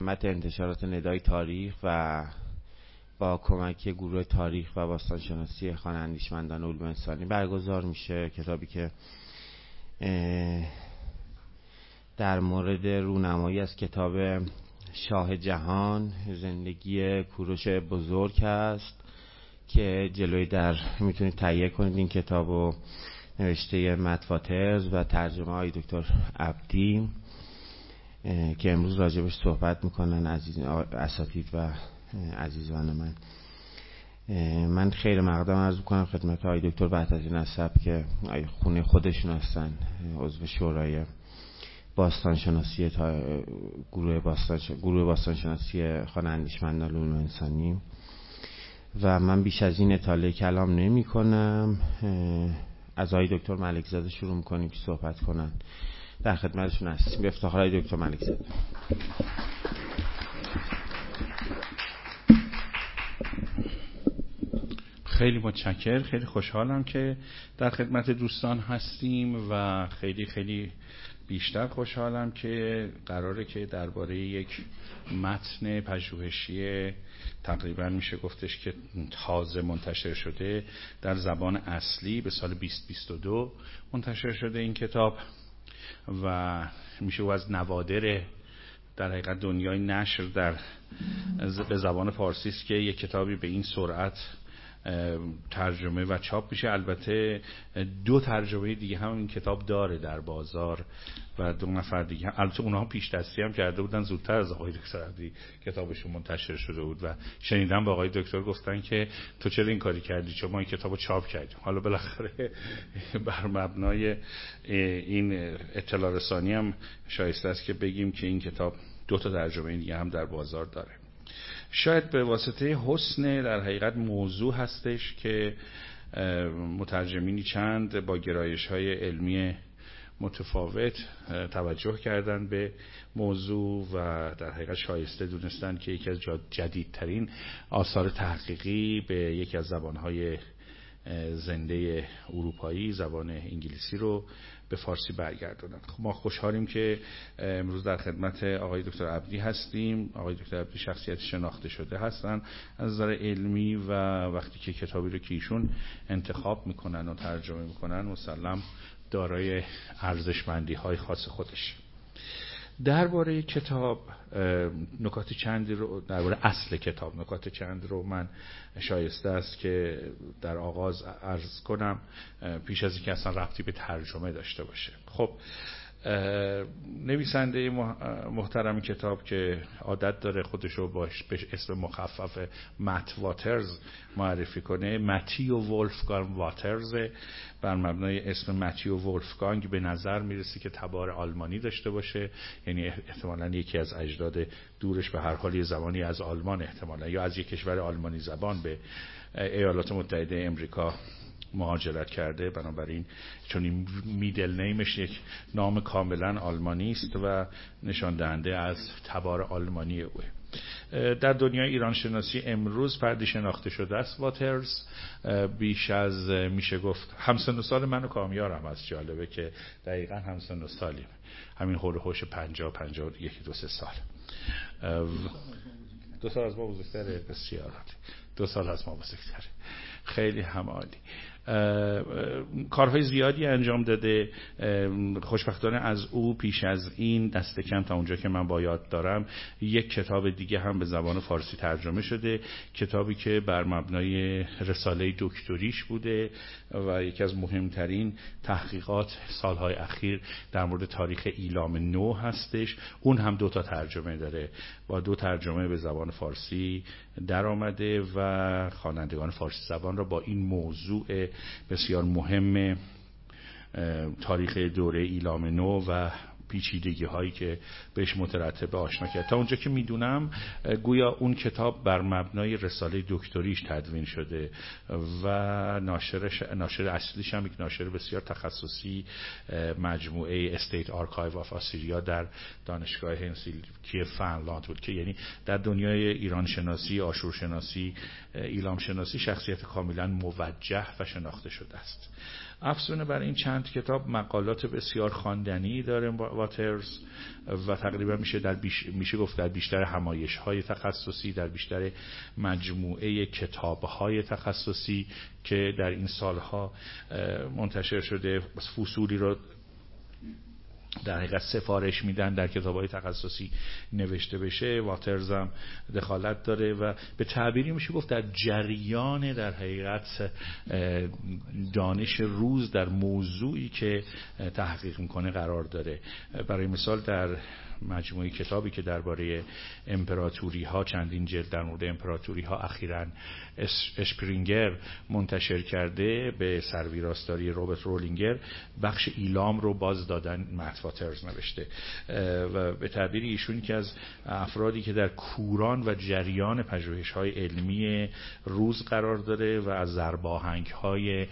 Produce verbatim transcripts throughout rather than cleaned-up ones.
خدمت انتشارات ندای تاریخ و با کمک گروه تاریخ و باستانشناسی خانه اندیشمندان علوم انسانی برگزار میشه. کتابی که در مورد رونمایی از کتاب شاه جهان زندگی کوروش بزرگ هست که جلوی در میتونید تهیه کنید. این کتابو نوشته مت واترز و ترجمه های دکتر عبدی که امروز راجبش صحبت میکنن عزیز اساتید و عزیزان من. من خیر مقدم عرض میکنم خدمت های دکتر وحدتی نسب که خونه خودشون هستن، عضو شورای باستانشناسی تا گروه باستان گروه باستانشناسی خانه اندیشمندان علوم انسانی و من بیش از این اطاله کلام نمی کنم. از آقای دکتر ملکزاده شروع میکنیم که صحبت کنن. در خدمتشون هستیم. به افتخار آقای دکتر ملکزاده. خیلی متشکر، خیلی خوشحالم که در خدمت دوستان هستیم و خیلی خیلی بیشتر خوشحالم که قراره که درباره یک متن پژوهشی تقریبا میشه گفتش که تازه منتشر شده در زبان اصلی به سال بیست بیست و دو منتشر شده این کتاب و میشه از نوادر در حقیقت دنیای نشر در به زبان فارسی است که یک کتابی به این سرعت ترجمه و چاپ میشه. البته دو ترجمه دیگه هم این کتاب داره در بازار و دو نفر دیگه هم، البته اونها پیش دستی هم کرده بودن زودتر از آقای دکتر عبدی کتابشون منتشر شده بود و شنیدم با آقای دکتر گفتن که تو چرا این کاری کردی چون ما این کتابو چاپ کردیم. حالا بالاخره بر مبنای این اطلاع رسانی هم شایسته است که بگیم که این کتاب دو تا ترجمه دیگه هم در بازار داره. شاید به واسطه حسن در حقیقت موضوع هستش که مترجمینی چند با گرایش‌های علمی متفاوت توجه کردن به موضوع و در حقیقت شایسته دونستن که یکی از جدیدترین آثار تحقیقی به یکی از زبان‌های زنده اروپایی، زبان انگلیسی رو به فارسی برگردونن. ما خوشحالیم که امروز در خدمت آقای دکتر عبدی هستیم. آقای دکتر عبدی شخصیت شناخته شده هستن از نظر علمی و وقتی که کتابی رو که ایشون انتخاب میکنن و ترجمه میکنن مسلم دارای ارزشمندی های خاص خودش. درباره کتاب نکات چندی رو درباره اصل کتاب نکات چند رو من شایسته است که در آغاز عرض کنم پیش از اینکه اصلا ربطی به ترجمه داشته باشه. خب نویسنده محترم کتاب که عادت داره خودشو باش به اسم مخفف مت واترز معرفی کنه، متیو ولفگانگ واترز، بر مبنای اسم متیو ولفگانگ به نظر میرسه که تبار آلمانی داشته باشه، یعنی احتمالاً یکی از اجداد دورش به هر حال یه زمانی از آلمان احتمالاً یا از یک کشور آلمانی زبان به ایالات متحده امریکا مهاجرت کرده. بنابراین چون این میدل نیمش یک نام کاملا آلمانی است و نشان دهنده از تبار آلمانی اوه. در دنیای ایران شناسی امروز فردی شناخته شده است واترز، بیش از میشه گفت همسن و سال من و کامیارم است. جالبه که دقیقا همسن و سالیم، همین هول هوش پنجاه پنجاه یکی دو سه سال دو سال از ما بزرگتره. بسیار دو سال از ما بزرگتره، خیلی همالی. کارهای زیادی انجام داده. خوشبختانه از او پیش از این دست کم تا اونجا که من با یاد دارم یک کتاب دیگه هم به زبان فارسی ترجمه شده، کتابی که بر مبنای رساله دکتریش بوده و یکی از مهمترین تحقیقات سالهای اخیر در مورد تاریخ ایلام نو هستش. اون هم دو تا ترجمه داره، با دو ترجمه به زبان فارسی در آمده و خوانندگان فارسی زبان را با این موضوع بسیار مهم تاریخ دوره ایلام نو و پیچیدگی هایی که بهش مترتبه آشنا کرد. تا اونجا که میدونم گویا اون کتاب بر مبنای رساله دکتریش تدوین شده و ناشرش ناشر اصلیش هم یک ناشر بسیار تخصصی مجموعه استیت آرکایو آف آسیریا در دانشگاه هلسینکی فنلاند بود که یعنی در دنیای ایران شناسی، آشور شناسی، ایلام شناسی شخصیت کاملا موجه و شناخته شده است. افزونه بر این چند کتاب مقالات بسیار خواندنی داره واترز و تقریبا میشه در بیش میشه گفت در بیشتر همایش‌های تخصصی، در بیشتر مجموعه کتاب‌های تخصصی که در این سالها منتشر شده فصولی رو در حقیقت سفارش میدن در کتاب‌های تخصصی نوشته بشه. واترز هم دخالت داره و به تعبیری میشه گفت در جریان در حقیقت دانش روز در موضوعی که تحقیق میکنه قرار داره. برای مثال در مجموعه کتابی که درباره امپراتوری ها چندین جلد در مورد امپراتوری ها اخیراً اشپرینگر منتشر کرده به سرویراستاری روبرت رولینگر، بخش ایلام رو باز دادن مت واترز نوشته و به تعبیر ایشون که از افرادی که در کوران و جریان پژوهش‌های علمی روز قرار داره و از ضرباهنگ‌های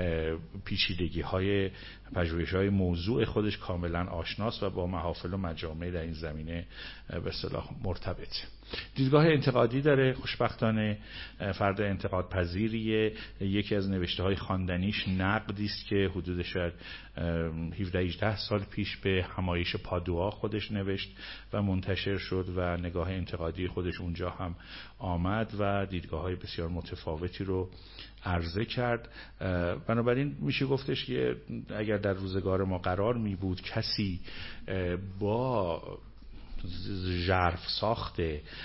پیچیدگی‌های پژوهش‌های موضوع خودش کاملا آشناست و با محافل و مجامع در این زمینه به اصطلاح مرتبط. دیدگاه انتقادی داره، خوشبختانه فرد انتقاد پذیریه. یکی از نوشته‌های خواندنیش نقدی است که حدود شاید هفده هجده سال پیش به همایش پادوا خودش نوشت و منتشر شد و نگاه انتقادی خودش اونجا هم آمد و دیدگاه‌های بسیار متفاوتی رو عرضه کرد. بنابراین میشه گفتش که اگر در روزگار ما قرار می بود کسی با ژرف ساخت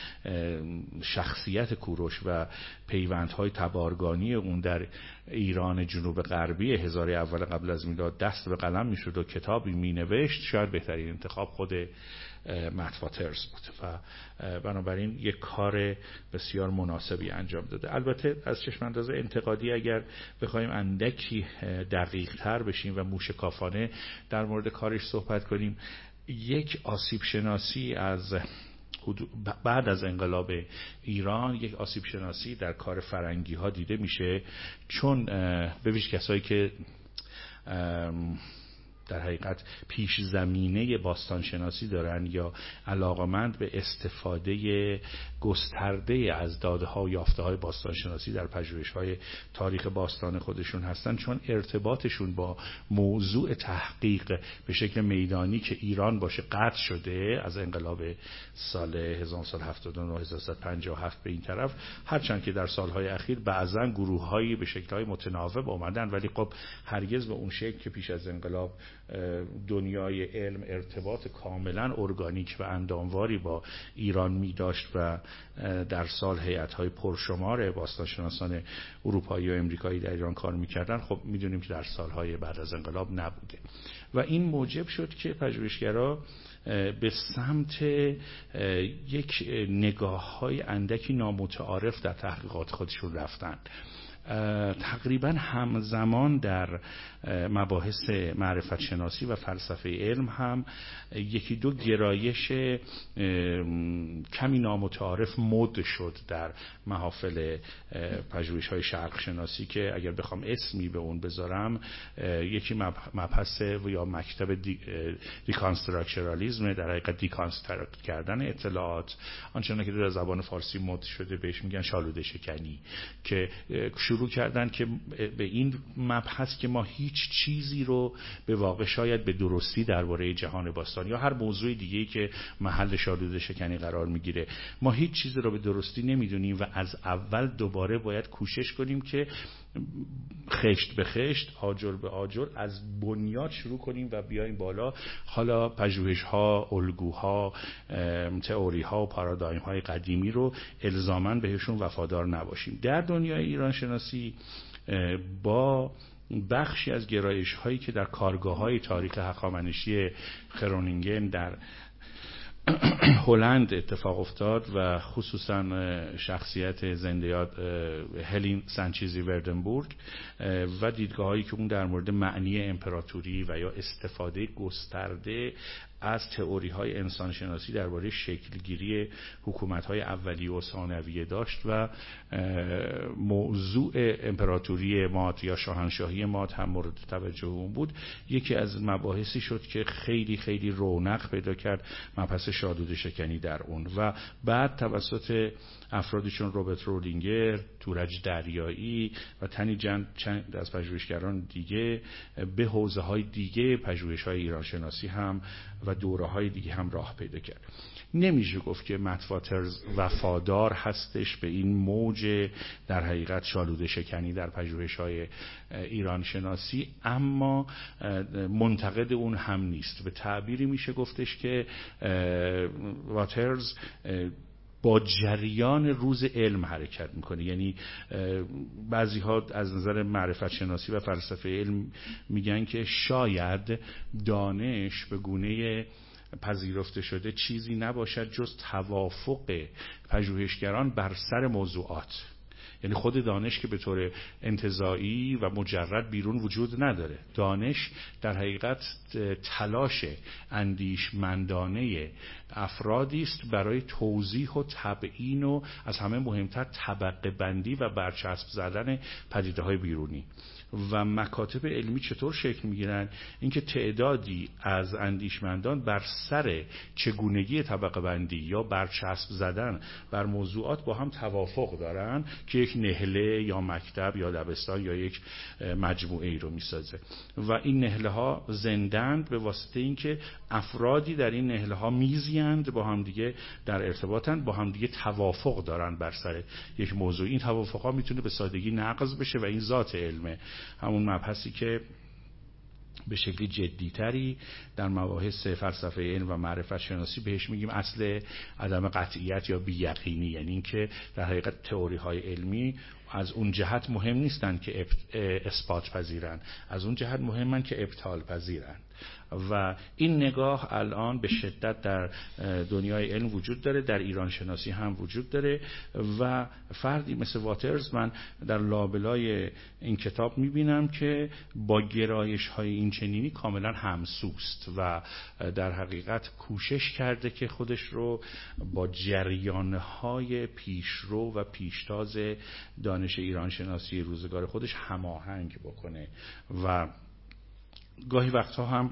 شخصیت کوروش و پیوندهای تبارگانی اون در ایران جنوب غربی هزاره اول قبل از میلاد دست به قلم میشد و کتابی مینوشت، شاید بهترین انتخاب خود مت واترز بود و بنابراین یک کار بسیار مناسبی انجام داده. البته از چشم انداز انتقادی اگر بخوایم اندکی دقیق تر بشیم و موشکافانه در مورد کارش صحبت کنیم، یک آسیب شناسی از بعد از انقلاب ایران، یک آسیب شناسی در کار فرنگی ها دیده میشه، چون به ویژه کسایی که در حقیقت پیش زمینه باستان شناسی دارن یا علاقمند به استفاده گسترده از داده ها و یافته های باستان شناسی در پژوهش های تاریخ باستان خودشون هستن، چون ارتباطشون با موضوع تحقیق به شکل میدانی که ایران باشه قطع شده از انقلاب سال هزار و نهصد و هفتاد و نه هزار و سیصد و پنجاه و هفت به این طرف، هرچند که در سالهای اخیر بعضا گروه‌هایی به شکل‌های متناوب آمدن ولی خب هرگز به اون شکل که پیش از انقلاب دنیای علم ارتباط کاملا ارگانیک و اندامواری با ایران می داشت و در سال هیئت‌های پرشمار باستانشناسان اروپایی و امریکایی در ایران کار می‌کردن، خب می‌دونیم که در سالهای بعد از انقلاب نبوده و این موجب شد که پژوهشگرا به سمت یک نگاه‌های اندکی نامتعارف در تحقیقات خودشون رفتن. تقریبا همزمان در مباحث معرفت شناسی و فلسفه علم هم یکی دو گرایش کمی نامتعارف مد شد در محافل پژوهش‌های شرق شناسی که اگر بخوام اسمی به اون بذارم، یکی مبحث یا مکتب دیکانستراکچرالیسم، در حقیقت دیکانستراکت کردن اطلاعات، آنچنان که در زبان فارسی مد شده بهش میگن شالوده شکنی، که شروع کردن که به این مبحث که ما هیچ چیزی رو به واقع شاید به درستی درباره جهان باستان یا هر موضوع دیگه‌ای که محل شالوده شکنی قرار میگیره، ما هیچ چیزی رو به درستی نمیدونیم و از اول دوباره باید کوشش کنیم که خشت به خشت، آجر به آجر از بنیاد شروع کنیم و بیایم بالا. حالا پژوهش‌ها، الگوها، تئوری‌ها و پارادایم‌های قدیمی رو الزاماً بهشون وفادار نباشیم. در دنیای ایران شناسی با بخشی از گرایش هایی که در کارگاه های تاریخ هخامنشی خرونینگن در هلند اتفاق افتاد و خصوصا شخصیت زنده یاد هلین سانچزی وردنبورگ و دیدگاه هایی که اون در مورد معنی امپراتوری و یا استفاده گسترده از تئوری های انسان شناسی درباره شکلگیری حکومت های اولیه و ثانویه داشت و موضوع امپراتوری ماد یا شاهنشاهی ماد هم مورد توجه اون بود، یکی از مباحثی شد که خیلی خیلی رونق پیدا کرد مبحث شالوده شکنی در اون و بعد توسط افرادی چون روبرت رولینگر تو تورج دریایی و تنی چند از پژوهشگران دیگه به حوزه‌های دیگه پژوهش‌های ایران شناسی هم و دوره‌های دیگه هم راه پیدا کرد. نمیشه گفت که مت واترز وفادار هستش به این موج در حقیقت شالوده شکنی در پژوهش‌های ایران شناسی، اما منتقد اون هم نیست. به تعبیری میشه گفتش که واترز با جریان روز علم حرکت میکنه. یعنی بعضی ها از نظر معرفت شناسی و فلسفه علم میگن که شاید دانش به گونه پذیرفته شده چیزی نباشد جز توافق پژوهشگران بر سر موضوعات. یعنی خود دانش که به طور انتزاعی و مجرد بیرون وجود نداره. دانش در حقیقت تلاش اندیشمندانه افرادی است برای توضیح و تبیین و از همه مهمتر طبقه بندی و برچسب زدن پدیده‌های بیرونی. و مکاتب علمی چطور شکل میگیرن؟ اینکه تعدادی از اندیشمندان بر سر چگونگی طبقه بندی یا برچسب زدن بر موضوعات با هم توافق دارن که یک نهله یا مکتب یا دبستان یا یک مجموعه ای رو میسازه. و این نهله ها زندند به واسطه اینکه افرادی در این نهله ها میزیند، با هم دیگه در ارتباطن، با هم دیگه توافق دارن بر سر یک موضوع. این توافق ها میتونه به سادگی نقض بشه و این ذات علمه. همون مبحثی که به شکلی جدیتری در مباحث فلسفه علم و معرفت شناسی بهش میگیم اصل عدم قطعیت یا بی‌یقینی. یعنی اینکه در حقیقت تئوری های علمی از اون جهت مهم نیستن که اثبات پذیرن، از اون جهت مهمن که ابطال پذیرن. و این نگاه الان به شدت در دنیای علم وجود داره، در ایران شناسی هم وجود داره. و فردی مثل واترز من در لابلای این کتاب میبینم که با گرایش های این چنینی کاملا همسوست و در حقیقت کوشش کرده که خودش رو با جریان های پیشرو و پیشتاز دانش ایران شناسی روزگار خودش هماهنگ بکنه. و گاهی وقتها هم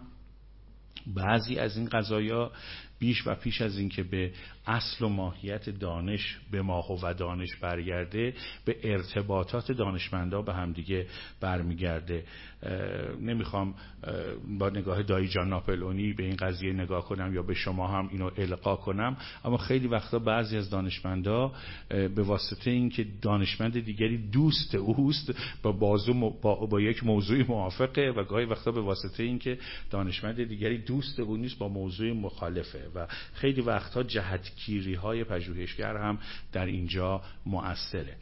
بعضی از این قضایا بیش و پیش از این که به اصل و ماهیت دانش به ماه و دانش برگرده، به ارتباطات دانشمندا به هم دیگه برمیگرده. نمیخوام با نگاه دایی جان ناپلئونی به این قضیه نگاه کنم یا به شما هم اینو القا کنم، اما خیلی وقتا بعضی از دانشمندا به واسطه اینکه دانشمند دیگری دوست اوست با بازو با, با یک موضوع موافقه، و گاهی وقتا به واسطه اینکه دانشمند دیگری دوست او نیست با موضوع مخالفه. و خیلی وقتها جهتگیری های پژوهشگر هم در اینجا مؤثره.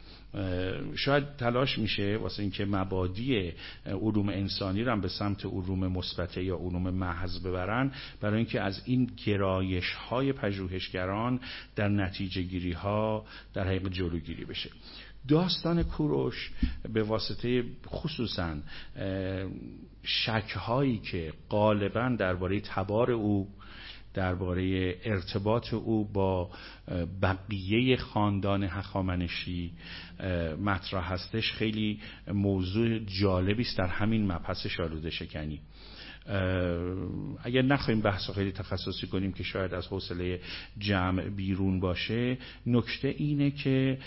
شاید تلاش میشه واسه اینکه مبادی علوم انسانی رو هم به سمت علوم مثبته یا علوم محض ببرن، برای اینکه از این گرایش های پژوهشگران در نتیجه گیری ها در حقیقت جلوگیری بشه. داستان کوروش به واسطه خصوصا شک هایی که غالبا درباره تبار او، درباره ارتباط او با بقیه خاندان هخامنشی مطرح هستش، خیلی موضوع جالبی است در همین مبحث شالوده شکنی. اگر نخواهیم بحث خیلی تخصصی کنیم که شاید از حوصله جمع بیرون باشه، نکته اینه که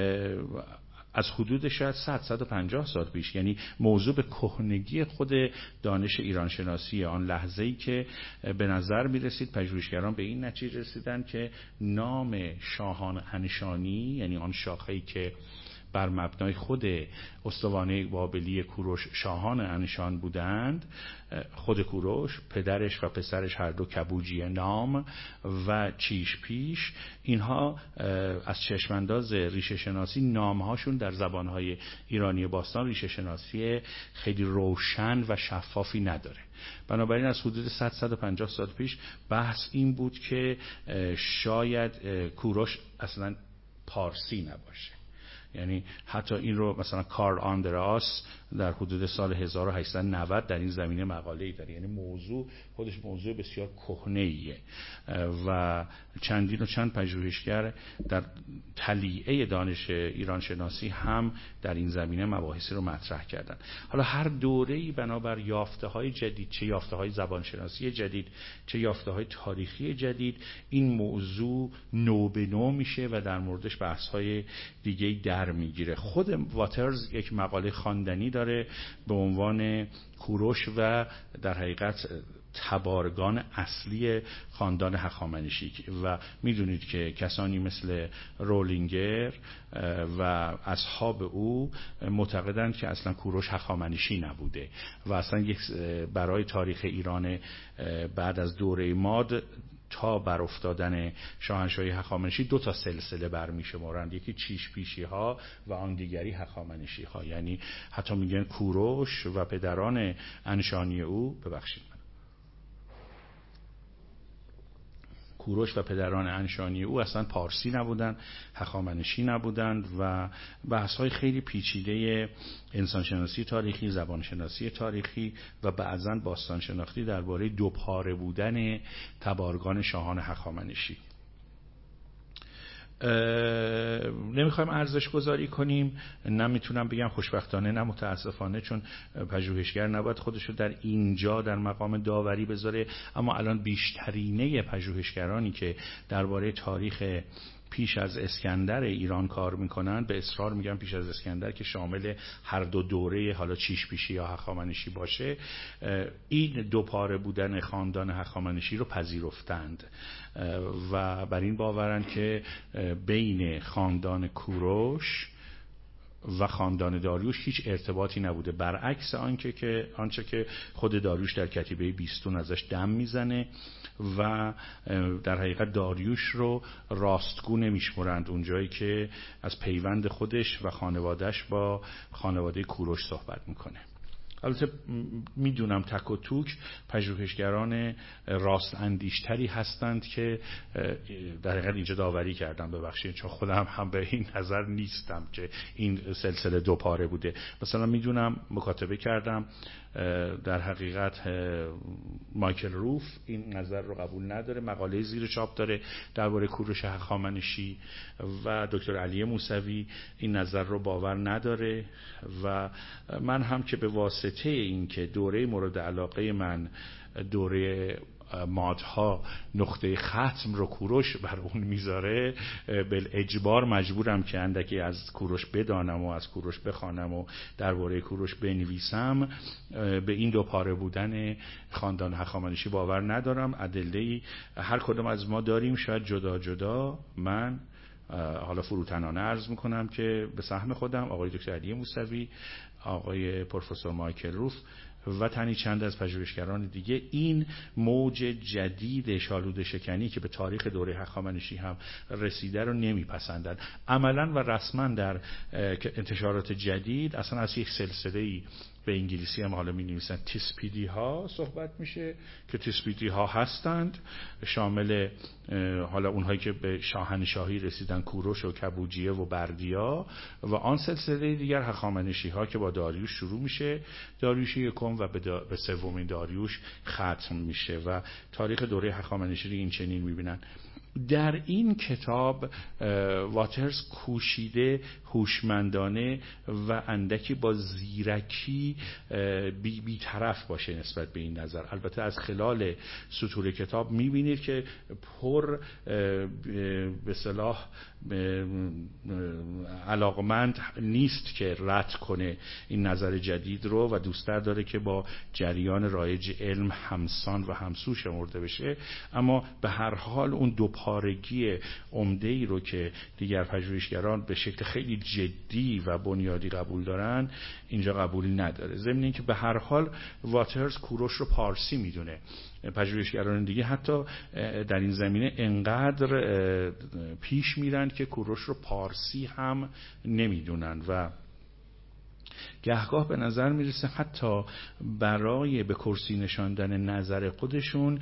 از حدود شاید صد صد و پنجاه سال پیش، یعنی موضوع به کهنگی خود دانش ایران شناسی آن لحظه‌ای که به نظر می رسید پژوهشگران به این نتیجه رسیدن که نام شاهان انشانی، یعنی آن شاخه‌ای که بر مبنای خود استوانه بابلی کوروش شاهان انشان بودند، خود کوروش، پدرش و پسرش هر دو کبوجی نام و چیش پیش، اینها از چشمانداز ریشه شناسی نامهاشون در زبانهای ایرانی باستان ریشه شناسی خیلی روشن و شفافی نداره. بنابراین از حدود صد صد و پنجاه سال پیش بحث این بود که شاید کوروش اصلا پارسی نباشه. یعنی حتی این رو مثلا کارل آندراس در حدود سال هزار و هشتصد و نود در این زمینه مقاله‌ای داره. یعنی موضوع خودش موضوع بسیار کهنه‌ایه و چندین و چند پژوهشگر در تلیعه دانش ایران شناسی هم در این زمینه مباحثی رو مطرح کردن. حالا هر دوره‌ای بنابر یافته‌های جدید، چه یافته‌های زبانشناسی جدید، چه یافته‌های تاریخی جدید، این موضوع نو به نو میشه و در موردش بحث‌های دیگه‌ای در برمیگیره. خود واترز یک مقاله خواندنی داره به عنوان کوروش و در حقیقت تبارگان اصلی خاندان هخامنشی و میدونید که کسانی مثل رولینگر و اصحاب او معتقدند که اصلا کوروش هخامنشی نبوده و اصلا یک برای تاریخ ایران بعد از دوره ماد تا بر افتادن شاهنشاهی هخامنشی دو تا سلسله برمی‌شمارند، یکی چیش پیشی ها و آن دیگری هخامنشی ها. یعنی حتی میگن کوروش و پدران انشانی او ببخشید کوروش و پدران انشانی او اصلا پارسی نبودند، هخامنشی نبودند و بحث‌های خیلی پیچیده انسانشناسی تاریخی، زبانشناسی تاریخی و بعضاً باستانشناختی درباره دو پاره بودن تبارگان شاهان هخامنشی. نمیخوایم ارزش گذاری کنیم، نمیتونم بگم خوشبختانه نه متاسفانه، چون پژوهشگر نباید خودشو در اینجا در مقام داوری بذاره، اما الان بیشترینه پژوهشگرانی که درباره تاریخ پیش از اسکندر ایران کار میکنن به اصرار میگن پیش از اسکندر که شامل هر دو دوره حالا چیش پیشی یا هخامنشی باشه، این دو پاره بودن خاندان هخامنشی رو پذیرفتند و بر این باورند که بین خاندان کوروش و خاندان داریوش هیچ ارتباطی نبوده، برعکس آنچه که آنچه که خود داریوش در کتیبه بیستون ازش دم میزنه و در حقیقت داریوش رو راستگو نمیشمرند اونجایی که از پیوند خودش و خانوادهش با خانواده کوروش صحبت میکنه. البته میدونم تک و توک پژوهشگران راست اندیشتری هستند که در حقیقت اینجا داوری کردن، ببخشید چون خودم هم به این نظر نیستم که این سلسله دو پاره بوده. مثلا میدونم مکاتبه کردم در حقیقت مایکل روف این نظر رو قبول نداره، مقاله زیر چاپ داره درباره کوروش هخامنشی و دکتر علی موسوی این نظر رو باور نداره و من هم که به واسطه این که دوره مورد علاقه من دوره مادها نقطه ختم رو کوروش بر اون میذاره، بل اجبار مجبورم که اندکی از کوروش بدانم و از کوروش بخوانم و درباره کوروش بنویسم. به این دو پاره بودن خاندان هخامنشی باور ندارم. ادله‌ای هر کدوم از ما داریم، شاید جدا جدا. من حالا فروتنانه عرض میکنم که به سهم خودم آقای دکتر علی موسوی، آقای پروفسور مایکل روف و تنی چند از پژوهشگران دیگه این موج جدید شالوده شکنی که به تاریخ دوره هخامنشی هم رسیده رو نمیپسندن. عملا و رسما در انتشارات جدید اصلا از یک سلسله‌ای به انگلیسی هم حالا می نویسن تیسپیدی ها صحبت میشه که تیسپیدی ها هستند شامل حالا اونهایی که به شاهنشاهی رسیدن، کوروش و کبوجیه و بردیا، و آن سلسله دیگر هخامنشی ها که با داریوش شروع میشه، داریوش یکم و به, دا... به سومین داریوش ختم میشه و تاریخ دوره هخامنشی رو این چنین میبینن. در این کتاب واترز کوشیده هوشمندانه و اندکی با زیرکی بی, بی طرف باشه نسبت به این نظر. البته از خلال سطور کتاب میبینید که پر به صلاح علاقمند نیست که رد کنه این نظر جدید رو و دوست‌تر داره که با جریان رایج علم همسان و همسو شمرده بشه، اما به هر حال اون دو پارگی عمده‌ای رو که دیگر پژوهشگران به شکل خیلی جدی و بنیادی قبول دارن اینجا قبولی نداره. ضمن اینکه به هر حال واترز کوروش رو پارسی میدونه، پژوهشگران دیگه حتی در این زمینه انقدر پیش میرن که کوروش رو پارسی هم نمیدونن و گهگاه به نظر میرسه حتی برای به کرسی نشاندن نظر خودشون،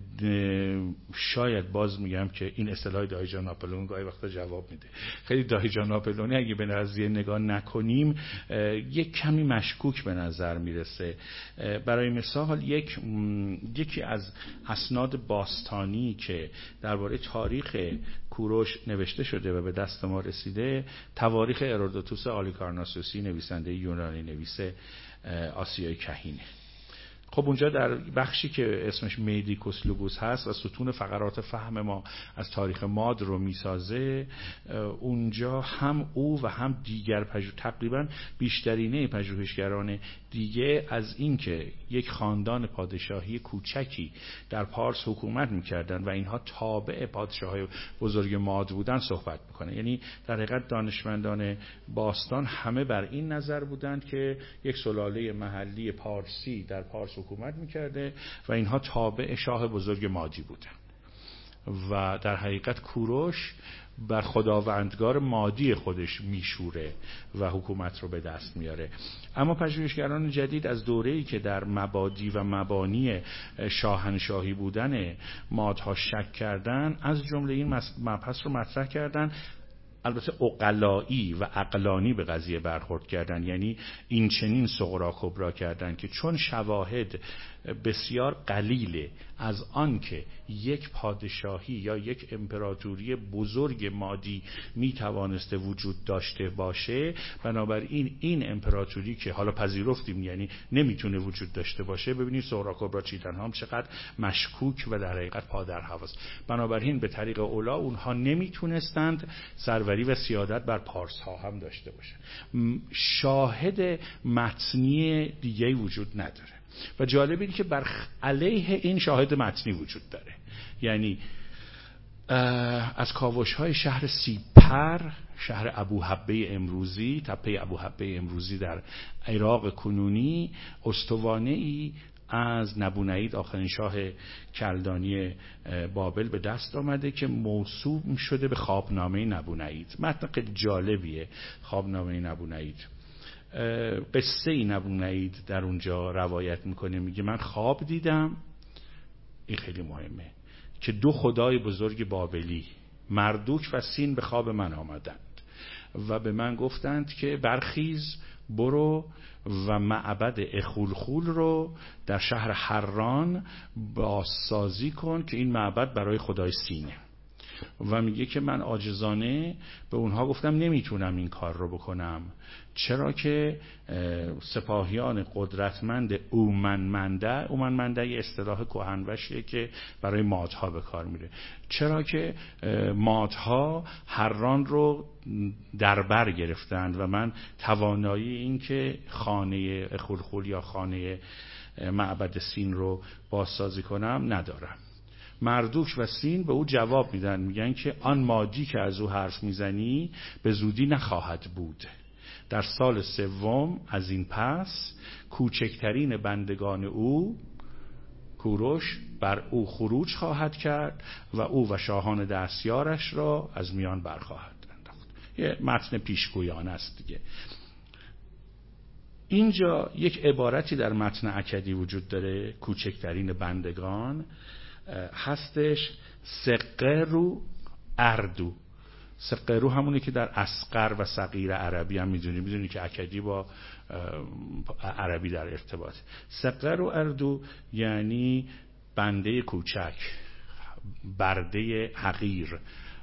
شاید باز میگم که این اصطلاح دایی جان ناپلئون گاهی وقتا جواب میده، خیلی دایی جان ناپلئونی اگه به نظریه نگاه نکنیم یک کمی مشکوک به نظر میرسه. برای مثال یک یکی از اسناد باستانی که درباره تاریخ کوروش نوشته شده و به دست ما رسیده، تواریخ هرودوتوس آلیکارناسوسی، نویسنده یونانی نویس آسیای کهینه خب اونجا در بخشی که اسمش میدیکوس لوگوس هست و ستون فقرات فهم ما از تاریخ ماد رو میسازه، اونجا هم او و هم دیگر پژوه تقریبا بیشترینه پژوهشگران دیگه از این که یک خاندان پادشاهی کوچکی در پارس حکومت میکردن و اینها تابع پادشاههای بزرگ ماد بودن صحبت میکنه. یعنی در حقیقت دانشمندان باستان همه بر این نظر بودند که یک سلاله محلی پارسی در پارس حکومت میکرده و اینها تابع شاه بزرگ مادی بودن و در حقیقت کوروش بر خداوندگار مادی خودش میشوره و حکومت رو به دست میاره. اما پژوهشگران جدید از دوره‌ای که در مبادی و مبانی شاهنشاهی بودن مادها شک کردن، از جمله این مبحث رو مطرح کردن، البته عقلایی و عقلانی به قضیه برخورد کردن، یعنی این چنین صغرا کبرا کردن که چون شواهد بسیار قلیله از آن که یک پادشاهی یا یک امپراتوری بزرگ مادی می توانسته وجود داشته باشه، بنابراین این امپراتوری که حالا پذیرفتیم یعنی نمیتونه وجود داشته باشه، ببینید صغرا کبرا چیدن هم چقدر مشکوک و در حقیقت پادر هواست. بنابراین به طریق اولا اونها نمیتونستند سروری و سیادت بر پارس ها هم داشته باشه. شاهد متنی دیگه وجود نداره و جالب اینه که بر علیه این شاهد متنی وجود داره. یعنی از کاوش‌های شهر سیپر، شهر ابوحبه امروزی، تپه ابوحبه امروزی در عراق کنونی، استوانه‌ای از نبونید آخرین شاه کلدانی بابل به دست آمده که موسوم شده به خوابنامه نبونید. متن خیلی جالبیه خوابنامه نبونید. قصه نبونید در اونجا روایت میکنه، میگه من خواب دیدم، این خیلی مهمه، که دو خدای بزرگ بابلی مردوک و سین به خواب من آمدند و به من گفتند که برخیز برو و معبد اخولخول رو در شهر حران بازسازی کن که این معبد برای خدای سینه. و میگه که من عاجزانه به اونها گفتم نمیتونم این کار رو بکنم، چرا که سپاهیان قدرتمند اومنمنده، اومنمنده یه اصطلاح کهنوشیه که برای مادها به کار میره، چرا که مادها حران رو در بر گرفتند و من توانایی این که خانه اخولخول یا خانه معبد سین رو بازسازی کنم ندارم. مردوک و سین به او جواب میدن، میگن که آن مادی که از او حرف میزنی به زودی نخواهد بود. در سال سوم از این پس کوچکترین بندگان او کوروش بر او خروج خواهد کرد و او و شاهان دستیارش را از میان برخواهد انداخت. یه متن پیشگویانه است دیگه. اینجا یک عبارتی در متن اکدی وجود داره، کوچکترین بندگان هستش، سقرو اردو. سقرو همونه که در اصغر و صغیر عربی هم میدونی میدونی که اکدی با عربی در ارتباط. سقرو اردو یعنی بنده کوچک، برده حقیر.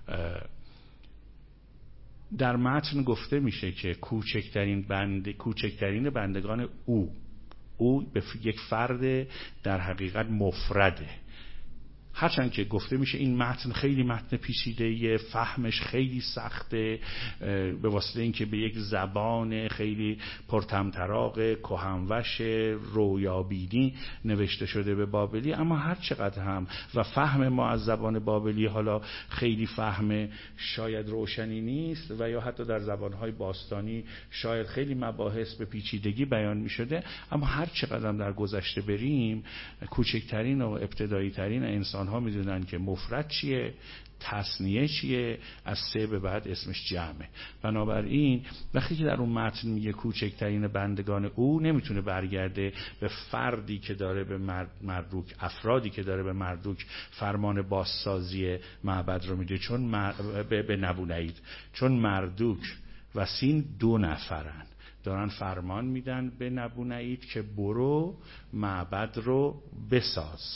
در متن گفته میشه که کوچکترین بنده کوچکترین بندگان او او به یک فرد در حقیقت مفرده. هرچند که گفته میشه این متن خیلی متن پیچیده‌ایه، فهمش خیلی سخته به واسطه اینکه به یک زبان خیلی پرطمطراق کهنوش رویابینی نوشته شده به بابلی، اما هر چقدر هم و فهم ما از زبان بابلی حالا خیلی فهم شاید روشنی نیست و یا حتی در زبانهای باستانی شاید خیلی مباحث به پیچیدگی بیان میشده، اما هر چقدر هم در گذشته بریم کوچکترین و ابتدایی ترین انسان ها میدونن که مفرد چیه، تثنیه چیه، از سه به بعد اسمش جمعه. بنابراین وقتی که در اون متن میگه کوچکترین بندگان او، نمیتونه برگرده به فردی که داره به مردوک افرادی که داره به مردوک فرمان بازسازی معبد رو میده، چون مر... به, به نبونید چون مردوک و سین دو نفرن دارن فرمان میدن به نبونید که برو معبد رو بساز.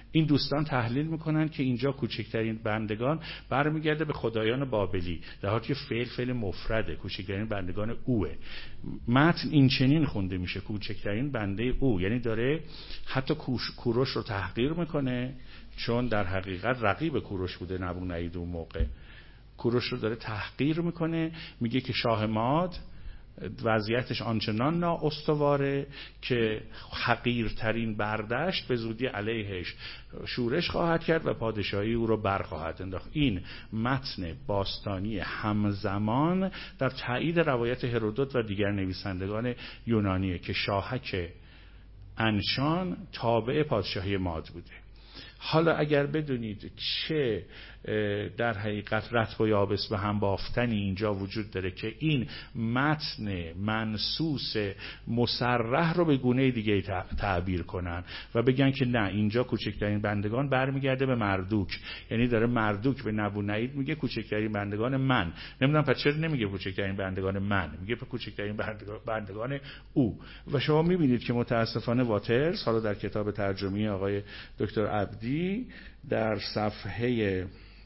این دوستان تحلیل میکنن که اینجا کوچکترین بندگان برمیگرده به خدایان بابلی، در حالی که فعل فعل مفرده، کوچکترین بندگان اوه. متن این چنین خونده میشه کوچکترین بنده او، یعنی داره حتی کوروش رو تحقیر میکنه، چون در حقیقت رقیب کوروش بوده نبونید اون موقع. کوروش رو داره تحقیر میکنه، میگه که شاه ماد وضعیتش آنچنان نااستواره که حقیرترین بردشت به زودی علیهش شورش خواهد کرد و پادشاهی او رو برخواهد انداخت. این متن باستانی همزمان در تایید روایت هرودوت و دیگر نویسندگان یونانیه که شاهک انشان تابع پادشاهی ماد بوده. حالا اگر بدونید چه در حقیقت رطب و یابس به هم بافتنی اینجا وجود داره که این متن منصوص مصرح رو به گونه دیگه تعبیر کنن و بگن که نه اینجا کوچکترین بندگان برمیگرده به مردوک، یعنی داره مردوک به نبونید میگه کوچکترین بندگان من. نمیدونم پس چرا نمیگه کوچکترین بندگان من، میگه کوچکترین بندگان او. و شما میبینید که متاسفانه واترز حالا در کتاب ترجمه آقای دکتر عبدی در صفحه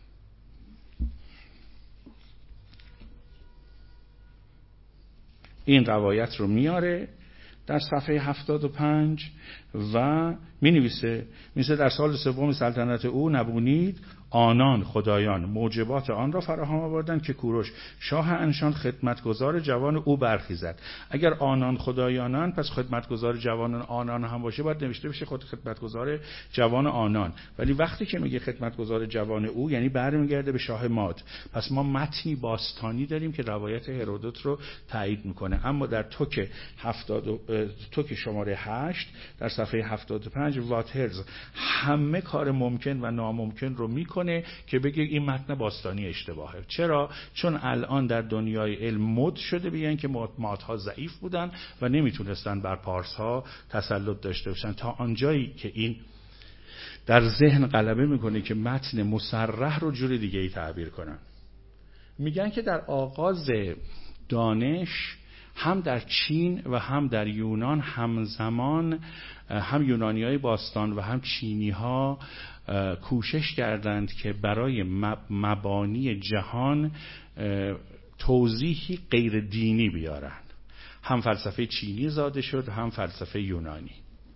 این روایت رو میاره در صفحه هفتاد و پنج و می نویسه میشه در سال سوم سلطنت او نبونید آنان خدایان موجبات آن را فراهم آوردند که کوروش شاه انشان خدمتگزار جوان او برخیزد. اگر آنان خدایانان پس خدمتگزار جوان آنان هم باشه باید نوشته بشه خود خدمتگزار جوان آنان، ولی وقتی که میگه خدمتگزار جوان او یعنی برمیگرده به شاه ماد. پس ما متنی باستانی داریم که روایت هرودوت رو تایید میکنه. اما در توک هفتاد توک شماره هشت در صفحه هفتاد و پنج واترز همه کار ممکن و ناممکن رو میکنه که بگه این متن باستانی اشتباهه. چرا؟ چون الان در دنیای علم مد شده بیان که مادها ضعیف بودن و نمیتونستن بر پارس‌ها تسلط داشته باشن، تا آنجایی که این در ذهن غلبه میکنه که متن مصرح رو جور دیگه ای تعبیر کنن. میگن که در آغاز دانش هم در چین و هم در یونان همزمان هم یونانیای باستان و هم چینی‌ها کوشش کردند که برای مبانی جهان توضیحی غیر دینی بیارن. هم فلسفه چینی زاده شد هم فلسفه یونانی.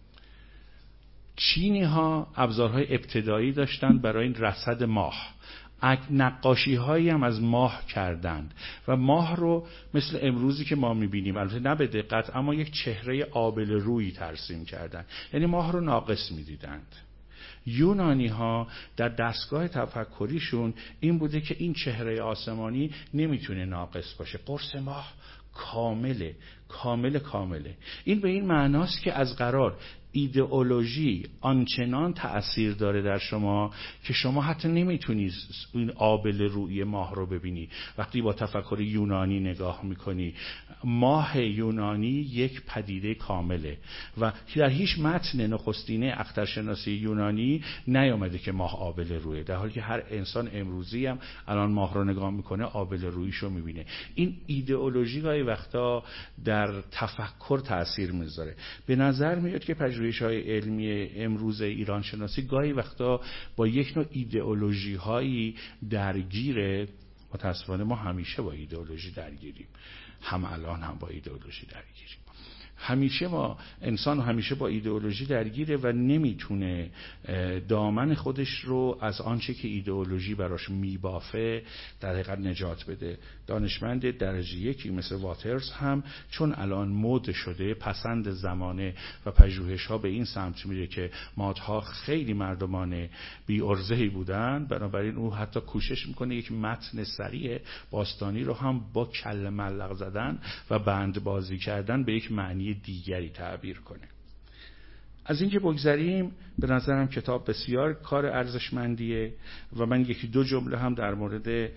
چینی‌ها ابزارهای ابتدایی داشتند برای رصد ماه، نقاشی هایی هم از ماه کردند و ماه رو مثل امروزی که ما میبینیم، البته نه به دقت، اما یک چهره آبل رویی ترسیم کردند، یعنی ماه رو ناقص میدیدند. یونانی ها در دستگاه تفکریشون این بوده که این چهره آسمانی نمیتونه ناقص باشه، قرص ماه کامله کامل کامله. این به این معناست که از قرار ایدئولوژی آنچنان تأثیر داره در شما که شما حتی نمیتونی این آبل روی ماه رو ببینی. وقتی با تفکر یونانی نگاه میکنی، ماه یونانی یک پدیده کامله و در هیچ متن نخستینه اخترشناسی یونانی نیامده که ماه آبل رویه، در حالی که هر انسان امروزی هم الان ماه رو نگاه میکنه آبل رویشو میبینه. این ایدئولوژی گاهی وقتا در تفکر تأثیر میذاره. به نظر میاد که پژوهش‌های علمی امروز ایران شناسی گاهی وقتا با یک نوع ایدئولوژی هایی درگیره. متاسفانه ما همیشه با ایدئولوژی درگیریم، هم الان هم با ایدئولوژی درگیریم. همیشه ما انسان همیشه با ایدئولوژی درگیره و نمیتونه دامن خودش رو از آنچه که ایدئولوژی براش میبافه در حقیقت نجات بده. دانشمند درجه یکی مثل واترز هم چون الان مد شده، پسند زمانه و پژوهش ها به این سمت میره که مادها خیلی مردمان بی ارزه‌ای بودن، بنابراین او حتی کوشش میکنه یک متن سریع باستانی رو هم با کله ملق زدن و بند بازی کردن به یک معنی دیگری تعبیر کنه. از اینکه بگذریم، به نظرم کتاب بسیار کار ارزشمندیه و من یکی دو جمله هم در مورد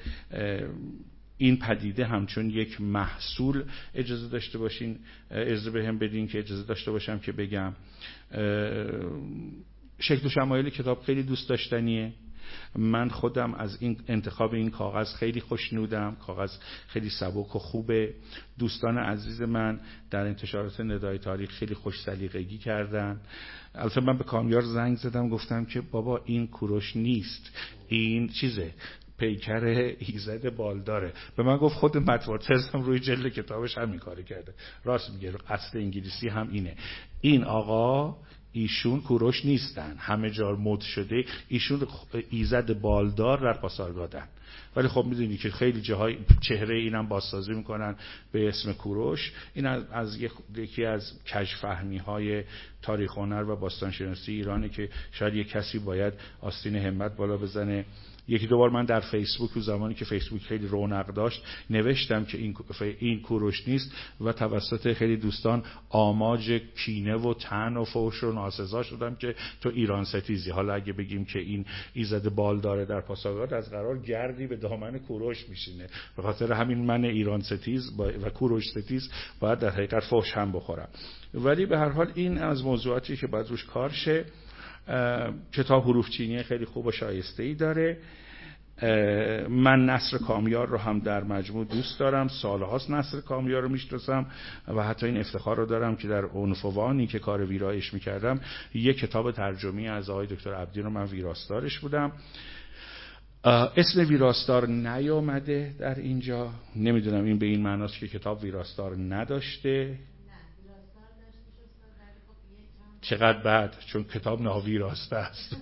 این پدیده همچون یک محصول اجازه داشته باشین اجازه بهم بدین که اجازه داشته باشم که بگم. شکل و شمایل کتاب خیلی دوست داشتنیه من خودم از این انتخاب این کاغذ خیلی خوشنودم. کاغذ خیلی سبک و خوبه. دوستان عزیز من در انتشارات ندای تاریخ خیلی خوش سلیقگی کردن. البته من به کامیار زنگ زدم گفتم که بابا این کوروش نیست، این چیزه، پیکر ایزد بالداره. به من گفت خود مطبوعات هم روی جلد کتابش همین کاری کرده. راست میگه، اصل انگلیسی هم اینه. این آقا ایشون کوروش نیستن، همه جا مد شده، ایشون ایزد بالدار در پاسارگادن. ولی خب میدونی که خیلی جاهای چهره اینم بازسازی میکنن به اسم کوروش. این از, از یکی از کژفهمی های تاریخ هنر و باستانشناسی ایرانه که شاید یک کسی باید آستین همت بالا بزنه. یکی دو بار من در فیسبوک، و زمانی که فیسبوک خیلی رونق داشت، نوشتم که این این کوروش نیست و توسط خیلی دوستان آماج کینه و طعن و فحش و ناسزا شدم که تو ایران ستیزی. حالا اگه بگیم که این ایزد بال داره در پاسارگاد، از قرار گردی به دامن کوروش میشینه. به خاطر همین من ایران ستیز و کوروش ستیز باید در حقیقت فحش هم بخورم. ولی به هر حال این از موضوعاتی که باید روش کار شه. کتاب حروف چینی خیلی خوب و شایسته‌ای داره. من نثر کامیار رو هم در مجموع دوست دارم، سالهاست نثر کامیار رو میشناسم و حتی این افتخار رو دارم که در عنفوانی که کار ویرایش میکردم یک کتاب ترجمی از آقای دکتر عبدی رو من ویراستارش بودم. اسم ویراستار نیامده در اینجا، نمیدونم این به این معناست که کتاب ویراستار نداشته. چقدر بعد، چون کتاب ناویراسته است.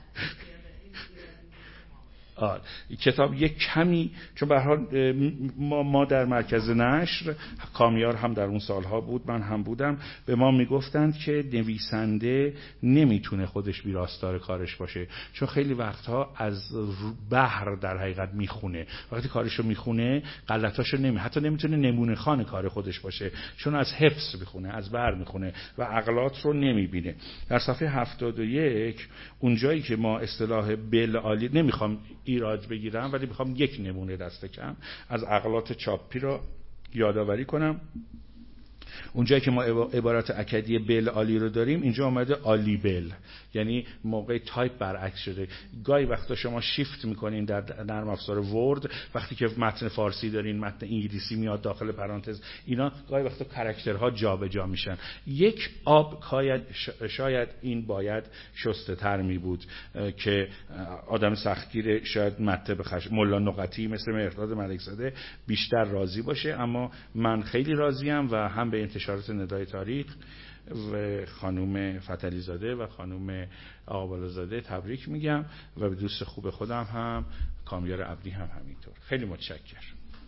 آه. کتاب یک کمی، چون به هر حال ما, ما در مرکز نشر، کامیار هم در اون سالها بود، من هم بودم، به ما میگفتند که نویسنده نمیتونه خودش ویراستار کارش باشه، چون خیلی وقتها از بحر در حقیقت میخونه. وقتی کارشو میخونه غلطاشو نمی حتی نمیتونه نمونه خان کار خودش باشه، چون از حفظ میخونه، از بحر میخونه و اغلاط رو نمیبینه. در صفحه هفتاد و یک اونجایی که ما اصطلاح بالعالی، نمیخوام ایراد بگیرم ولی میخوام یک نمونه دست کم از اغلاط چاپی رو یادآوری کنم. اونجایی که ما عبارت اکدی بل عالی رو داریم، اینجا آمده عالی بل، یعنی موقع تایپ برعکس شده. گاهی وقتا شما شیفت میکنین در نرم افزار ورد، وقتی که متن فارسی دارین متن انگلیسی میاد داخل پرانتز، اینا گاهی وقتا کاراکترها جابجا میشن. یک آب شاید این باید شسته تر می بود که آدم سختگیر شاید مته بخش ملا نقطی مثل مهرداد ملکزاده بیشتر راضی باشه، اما من خیلی راضیم و هم به انتشارات ندای تاریخ و خانوم فتحعلی زاده و خانوم آقا بالازاده تبریک میگم و به دوست خوب خودم هم کامیار عبدی هم همینطور. خیلی متشکرم.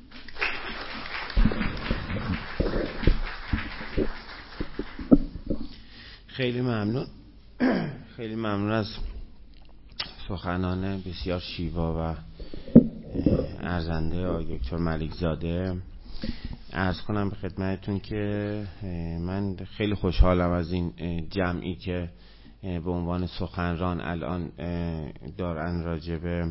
خیلی ممنون. خیلی ممنون از سخنان بسیار شیوا و ارزنده آقای دکتر ملکزاده. عرض کنم به خدمتتون که من خیلی خوشحالم از این جمعی که به عنوان سخنران الان دارن راجبه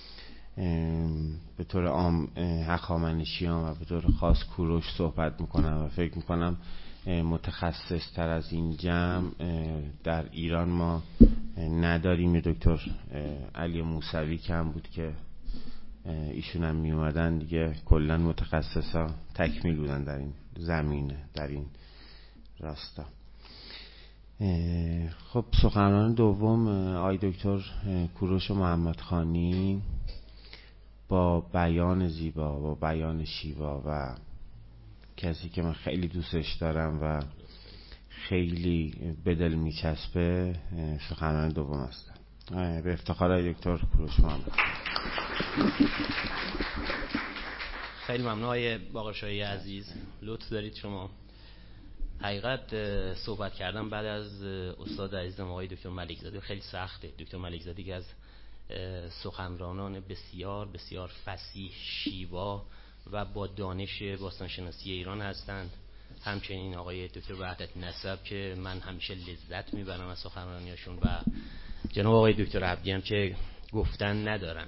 به طور عام هخامنشیان و به طور خاص کوروش صحبت میکنن و فکر میکنم متخصص تر از این جمع در ایران ما نداریم. دکتر علی موسوی کم بود که ایشون هم می اومدن دیگه، کلا متخصصا تکمیل بودن در این زمینه، در این راستا. خب سخنران دوم آقای دکتر کوروش محمدخانی با بیان زیبا، با بیان شیوا و کسی که من خیلی دوستش دارم و خیلی به دل میچسبه، سخنران دوم هستن. به افتخار آقای دکتر کوروش محمدخانی. خیلی ممنون آقای باقرشاهی عزیز، لطف دارید شما. حقیقت صحبت کردم بعد از استاد عزیزم آقای دکتر ملکزاده خیلی سخته. دکتر ملکزاده که از سخنرانان بسیار بسیار فصیح، شیوا و با دانش باستانشناسی ایران هستند. همچنین آقای دکتر وحدت نسب که من همیشه لذت میبرم از سخنرانیاشون و جناب آقای دکتر عبدی هم که گفتن ندارن.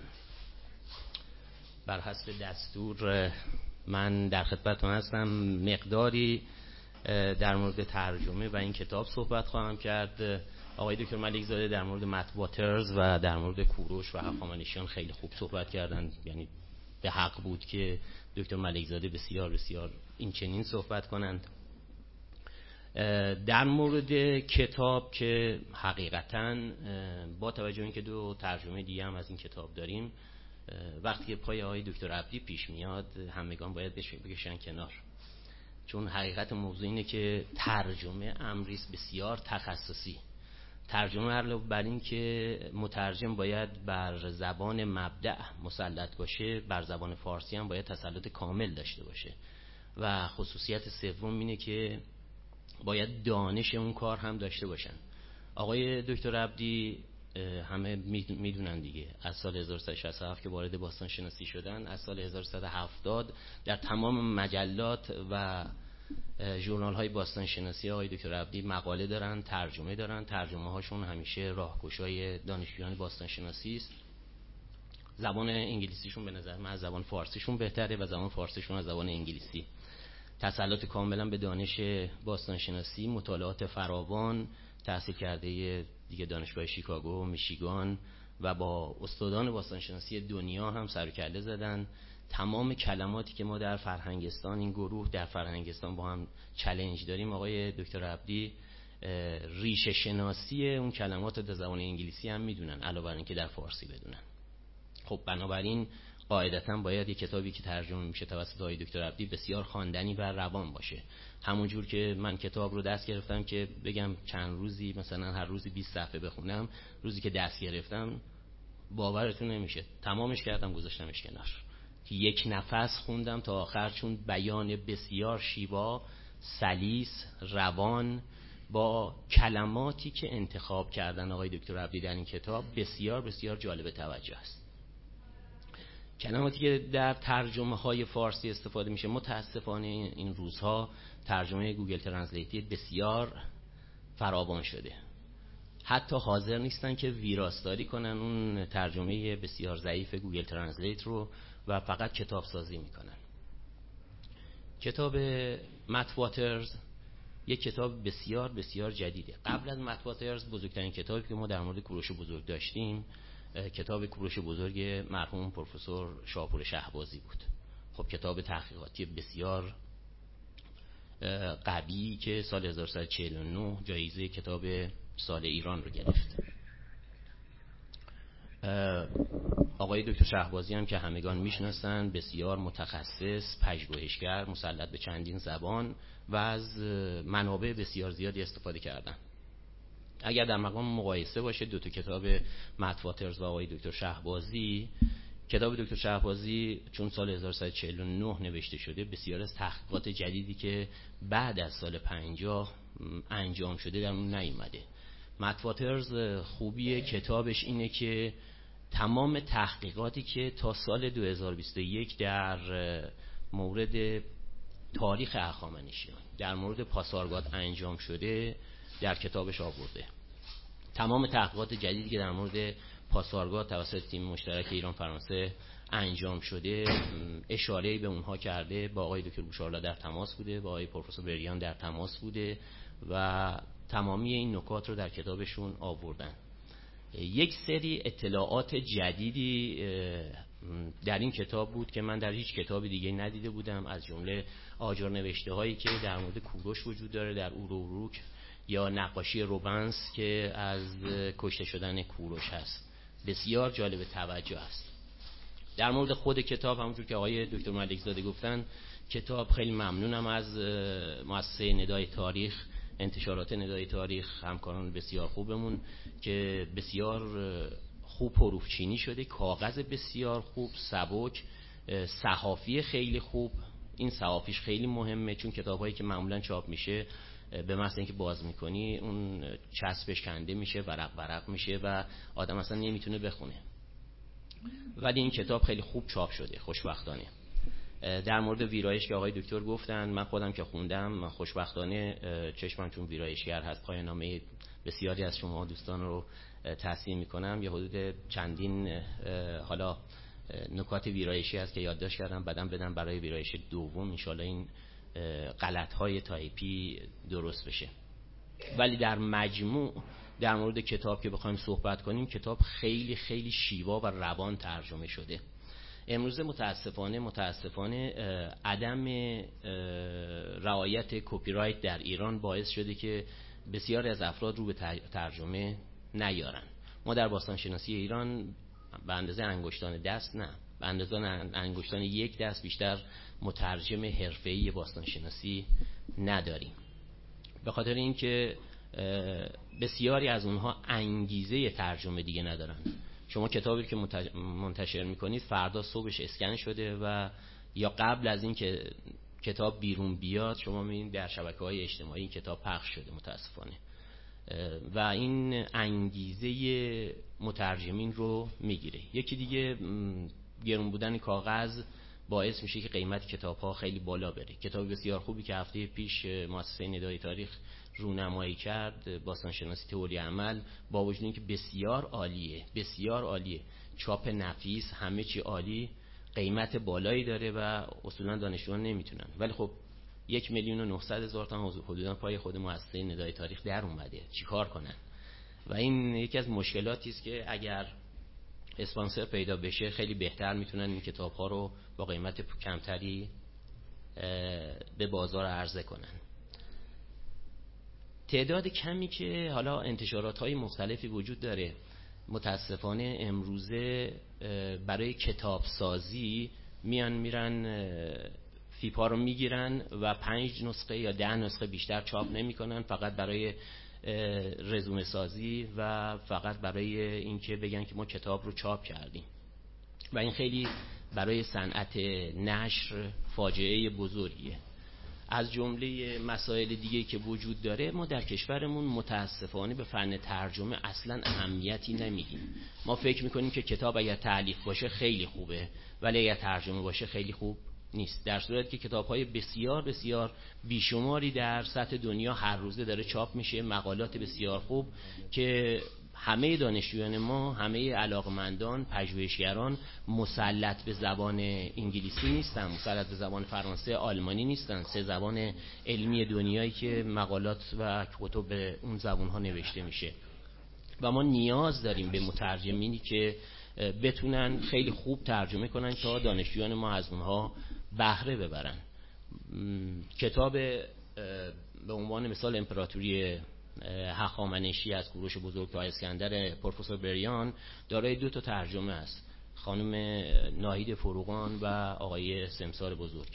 بر حسب دستور من در خدمتتون هستم. مقداری در مورد ترجمه و این کتاب صحبت خواهم کرد آقای دکتر ملک زاده در مورد مت واترز و در مورد کوروش و هخامنشیان خیلی خوب صحبت کردن، یعنی به حق بود که دکتر ملک زاده بسیار بسیار این چنین صحبت کنند. در مورد کتاب که حقیقتاً با توجه اینکه دو ترجمه دیگه هم از این کتاب داریم، وقتی که پای آقای دکتر عبدی پیش میاد همگان باید بکشن کنار، چون حقیقت موضوع اینه که ترجمه امریست بسیار تخصصی. ترجمه علاوه بر این که مترجم باید بر زبان مبدأ مسلط باشه، بر زبان فارسی هم باید تسلط کامل داشته باشه و خصوصیت سوم اینه که باید دانش اون کار هم داشته باشن. آقای دکتر عبدی همه میدونن دیگه، از سال هزار و سیصد و شصت و هفت که وارد باستان شناسی شدن، از سال هزار و سیصد و هفتاد در تمام مجلات و ژورنال های باستان شناسی آقای دکتر عبدی مقاله دارن، ترجمه دارن. ترجمه هاشون همیشه راهگشای دانشجویان باستان شناسی است. زبان انگلیسیشون به نظر من از زبان فارسیشون بهتره و زبان فارسیشون از زبان انگلیسی. تسلط کاملا به دانش باستان شناسی، مطالعات فراوان، تحصیل کرده دیگه دانشگاه شیکاگو، میشیگان و با استادان باستان شناسی دنیا هم سر و کله زدن. تمام کلماتی که ما در فرهنگستان، این گروه در فرهنگستان با هم چالش داریم، آقای دکتر عبدی ریشه شناسی اون کلمات در زبان انگلیسی هم میدونن علاوه بر اینکه در فارسی بدونن. خب بنابراین قاعدتاً باید یک کتابی که ترجمه میشه توسط آقای دکتر عبدی بسیار خواندنی و روان باشه. همون جور که من کتاب رو دست گرفتم که بگم چند روزی مثلا هر روزی بیست صفحه بخونم، روزی که دست گرفتم باورتون نمیشه تمامش کردم گذاشتمش کنار، که یک نفس خوندم تا آخر، چون بیان بسیار شیوا، سلیس، روان با کلماتی که انتخاب کردن آقای دکتر عبدی در این کتاب بسیار بسیار جالب توجه است. کلماتی که در ترجمه های فارسی استفاده میشه، متاسفانه این روزها ترجمه گوگل ترنسلیتی بسیار فراوان شده، حتی حاضر نیستن که ویراستاری کنن اون ترجمه بسیار ضعیف گوگل ترنسلیت رو و فقط کتاب سازی میکنن. کتاب مت واترز یک کتاب بسیار بسیار جدیده. قبل از مت واترز بزرگترین کتابی که ما در مورد کوروش بزرگ داشتیم کتاب کوروش بزرگ مرحوم پروفسور شاپور شهبازی بود. خب کتاب تحقیقاتی بسیار قوی که سال هزار و سیصد و چهل و نه جایزه کتاب سال ایران رو گرفت. آقای دکتر شهبازی هم که همگان میشناسن، بسیار متخصص، پژوهشگر، مسلط به چندین زبان و از منابع بسیار زیادی استفاده کردن. اگر در مقام مقایسه باشه دو تا کتاب مت واترز و آقای دکتر شهبازی، کتاب دکتر شهبازی چون سال هزار و سیصد و چهل و نه نوشته شده، بسیار از تحقیقات جدیدی که بعد از سال پنجاه انجام شده در اون نیومده. مت واترز خوبی کتابش اینه که تمام تحقیقاتی که تا سال دو هزار و بیست و یک در مورد تاریخ هخامنشیان، در مورد پاسارگاد انجام شده در کتابش آورده. تمام تحقیقات جدیدی که در مورد پاسارگاد توسط تیم مشترک ایران فرانسه انجام شده اشاره به اونها کرده، با آقای دکتر بوشارلا در تماس بوده، با آقای پروفسور بریان در تماس بوده و تمامی این نکات رو در کتابشون آوردن. یک سری اطلاعات جدیدی در این کتاب بود که من در هیچ کتاب دیگه ندیده بودم، از جمله آجر نوشته هایی که در مورد کوروش وجود داره در اوروروک یا نقاشی روبنس که از کشته شدن کوروش هست، بسیار جالب توجه است. در مورد خود کتاب همونجور که آقای دکتر ملک زاده گفتن، کتاب خیلی ممنونم از مؤسسه ندای تاریخ، انتشارات ندای تاریخ، همکاران بسیار خوبمون که بسیار خوب حروف چینی شده، کاغذ بسیار خوب، سبک، صحافی خیلی خوب. این صحافیش خیلی مهمه چون کتابایی که معمولا چاپ میشه به محض اینکه باز میکنی اون چسبش کنده میشه، ورق ورق میشه و آدم اصلا نمیتونه بخونه. ولی این کتاب خیلی خوب چاپ شده خوشبختانه. در مورد ویرایش که آقای دکتر گفتن، من خودم که خوندم خوشبختانه چشمم چون ویرایشگر هست پایان نامه بسیاری از شما دوستان رو تحسین میکنم. یه حدود چندین حالا نکات ویرایشی هست که یادداشت کردم بعدم بدم برای ویرایش دوم، انشالله این غلط‌های تایپی درست بشه. ولی در مجموع در مورد کتاب که بخوایم صحبت کنیم، کتاب خیلی خیلی شیوا و روان ترجمه شده. امروز متاسفانه متاسفانه عدم رعایت کپی رایت در ایران باعث شده که بسیاری از افراد رو به ترجمه نیارن. ما در باستان شناسی ایران به اندازه انگشتان دست نه به اندازه انگشتان یک دست بیشتر مترجم حرفه‌ای باستان شناسی نداریم، به خاطر اینکه بسیاری از اونها انگیزه ترجمه دیگه ندارن. شما کتابی که منتشر میکنید فردا صبحش اسکن شده و یا قبل از این که کتاب بیرون بیاد شما میبینید در شبکه‌های اجتماعی این کتاب پخش شده متاسفانه، و این انگیزه مترجمین رو میگیره. یکی دیگه گرون بودن کاغذ باعث میشه که قیمت کتاب‌ها خیلی بالا بره. کتاب بسیار خوبی که هفته پیش مؤسسه ندای تاریخ رونمایی کرد، باستان شناسی تئوری عمل، با وجود اینکه بسیار عالیه بسیار عالیه، چاپ نفیس، همه چی عالی، قیمت بالایی داره و اصولا دانشجویان نمیتونن. ولی خب یک میلیون و نهصد هزار تا حدوداً پای خود مؤسسه ندای تاریخ در اومده، چیکار کنن؟ و این یکی از مشکلاتی است که اگر اسپانسر پیدا بشه خیلی بهتر میتونن این کتاب‌ها رو با قیمت کمتری به بازار عرضه کنن. تعداد کمی که حالا انتشارات‌های مختلفی وجود داره، متاسفانه امروزه برای کتاب سازی میان میرن فیپا رو میگیرن و پنج نسخه یا ده نسخه بیشتر چاپ نمیکنن، فقط برای رزومه سازی و فقط برای اینکه بگن که ما کتاب رو چاپ کردیم. و این خیلی برای صنعت نشر فاجعه بزرگیه. از جمله مسائل دیگه که وجود داره، ما در کشورمون متاسفانه به فن ترجمه اصلا اهمیتی نمیدیم. ما فکر میکنیم که کتاب اگر تألیف باشه خیلی خوبه، ولی اگر ترجمه باشه خیلی خوب نیست، در صورتی که کتاب‌های بسیار بسیار بیشماری در سطح دنیا هر روزه داره چاپ میشه، مقالات بسیار خوب که همه دانشجویان ما، همه علاقمندان، پژوهشگران مسلط به زبان انگلیسی نیستن، مسلط به زبان فرانسه، آلمانی نیستن، سه زبان علمی دنیایی که مقالات و کتب به اون زبان‌ها نوشته میشه. و ما نیاز داریم به مترجمینی که بتونن خیلی خوب ترجمه کنن تا دانشجویان ما از اونها بهره ببرن. کتاب به عنوان مثال امپراتوری هخامنشی از کوروش بزرگ تا اسکندر پروفسور بریان دارای دو تا ترجمه است، خانم ناهید فروغان و آقای سمسار بزرگ.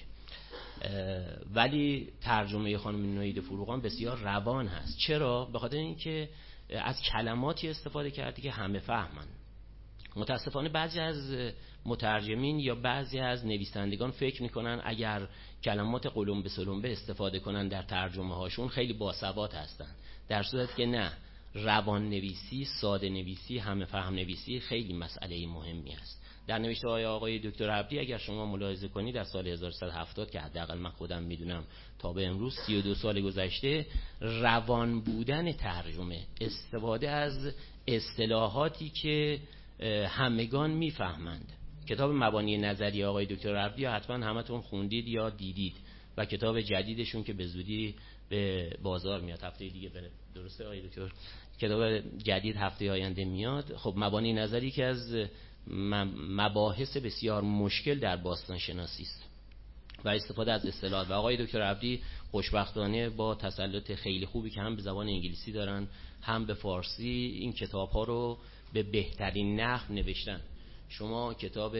ولی ترجمه خانم ناهید فروغان بسیار روان هست. چرا؟ به خاطر اینکه از کلماتی استفاده کرده که همه فهمن. متاسفانه بعضی از مترجمین یا بعضی از نویسندگان فکر میکنن اگر کلمات قلم به سلمبه استفاده کنن در ترجمه هاشون خیلی باسواد هستن، در صورتی که نه. روان نویسی، ساده نویسی، همه فهم نویسی خیلی مسئله مهمی است. در نوشته های آقای دکتر عبدی اگر شما ملاحظه کنید در سال هزار و سیصد و هفتاد که حداقل من خودم میدونم تا به امروز سی و دو سال گذشته، روان بودن ترجمه، استفاده از اصطلاحاتی که همگان میفهمند. کتاب مبانی نظری آقای دکتر عبدی حتما همتون خوندید یا دیدید و کتاب جدیدشون که به زودی به بازار میاد هفته دیگه، درسته آقای دکتر؟ کتاب جدید هفته آینده میاد. خب مبانی نظری که از مباحث بسیار مشکل در باستان شناسی است و استفاده از اصطلاحات، و آقای دکتر عبدی خوشبختانه با تسلط خیلی خوبی که هم به زبان انگلیسی دارن هم به فارسی این کتاب ها رو به بهترین نحو نوشتن. شما کتاب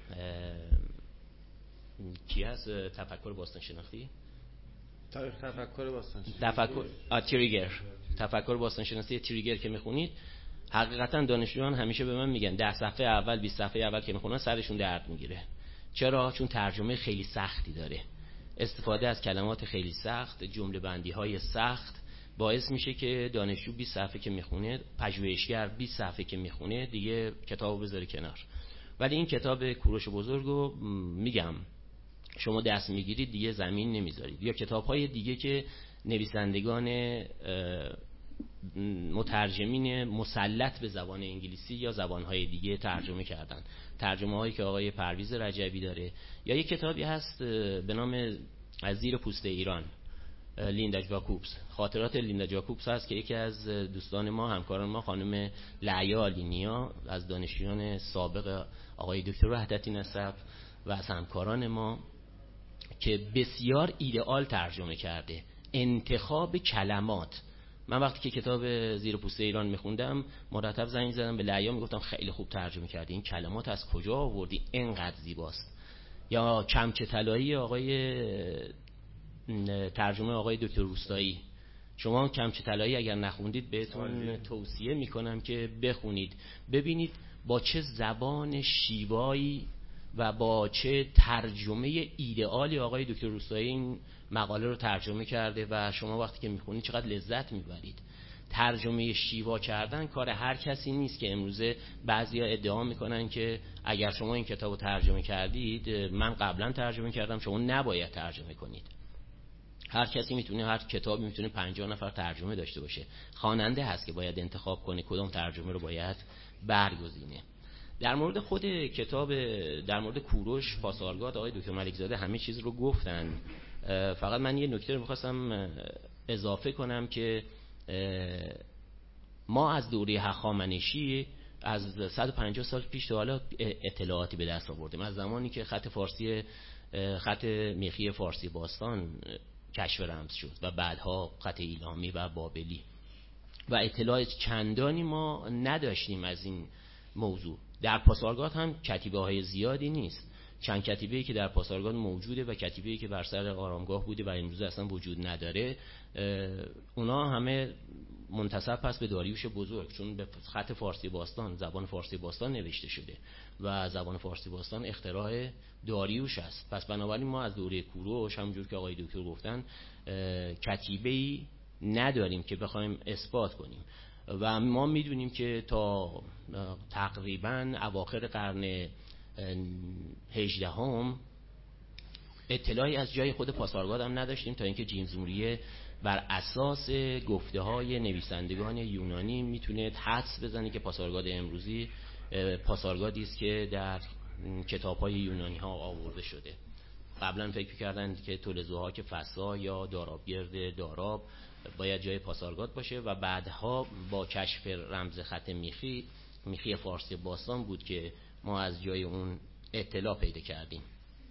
کی هست؟ تفکر باستان شناختی؟ تفکر باستان شناسی تفکر تریگر تفکر باستان شناسی تریگر که میخونید، حقیقتا دانشجویان همیشه به من میگن ده صفحه اول بیست صفحه اول که میخونن سرشون درد میگیره. چرا؟ چون ترجمه خیلی سختی داره، استفاده از کلمات خیلی سخت، جمله بندی های سخت باعث میشه که دانشجو بیست صفحه که میخونه، پژوهشگر بیست صفحه که میخونه دیگه کتابو بذاره کنار. ولی این کتاب کوروش بزرگو میگم شما دست میگیرید دیگه زمین نمیذارید. یا کتاب‌های دیگه که نویسندگان مترجمین مسلط به زبان انگلیسی یا زبان‌های دیگه ترجمه کردن، ترجمه‌هایی که آقای پرویز رجبی داره. یا یک کتابی هست به نام از زیر پوست ایران، لیندا جاکوبس. خاطرات لیندا جاکوبس هست که یکی از دوستان ما، همکاران ما، خانم لعیا آلینیا از دانشجویان سابق آقای دکتر وحدتی نسب و از همکاران ما که بسیار ایدئال ترجمه کرده. انتخاب کلمات، من وقتی که کتاب زیر پوسته ایران میخوندم مرتب زنگ زدم به لعیا میگفتم خیلی خوب ترجمه کردی، این کلمات از کجا آوردی، اینقدر زیباست. یا کمچه طلایی آقای ترجمه آقای دکتر روستایی، شما کمچه طلایی اگر نخوندید بهتون توصیه میکنم که بخونید، ببینید با چه زبان شیوایی و با چه ترجمه ایدئالی آقای دکتر روستایی این مقاله رو ترجمه کرده و شما وقتی که میخونید چقدر لذت میبرید. ترجمه شیوا کردن کار هر کسی نیست که امروزه بعضیا ادعا میکنن که اگر شما این کتاب رو ترجمه کردید، من قبلا ترجمه کردم، شما نباید ترجمه کنید. هر کسی میتونه، هر کتابی میتونه پنجاه نفر ترجمه داشته باشه. خواننده هست که باید انتخاب کنه کدام ترجمه رو باید برگزینه. در مورد خود کتاب، در مورد کوروش پاسارگاد آقای دکتر ملک زاده همه چیز رو گفتن. فقط من یه نکته رو میخواستم اضافه کنم که ما از دوره هخامنشی از صد و پنجاه سال پیش تا حالا اطلاعاتی به دست آوردیم، از زمانی که خط فارسی، خط میخی فارسی باستان کشف رمز شد و بعدها خط ایلامی و بابلی، و اطلاعات چندانی ما نداشتیم از این موضوع. در پاسارگاد هم کتیبه های زیادی نیست، چند کتیبه‌ای که در پاسارگاد موجوده و کتیبه‌ای که بر سر آرامگاه بوده و امروز اصلا وجود نداره، اونا همه منتسب هست به داریوش بزرگ، چون به خط فارسی باستان، زبان فارسی باستان نوشته شده و زبان فارسی باستان اختراع داریوش است. پس بنابراین ما از دوره کوروش همونجور که آقای دکتر گفتن کتیبه‌ای نداریم که بخوایم اثبات کنیم و ما میدونیم که تا تقریبا اواخر قرن هجدهم اطلاعی از جای خود پاسارگاد هم نداشتیم، تا اینکه جیمز موریه بر اساس گفته های نویسندگان یونانی میتونه حدس بزنه که پاسارگاد امروزی پاسارگادی است که در کتاب های یونانی ها آورده شده. قبلا فکر کردن که تولزوها که فسا یا دارابگرد داراب باید جای پاسارگاد باشه و بعدها با کشف رمز خط میخی میخی فارسی باستان بود که ما از جای اون اطلاع پیدا کردیم.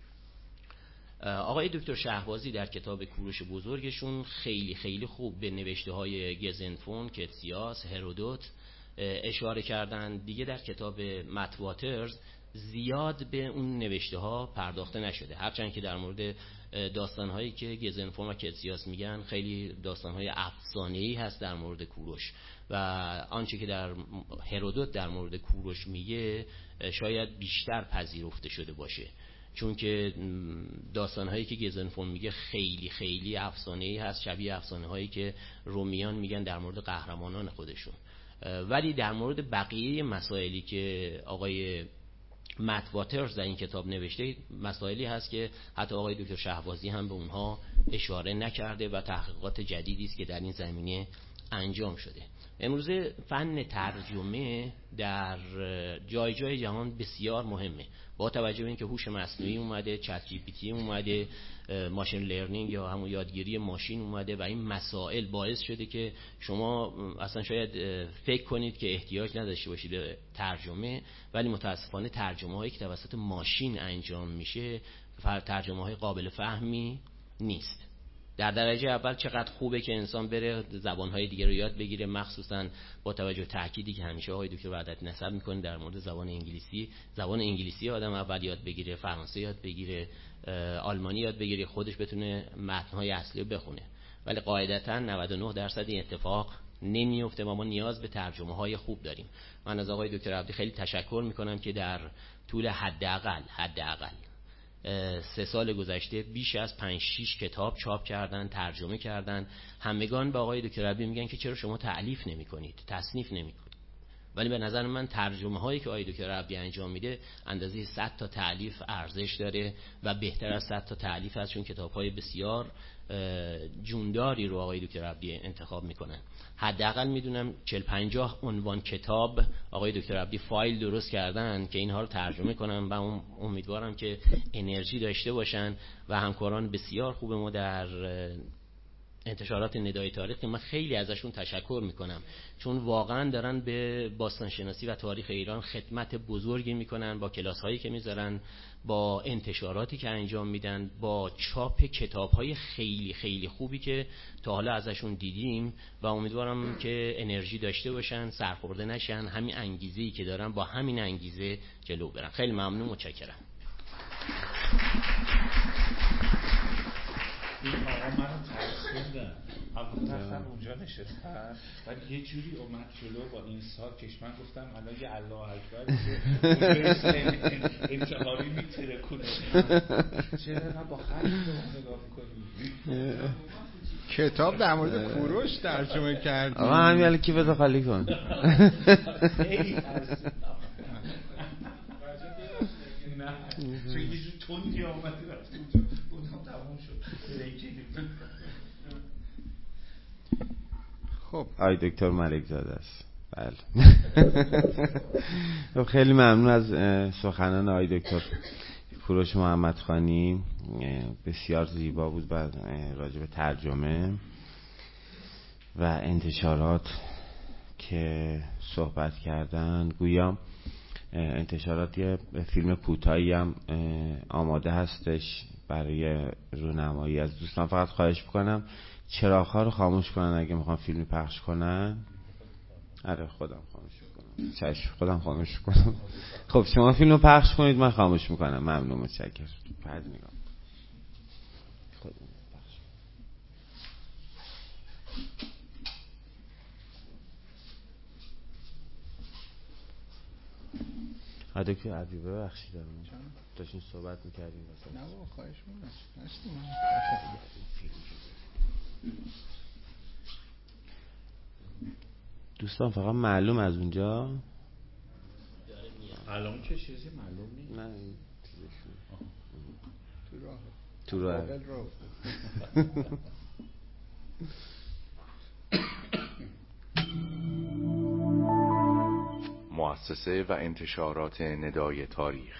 آقای دکتر شهبازی در کتاب کوروش بزرگشون خیلی خیلی خوب به نوشته های گزنفون، کتسیاس، هرودوت اشاره کردن. دیگه در کتاب متواترز زیاد به اون نوشته ها پرداخته نشده، هرچند که در مورد داستان هایی که گزنفون و کتسیاس میگن خیلی داستان های افسانه‌ای هست در مورد کوروش و آنچه که در هرودوت در مورد کوروش میگه شاید بیشتر پذیرفته شده باشه، چون که داستان هایی که گزنفون میگه خیلی خیلی افسانه‌ای هست، شبیه افسانه هایی که رومیان میگن در مورد قهرمانان خودشون. ولی در مورد بقیه مسائلی که آقای متواترز در این کتاب نوشته، مسائلی هست که حتی آقای دکتر شهبازی هم به اونها اشاره نکرده و تحقیقات جدیدی است که در این زمینه انجام شده. امروزه فن ترجمه در جای جای جهان بسیار مهمه، با توجه به اینکه هوش مصنوعی اومده، چت جی پی تی اومده، ماشین لرنینگ یا همون یادگیری ماشین اومده و این مسائل باعث شده که شما اصلا شاید فکر کنید که احتیاج نداشته باشید به ترجمه، ولی متاسفانه ترجمه هایی که توسط ماشین انجام میشه ترجمه های قابل فهمی نیست. در درجه اول چقدر خوبه که انسان بره زبان‌های دیگه رو یاد بگیره، مخصوصا با توجه به تأکیدی که همیشه آقای دکتر وحدتی نسب می‌کنه در مورد زبان انگلیسی. زبان انگلیسی آدم اول یاد بگیره، فرانسه یاد بگیره، آلمانی یاد بگیره، خودش بتونه متن‌های اصلی رو بخونه. ولی قاعدتاً نود و نه درصد این اتفاق نمیفته و ما نیاز به ترجمه‌های خوب داریم. من از آقای دکتر عبدی خیلی تشکر می‌کنم که در طول حداقل حداقل سه سال گذشته بیش از پنج شش کتاب چاپ کردن، ترجمه کردن. همگان به آقای دکتر عبدی میگن که چرا شما تألیف نمی کنید، تصنیف نمی کنید، ولی به نظر من ترجمه هایی که آقای دکتر عبدی انجام میده اندازه صد تا تألیف ارزش داره و بهتر از صد تا تألیف هست، چون کتاب های بسیار جونداری رو آقای دکتر عبدی انتخاب میکنن. حداقل میدونم چهل پنجاه عنوان کتاب آقای دکتر عبدی فایل درست کردن که اینها رو ترجمه کنن و امیدوارم که انرژی داشته باشن و همکاران بسیار خوب ما در انتشارات ندای تاریخ که من خیلی ازشون تشکر میکنم، چون واقعا دارن به باستانشناسی و تاریخ ایران خدمت بزرگی میکنن با کلاس هایی که میذارن، با انتشاراتی که انجام میدن، با چاپ کتاب های خیلی خیلی خوبی که تا حالا ازشون دیدیم و امیدوارم که انرژی داشته باشن، سرخورده نشن، همین انگیزه‌ای که دارن با همین انگیزه جلو برن. خیلی ممنون، متشکرم. این آقا منو ترسوندن، اما رفتم اونجا نشستم و یه جوری اومد جلو با این ساکش، من گفتم الان یه الله اکبر انتحاری میترکونه، چرا با خیلی نگاه میکنی؟ کتاب در مورد کوروش ترجمه کردی؟ آقا همین الان کی بذار خالی کن. خیلی ترسوندم، نه چون یه جور تندی آمدی رفتی اونجا بودم تموم شد. خب آی دکتر ملک زاده است. بله. خیلی ممنون از سخنان آی دکتر کوروش محمدخانی، بسیار زیبا بود بعد راجع به ترجمه و انتشارات که صحبت کردن. گویا انتشارات یه فیلم کوتاهی هم آماده هستش برای رونمایی. از دوستان فقط خواهش میکنم چراغ‌ها رو خاموش کنن اگه میخوان فیلمی پخش کنن. آره خودم خاموش میکنم. چشم خودم خاموش میکنم. خب شما فیلم رو پخش کنید من خاموش میکنم. ممنون، متشکرم. بعد نگاه خودم پخش. آده که عبی ببخشید دارم داشتین صحبت میکردیم. نه بابا خواهش میکنم. نشتیم دوستان فقط معلوم از اونجا الان چه چیزی معلوم نیست. نه این تو راه تو راه مؤسسه و انتشارات ندای تاریخ.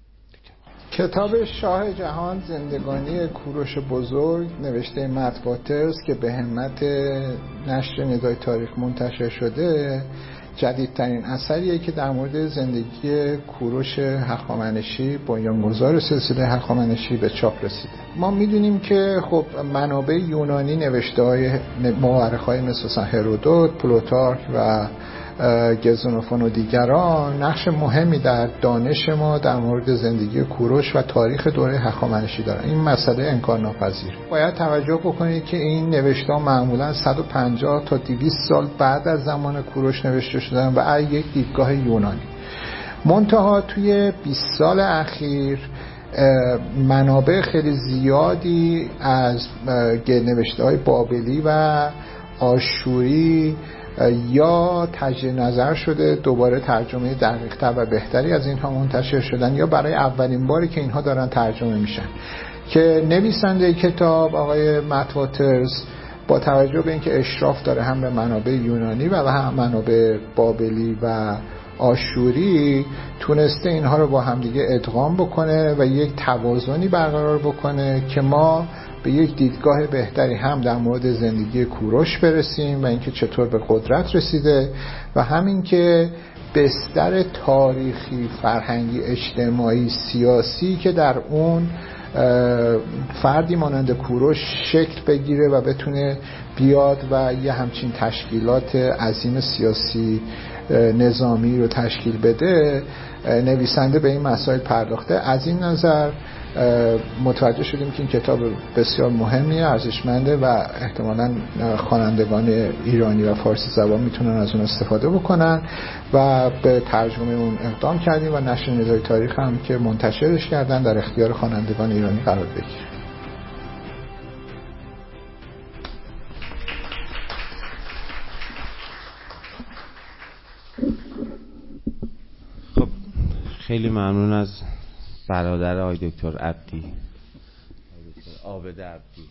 کتاب شاه جهان زندگانی کوروش بزرگ نوشته مت واترز که به همت نشر ندای تاریخ منتشر شده جدیدترین اثریه که در مورد زندگی کوروش هخامنشی بنیانگذار سلسله هخامنشی به چاپ رسیده. ما میدونیم که خب منابع یونانی نوشته های مورخ‌های مثل هرودوت، پلوتارک و گزنوفون و دیگران نقش مهمی در دانش ما در مورد زندگی کوروش و تاریخ دوره هخامنشی دارن. این مسئله انکار ناپذیره. باید توجه بکنید که این نوشته‌ها معمولاً صد و پنجاه تا دویست سال بعد از زمان کوروش نوشته شدن و از یک دیدگاه یونانی. منتها توی بیست سال اخیر منابع خیلی زیادی از نوشته‌های بابلی و آشوری یا تجدید نظر شده، دوباره ترجمه دقیق‌تر و بهتری از اینها منتشر شدن یا برای اولین باری که اینها دارن ترجمه میشن که نویسنده کتاب آقای مت واترز با توجه به اینکه اشراف داره هم به منابع یونانی و هم منابع بابلی و آشوری تونسته اینها رو با همدیگه ادغام بکنه و یک توازنی برقرار بکنه که ما به یک دیدگاه بهتری هم در مورد زندگی کوروش برسیم و اینکه چطور به قدرت رسیده و همین که بستر تاریخی، فرهنگی، اجتماعی، سیاسی که در اون فردی مانند کوروش شکل بگیره و بتونه بیاد و یه همچین تشکیلات عظیم سیاسی نظامی رو تشکیل بده. نویسنده به این مسائل پرداخته. از این نظر متوجه شدیم که این کتاب بسیار مهمیه، ارزشمنده و احتمالاً خوانندگان ایرانی و فارسی زبان میتونن از اون استفاده بکنن و به ترجمه اون اقدام کردیم و نشر ندای تاریخ هم که منتشرش کردن در اختیار خوانندگان ایرانی قرار بگیره. خب خیلی ممنون از برادر آقای دکتر عبدی، عابد عبدی.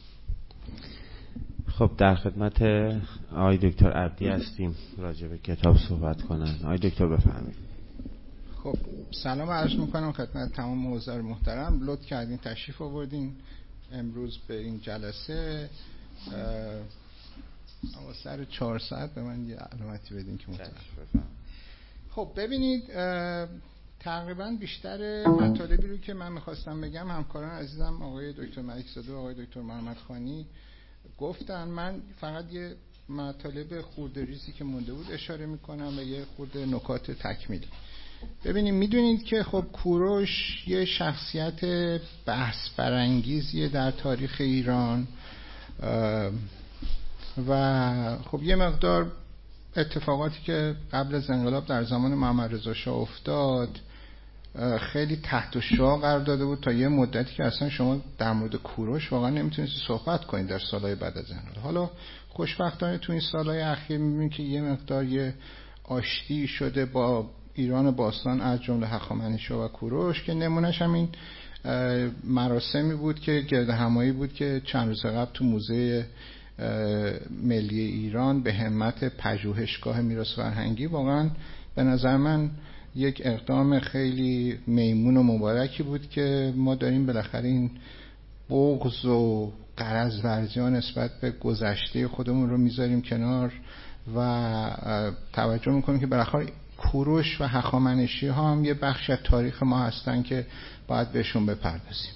خب در خدمت آقای دکتر عبدی هستیم راجع به کتاب صحبت کنن. آقای دکتر بفرمایید. خب سلام عرض میکنم خدمت تمام حضار محترم. لطف کردین تشریف آوردین امروز به این جلسه اما سر چهار ساعت به من یه علامتی بدین که متوجه. خب ببینید تقریبا بیشتر مطالبی رو که من میخواستم بگم همکاران عزیزم آقای دکتر ملک زاده و آقای دکتر محمد خانی گفتن. من فقط یه مطالب خورده ریزی که مونده بود اشاره میکنم و یه خورده نکات تکمیلی. ببینید میدونید که خب کوروش یه شخصیت بحث برانگیزیه در تاریخ ایران و خب یه مقدار اتفاقاتی که قبل از انقلاب در زمان محمد رضا شاه افتاد خیلی تحت شعاع قرار داده بود تا یه مدتی که اصلا شما در مورد کوروش واقعا نمیتونید صحبت کنید در سالهای بعد از انقلاب. حالا خوشبختانه تو این سالهای اخیر میبینید که یه مقدار یه آشتی شده با ایران باستان از جمله هخامنشی‌ها و کوروش که نمونهش همین مراسمی بود که گرد همایی بود که چند روز قبل تو موزه ملی ایران به همت پژوهشگاه میراث فرهنگی واقعا به نظر من یک اقدام خیلی میمون و مبارکی بود که ما داریم بالاخره این بغض و غرض ورزی ها نسبت به گذشته خودمون رو میذاریم کنار و توجه میکنیم که بالاخره کوروش و هخامنشی ها هم یه بخش از تاریخ ما هستن که باید بهشون بپردازیم.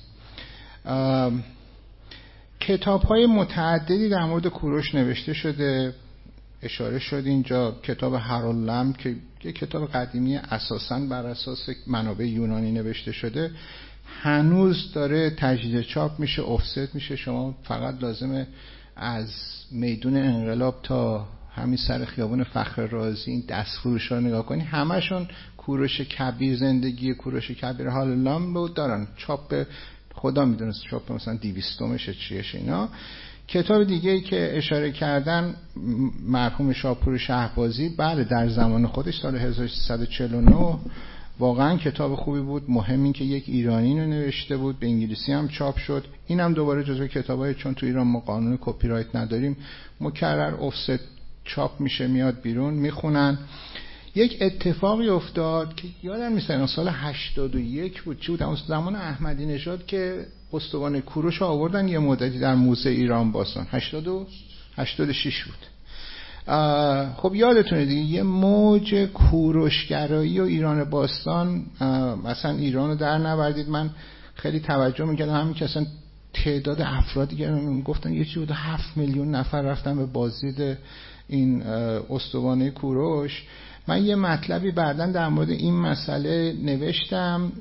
کتاب های متعددی در مورد کوروش نوشته شده، اشاره شد اینجا کتاب هراللم که یه کتاب قدیمی اساساً بر اساس منابع یونانی نوشته شده هنوز داره تجدید چاپ میشه، افست میشه. شما فقط لازمه از میدون انقلاب تا همین سر خیابون فخر رازی این دستفروش‌ها رو نگاه کنی، همشون کوروش کبیر، زندگی کوروش کبیر هراللم رو دارن. چاپ خدا میدونه چاپ مثلا دویستمشه چیشه اینا. کتاب دیگه ای که اشاره کردن مرحوم شاپور شهبازی، بله در زمان خودش سال هزار و سیصد و چهل و نه واقعا کتاب خوبی بود. مهم این که یک ایرانی رو نوشته بود، به انگلیسی هم چاپ شد. اینم دوباره جزو کتابای، چون تو ایران ما قانون کپی رایت نداریم، مکرر افست چاپ میشه میاد بیرون میخونن. یک اتفاقی افتاد که یادم نیست سال هشتاد و یک بود چی بود، اون زمان احمدی نژاد که استوانه کوروش آوردن یه مدتی در موزه ایران باستان، هشتاد و هشتاد و شش بود. خب یادتونه دیگه یه موج کوروشگرایی و ایران باستان مثلا ایران رو در نوردید. من خیلی توجه میکردم همین که اصلا تعداد افرادی که گفتن یه چیزی بود هفت میلیون نفر رفتن به بازدید این استوانه کوروش. من یه مطلبی بعداً در مورد این مسئله نوشتم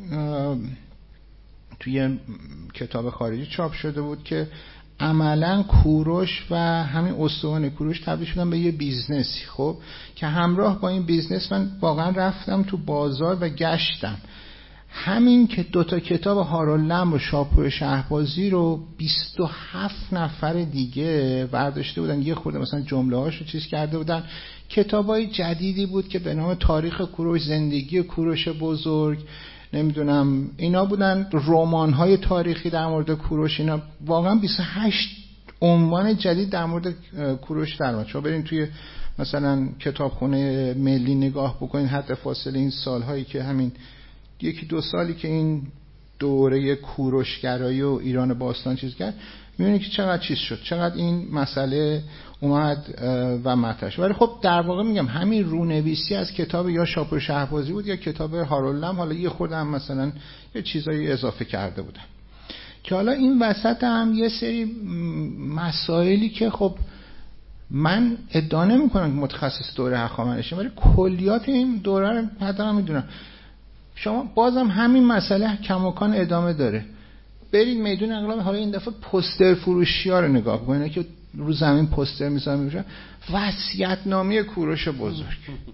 توی کتاب خارجی چاپ شده بود که عملاً کوروش و همین استوانه کوروش تبدیل شدن به یه بیزنسی. خب که همراه با این بیزنس من واقعا رفتم تو بازار و گشتم. همین که دوتا کتاب هاراللم و شاپور شهبازی رو بیست و هفت نفر دیگه برداشته بودن، یه خورده مثلا جمله هاشو چیز کرده بودن. کتابای جدیدی بود که به نام تاریخ کوروش، زندگی کوروش بزرگ، نمیدونم اینا بودن، رمان های تاریخی در مورد کوروش. اینا واقعا بیست و هشت عنوان جدید در مورد کوروش در اومد. شما برین توی مثلا کتابخونه ملی نگاه بکنین، حد فاصله این سالهایی که همین یکی دو سالی که این دوره کوروشگرایی و ایران باستان چیز کرد، میبینید که چقدر چیز شد، چقدر این مسئله اومد و مطرح شد. ولی خب در واقع میگم همین رونویسی از کتاب یا شاپور شهبازی بود یا کتاب هاراللم، حالا یه خورده هم مثلا یه چیزایی اضافه کرده بودن که حالا این وسط هم یه سری مسائلی که خب من ادعا نمی‌کنم که متخصص دوره هخامنشی، ولی کلیات این دوره رو حداقل میدونم. شما بازم همین مسئله کماکان ادامه داره. برید میدون انقلاب، حالا این دفعه پوستر فروشی ها رو نگاه کنید که رو زمین پوستر میذارن میشه وصیت‌نامه کوروش بزرگ.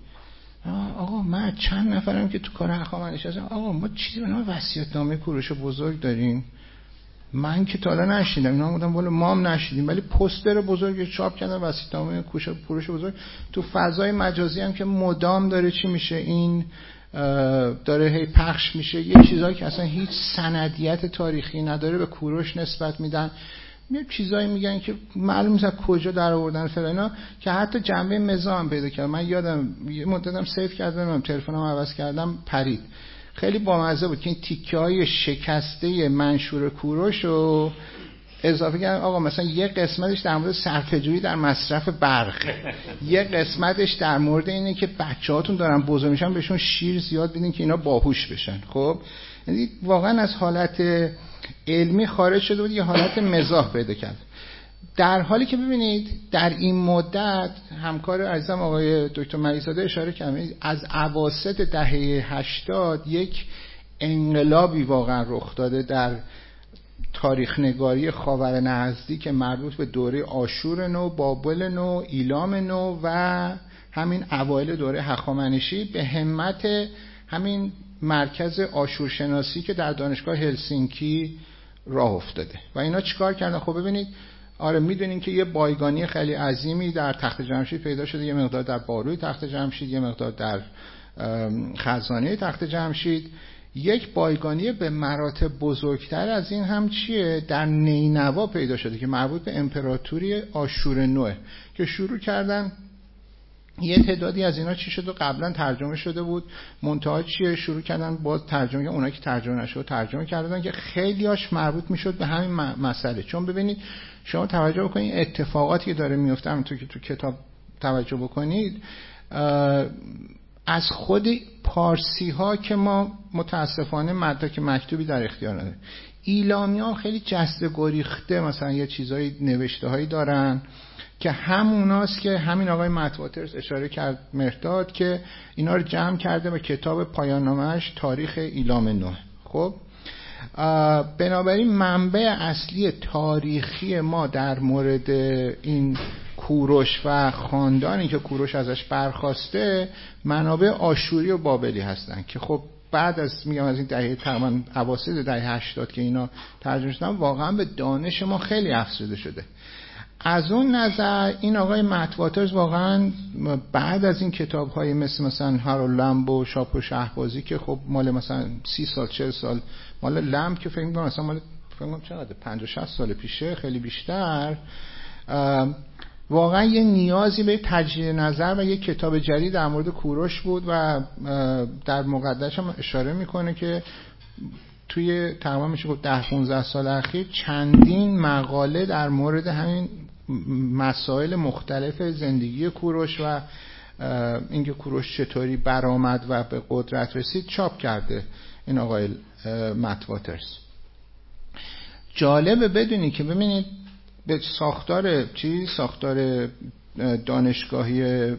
آقا من چند نفرم که تو کار هخامنشی هستم، آقا ما چیزی به نام وصیت‌نامه کوروش بزرگ داریم؟ من که تا حالا نشیدم. اینا بودن والا ما هم نشیدیم، ولی پوستر بزرگ چاپ کردن وصیت‌نامه کوروش بزرگ. تو فضای مجازی هم که مدام داره چی میشه، این داره هی پخش میشه، یه چیزایی که اصلا هیچ سندیت تاریخی نداره به کوروش نسبت میدن، یه چیزایی میگن که معلوم نیست از کجا در آوردن فلان، که حتی جنبه مزاح هم پیدا کرد. من یادم یه مدتم سیو کردم، تلفنم عوض کردم، پرید. خیلی بامزه بود که این تیکه‌های شکسته منشور کوروش رو اضافه کردم آقا مثلا یه قسمتش در مورد صرفه‌جویی در مصرف برق، یه قسمتش در مورد اینه که بچه‌هاتون دارن بزرگ میشن بهشون شیر زیاد بدین که اینا باهوش بشن. خب یعنی واقعا از حالت علمی خارج شده بود، یه حالت مزاح پیدا کرد. در حالی که ببینید در این مدت همکار عزیزم آقای دکتر ملیک‌زاده اشاره کردن، از اواسط دهه هشتاد یک انقلابی واقعا رخ داده در تاریخ نگاری خاور نزدیک که مربوط به دوره آشور نو، بابل نو، ایلام نو و همین اوایل دوره هخامنشی به همت همین مرکز آشور شناسی که در دانشگاه هلسینکی راه افتاده. و اینا چیکار کردن؟ خب ببینید، آره میدونین که یه بایگانی خیلی عظیمی در تخت جمشید پیدا شده، یه مقدار در باروی تخت جمشید، یه مقدار در خزانه تخت جمشید. یک بایگانی به مراتب بزرگتر از این هم چیه؟ در نینوا پیدا شده که مربوط به امپراتوری آشور نوه که شروع کردن. یه تعدادی از اینا چی شده؟ قبلا ترجمه شده بود، منتها چیه؟ شروع کردن باز ترجمه، اونایی که ترجمه نشد ترجمه کردن که خیلیاش مربوط میشد به همین مسئله. چون ببینید شما توجه بکنید اتفاقاتی که داره میفته، همونطور که تو کتاب توجه بکنید، از خود پارسی ها که ما متاسفانه مدرک مکتوبی در اختیار نداره، ایلامی ها خیلی جسته گریخته مثلا یه چیزای نوشته هایی دارن که هموناست که همین آقای متواترز اشاره کرد مرداد که اینا رو جمع کرده به کتاب پایان نامه‌اش تاریخ ایلام نوح. خب بنابراین منبع اصلی تاریخی ما در مورد این کوروش و خاندانی که کوروش ازش برخواسته منابع آشوری و بابلی هستن که خب بعد از میگم از این دهه تقریبا اواسط دهه هشتاد که اینا ترجمه شدن واقعا به دانش ما خیلی افزوده شده. از اون نظر این آقای متواترز واقعا بعد از این کتاب‌های مثل مثلا هارولد لمب و شاپ و شهبازی که خب مال مثلا سی سال چهل سال، مال لمب که فکر می‌کنم مثلا مال فکر می‌کنم چقدر پنجاه شصت سال پیشه، خیلی بیشتر، واقعا یه نیازی به تجدید نظر و یه کتاب جدید در مورد کوروش بود و در مقدمش هم اشاره میکنه که توی تقریبا میشه گفت ده پانزده سال اخیر چندین مقاله در مورد همین مسائل مختلف زندگی کوروش و اینکه کوروش چطوری برآمد و به قدرت رسید چاپ کرده این آقای متواترز. جالبه بدونی که ببینید به ساختار چی ساختار دانشگاهی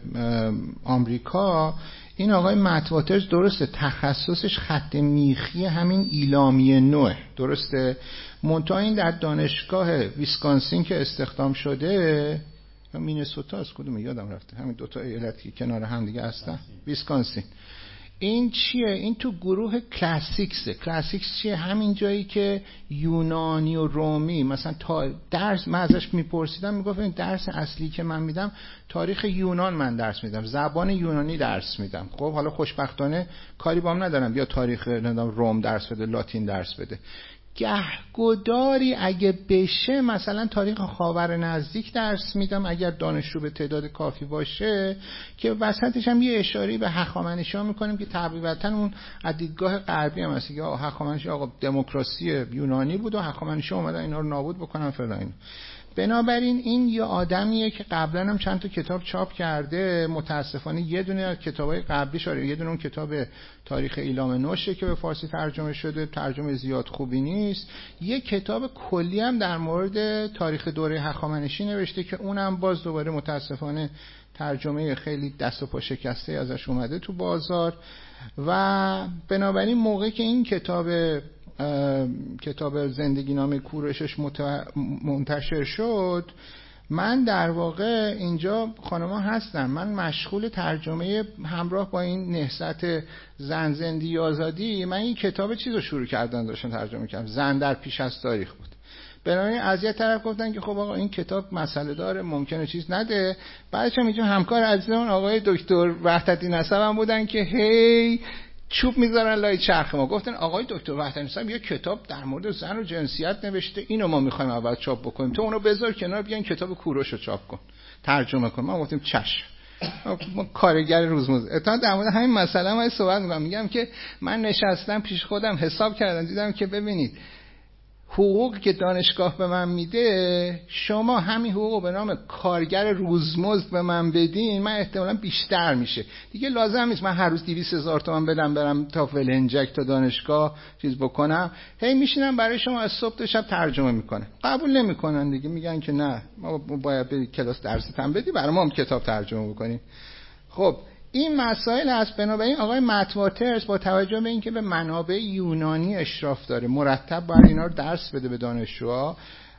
آمریکا این آقای متواترز درسته تخصصش خط میخی همین ایلامی نوع، درسته، منتها این در دانشگاه ویسکانسین که استخدام شده، مینسوتا از کدوم یادم رفته، همین دوتا ایالتی که کنار هم دیگه هستن، ویسکانسین. این چیه؟ این تو گروه کلاسیکسه. کلاسیکس چیه؟ همین جایی که یونانی و رومی مثلا تا درس من ازش میپرسیدم میگفت این درس اصلی که من میدم تاریخ یونان من درس میدم، زبان یونانی درس میدم. خب حالا خوشبختانه کاری بام ندارم بیا تاریخ روم درس بده، لاتین درس بده. گهگداری اگه بشه مثلا تاریخ خاور نزدیک درس میدم اگر دانشجو به تعداد کافی باشه، که وسطش هم یه اشاره به هخامنشی میکنیم که طبیعتا اون از دیدگاه غربی هم هست که هخامنشی آقا دموکراسی یونانی بود و هخامنشی اومدن اینا رو نابود بکنن فلان. بنابراین این یه آدمیه که قبلا هم چند تا کتاب چاپ کرده، متاسفانه یه دونه از کتابای قبلیش آره یه دونه اون کتاب تاریخ ایلام نوشه که به فارسی ترجمه شده، ترجمه زیاد خوبی نیست. یه کتاب کلی هم در مورد تاریخ دوره هخامنشی نوشته که اونم باز دوباره متاسفانه ترجمه خیلی دست و پا شکسته ازش اومده تو بازار. و بنابراین موقعی که این کتاب کتاب زندگی نامه کوروشش منتشر شد، من در واقع اینجا خانما هستم، من مشغول ترجمه همراه با این نهضت زن زندگی آزادی، من این کتاب چیز رو شروع کردن داشتم ترجمه کردم، زن در پیش از تاریخ بود. بنابراین از یه طرف گفتن که خب آقا این کتاب مسئله داره ممکنه چیز نده، بعدش هم اینجا همکار عزیزمون آقای دکتر وحدتی نسب هم بودن که هی چوب میذارن لای چرخ ما، گفتن آقای دکتر وحدتی نسب یه کتاب در مورد زن و جنسیت نوشته، اینو ما میخوایم اول چاپ بکنیم، تو اونو بذار کنار بیاین کتاب کوروش رو چاپ کن ترجمه کن. ما گفتیم چشم، ما کارگر روزمره. اتفاقا در مورد همین مسئله من صحبت می‌کنم، میگم که من نشستم پیش خودم حساب کردم دیدم که ببینید حقوقی که دانشگاه به من میده شما همین حقوق به نام کارگر روزمزد به من بدین، من احتمالاً بیشتر میشه دیگه. لازم نیست من هر روز دویست هزار تومان بدم برم تا ولنجک تا دانشگاه چیز بکنم، هی میشینم برای شما از صبح تا شب ترجمه میکنه. قبول نمیکنن دیگه، میگن که نه ما باید بری کلاس درسی هم بدی برای ما هم کتاب ترجمه بکنیم. خب این مسائل هست. بنابراین آقای مت واترز با توجه به اینکه به منابع یونانی اشراف داره، مرتب باید اینا رو درس بده به دانشجوها،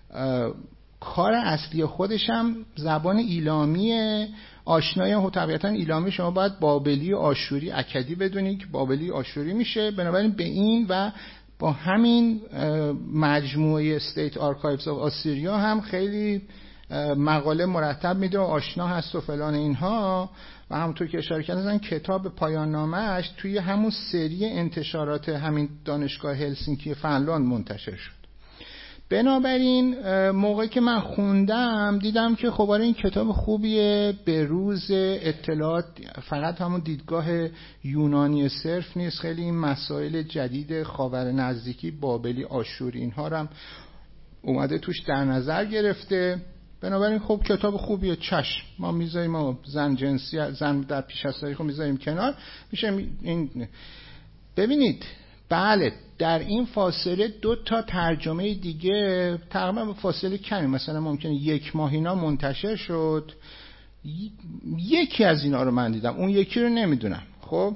کار اصلی خودش هم زبان ایلامیه، آشنایی هم طبیعتا ایلامی شما باید بابلی و آشوری اکدی بدونید که بابلی آشوری میشه. بنابراین به این و با همین مجموعه State Archives of Assyria هم خیلی مقاله مرتب میده و آشنا هست و فلان اینها. و همونطور که اشاره کردن کتاب پایان نامه‌اش توی همون سری انتشارات همین دانشگاه هلسینکی فنلاند منتشر شد. بنابراین موقعی که من خوندم دیدم که خب این کتاب خوبیه، به روز اطلاعات فقط همون دیدگاه یونانی صرف نیست، خیلی این مسائل جدید خاور نزدیکی، بابلی، آشوری اینها رو هم اومده توش در نظر گرفته. بنابراین خب کتاب خوبیه، چشم ما میذاریم، ما زن جنسی زن در پیش از تاریخ رو میذاریم کنار، میشه این. ببینید بله در این فاصله دو تا ترجمه دیگه تقریبا به فاصله کمی، مثلا ممکنه یک ماه اینا منتشر شد، یکی از اینا رو من دیدم، اون یکی رو نمیدونم. خب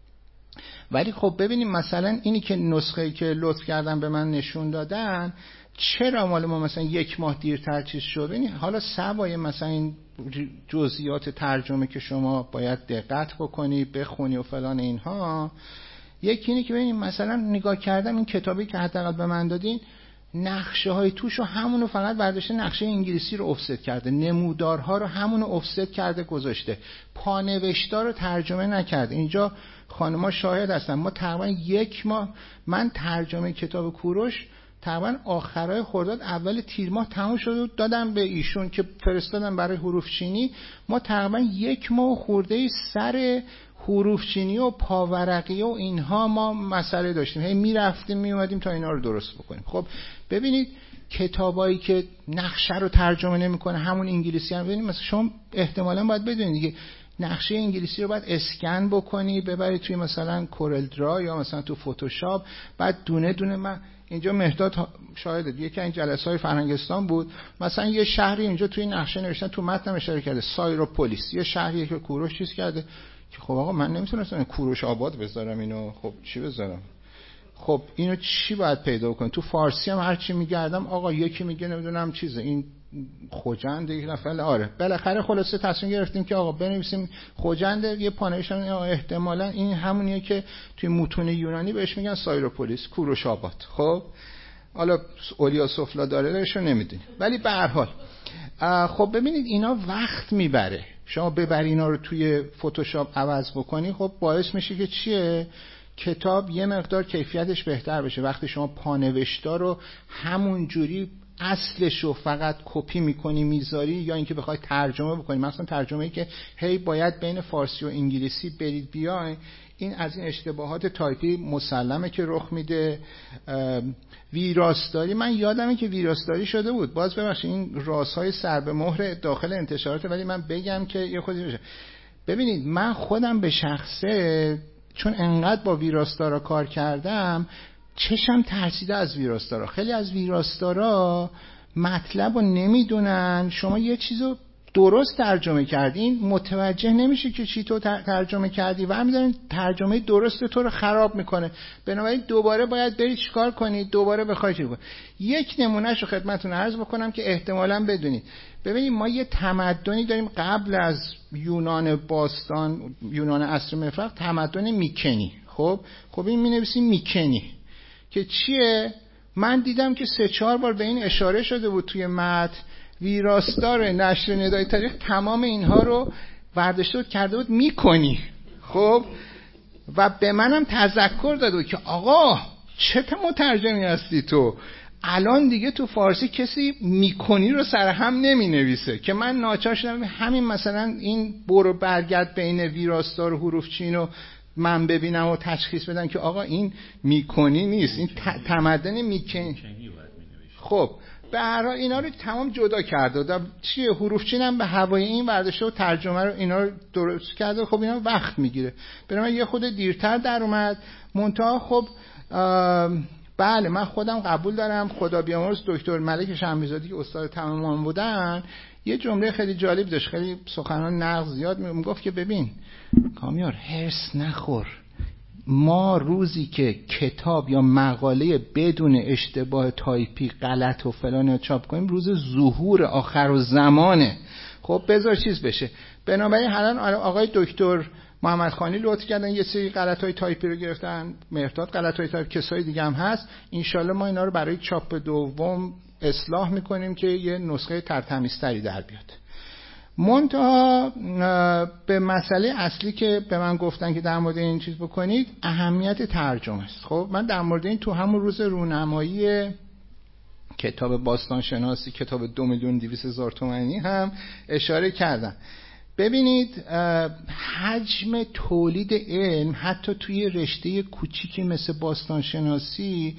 ولی خب ببینیم مثلا اینی که نسخه‌ای که لطف کردن به من نشون دادن، چرا مال ما مثلا یک ماه دیرتر چیز شد؟ یعنی حالا سوای مثلا این جزئیات ترجمه که شما باید دقت بکنی بخونی و فلان اینها، یکی اینه که ببینید مثلا نگاه کردم این کتابی که حداقل به من دادین، نقشه های توش رو همونو فقط برداشته نقشه انگلیسی رو افست کرده، نمودارها رو همونو افست کرده گذاشته، پانوشتا رو ترجمه نکرده. اینجا خانم‌ها شاهد هستن، ما تقریبا یک ماه، من ترجمه کتاب کوروش تقریبا آخرای خرداد اول تیر ماه تموم شد، دادم به ایشون که فرستادم برای حروف چینی. ما تقریبا یک ماه خورده سر حروف چینی و پاورقی و اینها ما مسئله داشتیم، هی میرفتیم میومدیم تا اینا رو درست بکنیم. خب ببینید کتابایی که نقشه رو ترجمه نمیکنه همون انگلیسی هم ببینید، مثلا شما احتمالاً باید بدونید دیگه نقشه انگلیسی رو باید اسکن بکنی ببری توی مثلا کورل درا یا مثلا تو فتوشاپ، بعد دونه دونه. من اینجا مهداد شاهد یکی این جلسه‌های فرهنگستان بود، مثلا یه شهری اینجا توی نقشه نوشتن، تو متن اشاره کرده سایروپولیس، یه شهری که کوروش چیز کرده که خب آقا من نمیتونستم کوروش آباد بذارم اینو، خب چی بذارم؟ خب اینو چی باید پیدا کنم؟ تو فارسی هم هر چی میگردم آقا یکی میگه نمیدونم چیزه این خوجند، یک نفر آره بالاخره خلاصه تصمیم گرفتیم که آقا بنویسیم خوجند، یه پانوشتن احتمالاً این همونیه که توی متون یونانی بهش میگن سایروپولیس، کوروش آباد. خب حالا اولیا سفلا داره رو نمیدونیم، ولی به هر حال خب ببینید اینا وقت میبره، شما ببری اینا رو توی فتوشاپ عوض بکنی، خب باعث میشه که چیه کتاب یه مقدار کیفیتش بهتر بشه. وقتی شما پانوشتا رو همون جوری اصلش رو فقط کپی میکنی میذاری، یا اینکه بخوای ترجمه بکنی، مثلا ترجمه‌ای که هی باید بین فارسی و انگلیسی برید بیاین، این از این اشتباهات تایپی مسلمه که رخ میده. ویراستاری، من یادمه که ویراستاری شده بود، باز ببخشید این رازهای سر به مهر داخل انتشارات، ولی من بگم که یه خودی بشه. ببینید من خودم به شخصه چون انقدر با ویراستارا کار کردم چشم ترسیده از ویراستارا. خیلی از ویراستارا مطلب رو نمیدونن، شما یه چیزو درست ترجمه کردین متوجه نمیشه که چی تو ترجمه کردی و میذارین ترجمه درست تو رو خراب میکنه. بنابراین دوباره باید برید چیکار کنید، دوباره بخواید چیکار کنید. یک نمونهشو خدمتتون عرض بکنم که احتمالاً بدونید. ببینید ما یه تمدنی داریم قبل از یونان باستان، یونان عصر مفرق، تمدن میکنی. خب خب این مینویسیم میکنی که چیه؟ من دیدم که سه چهار بار به این اشاره شده بود توی متن. ویراستار نشر ندای تاریخ تمام اینها رو برداشته بود کرده بود میکنی. خب و به منم تذکر داده بود که آقا چه مترجمی هستی تو، الان دیگه تو فارسی کسی میکنی رو سر هم نمی نویسه. که من ناچار شدم همین مثلا این برو برگرد بین ویراستار و حروف چین رو من ببینم و تشخیص بدم که آقا این میکنی نیست، این تمدن میکنی. خب به هر حال اینا رو تمام جدا کرده و چیه حروف چین هم به هوای این ورداشه و ترجمه رو اینا رو درست کرده. خب اینا وقت میگیره، برای من یه خود دیرتر در اومد. منتها خب بله من خودم قبول دارم. خدا بیامرز دکتر ملک شمعی‌زاده که استاد تمام بودن یه جمله خیلی جالب داشت، خیلی سخنان نقض زیاد میگفت که ببین کامیار هرس نخور، ما روزی که کتاب یا مقاله بدون اشتباه تایپی غلط و فلان چاپ کنیم روز ظهور آخر و زمانه. خب بذار چیز بشه. بنابراین الان آقای دکتر محمد خانی لطف کردن یه سری غلطای تایپی رو گرفتن، مرداد غلطای تایپی، کسای دیگه هم هست. انشالله ما اینا رو برای چاپ دوم اصلاح میکنیم که یه نسخه ترتمیزتری در بیاد. منتها به مسئله اصلی که به من گفتن که در مورد این چیز بکنید، اهمیت ترجمه است. خب من در مورد این تو همون روز رونمایی کتاب باستان شناسی، کتاب دو میلیون دویست هزار تومانی هم اشاره کردم. ببینید حجم تولید علم حتی توی رشته کوچیکی مثل باستان شناسی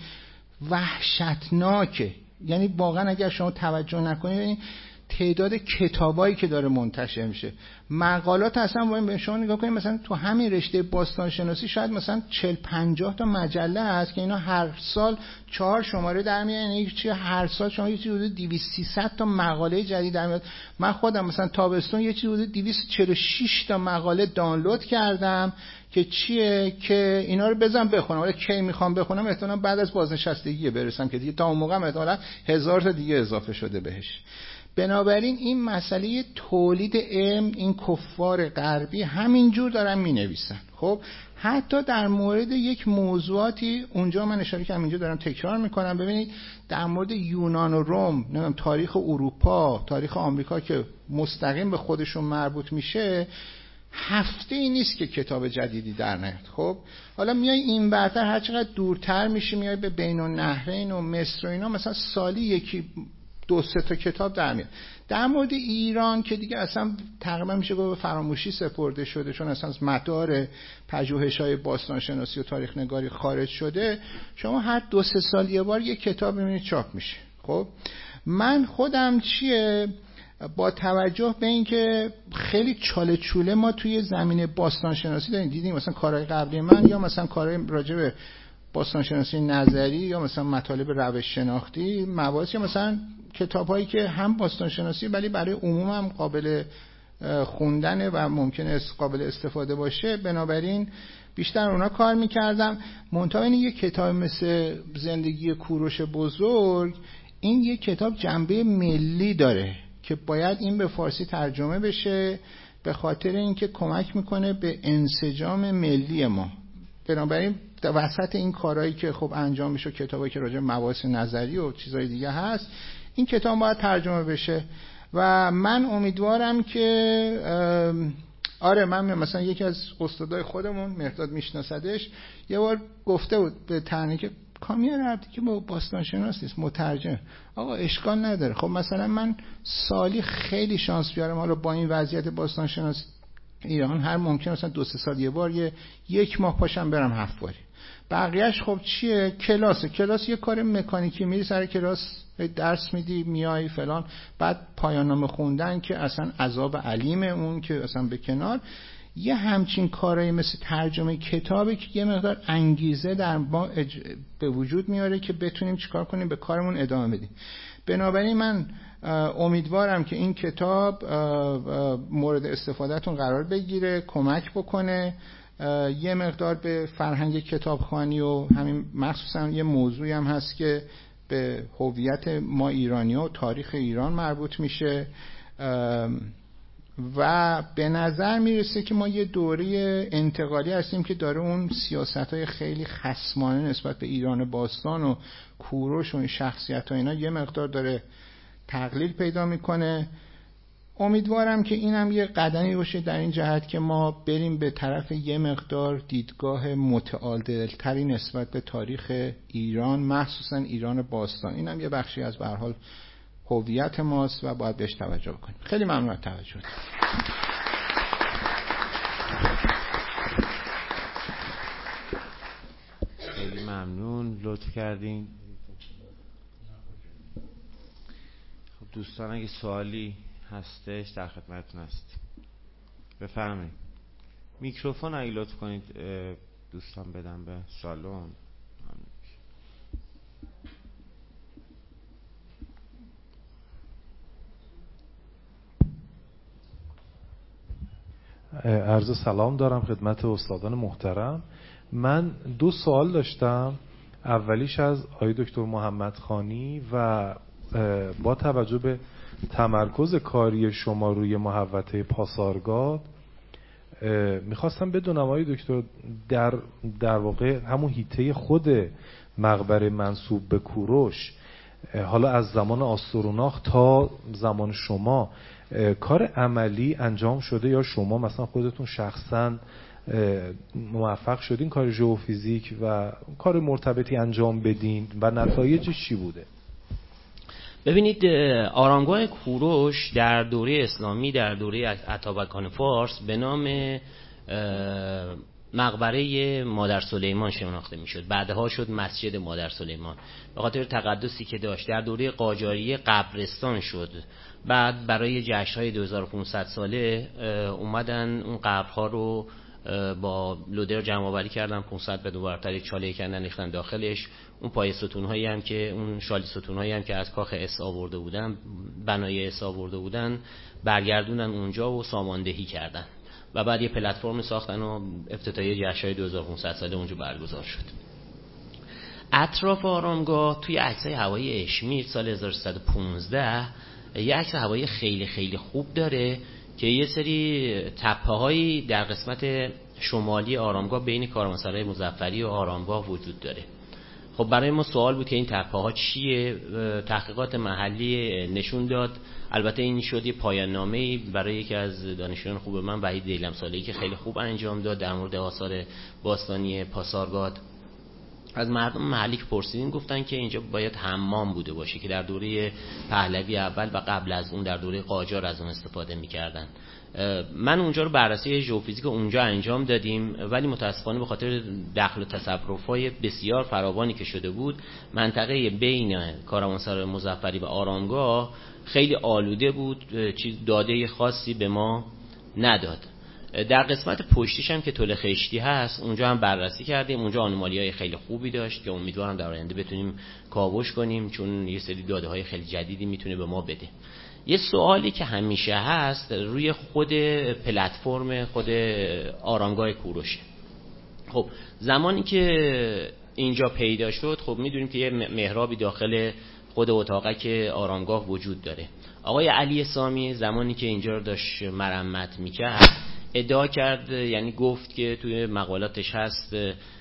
وحشتناکه. یعنی واقعا اگر شما توجه نکنید تعداد کتابایی که داره منتشر میشه، مقالات اصلا باید به شما نگاه کنید. مثلا تو همین رشته باستان شناسی شاید مثلا چهل پنجاه تا مجله هست که اینا هر سال چهار شماره در میاد، یعنی چی هر سال شما یه چیزی حدود دویست سیصد تا مقاله جدید در میاد. من خودم مثلا تابستون یه چیزی حدود دویست و چهل و شش تا مقاله دانلود کردم که چیه که اینا رو بزنم بخونم. ولی کی میخوام بخونم احتمالاً بعد از بازنشستگی برسم که دیگه تا اون موقع احتمالاً هزار تا دیگه اضافه شده بهش. بنابراین این مسئله تولید علم این کفار غربی همینجور دارن می نویسن. خب حتی در مورد یک موضوعاتی اونجا من اشاره کردم، اینجا دارم تکرار میکنم. ببینید در مورد یونان و روم، نمیدونم تاریخ اروپا، تاریخ آمریکا که مستقیم به خودشون مربوط میشه، هفته ای نیست که کتاب جدیدی در نیاد. خب حالا میای این برتر هر چقدر دورتر میشی، میای به بین النهرین و مصر و اینا، مثلا سالی یکی دو سه تا کتاب در میاد. در مورد ایران که دیگه اصلا تقریبا میشه گفت به فراموشی سپرده شده، چون اصلا از مدار پژوهش‌های باستان شناسی و تاریخ نگاری خارج شده. شما هر دو سه سال یه بار یه کتاب می‌بینید چاپ میشه. خب من خودم چیه با توجه به اینکه خیلی چاله چوله ما توی زمینه باستان شناسی داریم، دیدیم مثلا کارهای قبلی من یا مثلا کارهای راجع به باستان شناسی نظری یا مثلا مطالب روش شناختی، مباحث یا مثلا کتاب‌هایی که هم باستان شناسی ولی برای عموم هم قابل خوندنه و ممکنه قابل استفاده باشه، بنابراین بیشتر اونا کار میکردم. منتها این یک کتاب مثل زندگی کوروش بزرگ، این یک کتاب جنبه ملی داره که باید این به فارسی ترجمه بشه، به خاطر اینکه کمک میکنه به انسجام ملی ما. بنابراین در وسط این کارهایی که خب انجام میشه، کتابایی که راجع به مباحث نظری و چیزهای دیگه هست، این کتاب باید ترجمه بشه و من امیدوارم که آره من مثلا یکی از استادای خودمون مرداد میشناسدش یه بار گفته بود به تنه که کامیار ربطی که با باستان شناس نیست، مترجم. آقا اشکال نداره. خب مثلا من سالی خیلی شانس بیارم، حالا با این وضعیت باستان شناسی ایران هر ممکن مثلا دو سه سال یه بار یه یک ماه پاشم برم هفت باری. بقیهش خب چیه؟ کلاسه. کلاس یه کار مکانیکی، میری سر کلاس درس میدی میای فلان، بعد پایان نامه خوندن که اصلا عذاب علیمه، اون که اصلا به کنار. یه همچین کارایی مثل ترجمه کتابی که یه مقدار انگیزه در ما اج... به وجود میاره که بتونیم چیکار کنیم، به کارمون ادامه بدیم. بنابراین من امیدوارم که این کتاب مورد استفادهتون قرار بگیره، کمک بکنه یه مقدار به فرهنگ کتابخوانی و همین مخصوصا یه موضوعی هم هست که به هویت ما ایرانی‌ها و تاریخ ایران مربوط میشه و به نظر میرسه که ما یه دوره انتقالی هستیم که داره اون سیاست‌های خیلی خصمانه نسبت به ایران باستان و کوروش و این شخصیت‌ها اینا یه مقدار داره تقلیل پیدا میکنه. امیدوارم که اینم یه قدمی باشه در این جهت که ما بریم به طرف یه مقدار دیدگاه متعادل‌تری نسبت به تاریخ ایران، مخصوصا ایران باستان. اینم یه بخشی از به هر حال هویت ماست و باید بهش توجه کنیم. خیلی ممنون از توجه. خیلی ممنون، لطف کردین. دوستان اگه سوالی هستش در خدمتتون هستیم. بفرمایید. میکروفون اگه لطف کنید دوستان بدن به سالن. عرض سلام دارم خدمت استادان محترم. من دو سوال داشتم. اولیش از آقای دکتر محمد خانی و با توجه به تمرکز کاری شما روی محوطه پاسارگاد میخواستم بدونم آقای دکتر در در واقع همون حیطه خود مقبره منسوب به کوروش، حالا از زمان آستروناخ تا زمان شما کار عملی انجام شده یا شما مثلا خودتون شخصا موفق شدین کار ژئوفیزیک و کار مرتبطی انجام بدین و نتایجش چی بوده؟ ببینید، آرامگاه کوروش در دوره اسلامی در دوره اتابکان فارس به نام مقبره مادر سلیمان شناخته میشد. بعدها شد مسجد مادر سلیمان به خاطر تقدسی که داشت. در دوره قاجاریه قبرستان شد. بعد برای جشن‌های دو هزار و پانصد ساله اومدن اون قبرها رو با لودر جمع آوری کردن، پانصد به دو برابر چاله کردن ریختن داخلش. اون پای ستون‌هایی هم که اون شالی ستون‌هایی هم که از کاخ اس آورده بودن، بنای اس آورده بودن، برگردونن اونجا و ساماندهی کردن و بعد یه پلتفرم ساختن و افتتاحیه جشن‌های دو هزار و پانصد ساله اونجا برگزار شد. اطراف آرامگاه توی عکسای هوایی اشمیر سال هزار و سیصد و پانزده یه عکس هوایی خیلی خیلی خوب داره که یه سری تپه‌هایی در قسمت شمالی آرامگاه بین کاروانسرای مظفری و آرامگاه وجود داره. خب برای ما سوال بود که این تپه‌ها چیه؟ تحقیقات محلی نشون داد. البته این شد یه پایان نامه‌ای برای یکی از دانشجویان خوب من، وحید دیلمساله‌ای، که خیلی خوب انجام داد در مورد آثار باستانی پاسارگاد. از مردم محلی که پرسیدیم گفتن که اینجا باید حمام بوده باشه که در دوره پهلوی اول و قبل از اون در دوره قاجار از اون استفاده می‌کردن. من اونجا رو بررسی ژئوفیزیک اونجا انجام دادیم، ولی متاسفانه به خاطر دخل و تصرف‌های بسیار فراوانی که شده بود، منطقه بین کاروانسرای مظفری و آرامگاه خیلی آلوده بود، چیز داده خاصی به ما نداد. در قسمت پشتیش هم که تله خشتی هست اونجا هم بررسی کردیم. اونجا آنومالی‌های خیلی خوبی داشت که امیدوارم در آینده بتونیم کاوش کنیم، چون یه سری داده‌های خیلی جدیدی میتونه به ما بده. یه سوالی که همیشه هست روی خود پلتفرم خود آرامگاه کوروش. خب زمانی که اینجا پیدا شد، خب میدونیم که یه محرابی داخل خود اتاقک آرامگاه وجود داره. آقای علی سامی زمانی که اینجا رو داشت مرمت میکرد ادعا کرد، یعنی گفت که توی مقالاتش هست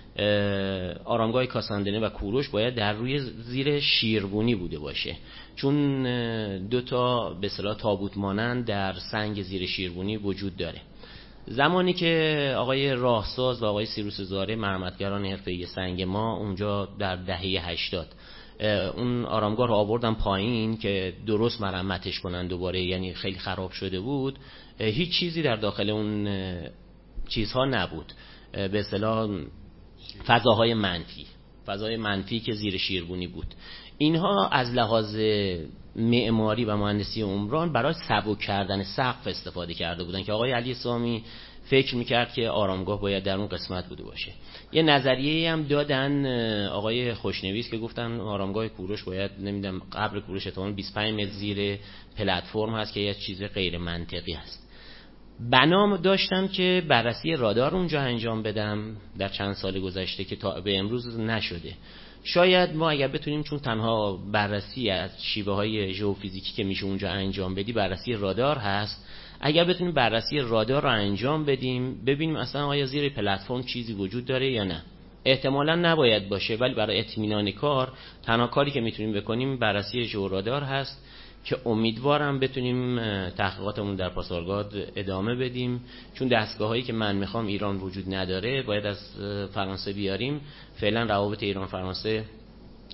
آرامگاه کاساندنه و کوروش باید در روی زیر شیرگونی بوده باشه، چون دو تا به اصطلاح تابوت مانند در سنگ زیر شیرگونی وجود داره. زمانی که آقای راهساز و آقای سیروس زاره مرمتگران حرفه‌ای سنگ ما اونجا در دهه هشتاد اون آرامگاه رو آوردن پایین که درست مرمتش کنن دوباره، یعنی خیلی خراب شده بود، هیچ چیزی در داخل اون چیزها نبود، به اصطلاح فضاهای منفی فضای منفی که زیر شیرگونی بود. اینها از لحاظ معماری و مهندسی عمران برای سبک کردن سقف استفاده کرده بودن که آقای علی سامی فکر میکرد که آرامگاه باید در اون قسمت بوده باشه. یه نظریه هم دادن آقای خوشنویس که گفتن آرامگاه کوروش باید نمیدونم قبر کوروش احتمالاً بیست و پنج متر زیر پلتفرم هست که یه چیز غیر منطقی هست. بنام داشتم که بررسی رادار اونجا انجام بدم در چند سال گذشته که تا به امروز نشده. شاید ما اگر بتونیم، چون تنها بررسی از شیوه های ژئوفیزیکی که میشه اونجا انجام بدی بررسی رادار هست، اگر بتونیم بررسی رادار رو انجام بدیم ببینیم اصلا آیا زیر پلتفرم چیزی وجود داره یا نه. احتمالاً نباید باشه، ولی برای اطمینان کار تنها کاری که میتونیم بکنیم بررسی ژئورادار هست که امیدوارم بتونیم تحقیقاتمون در پاسارگاد ادامه بدیم، چون دستگاهایی که من میخوام ایران وجود نداره، باید از فرانسه بیاریم. فعلا روابط ایران فرانسه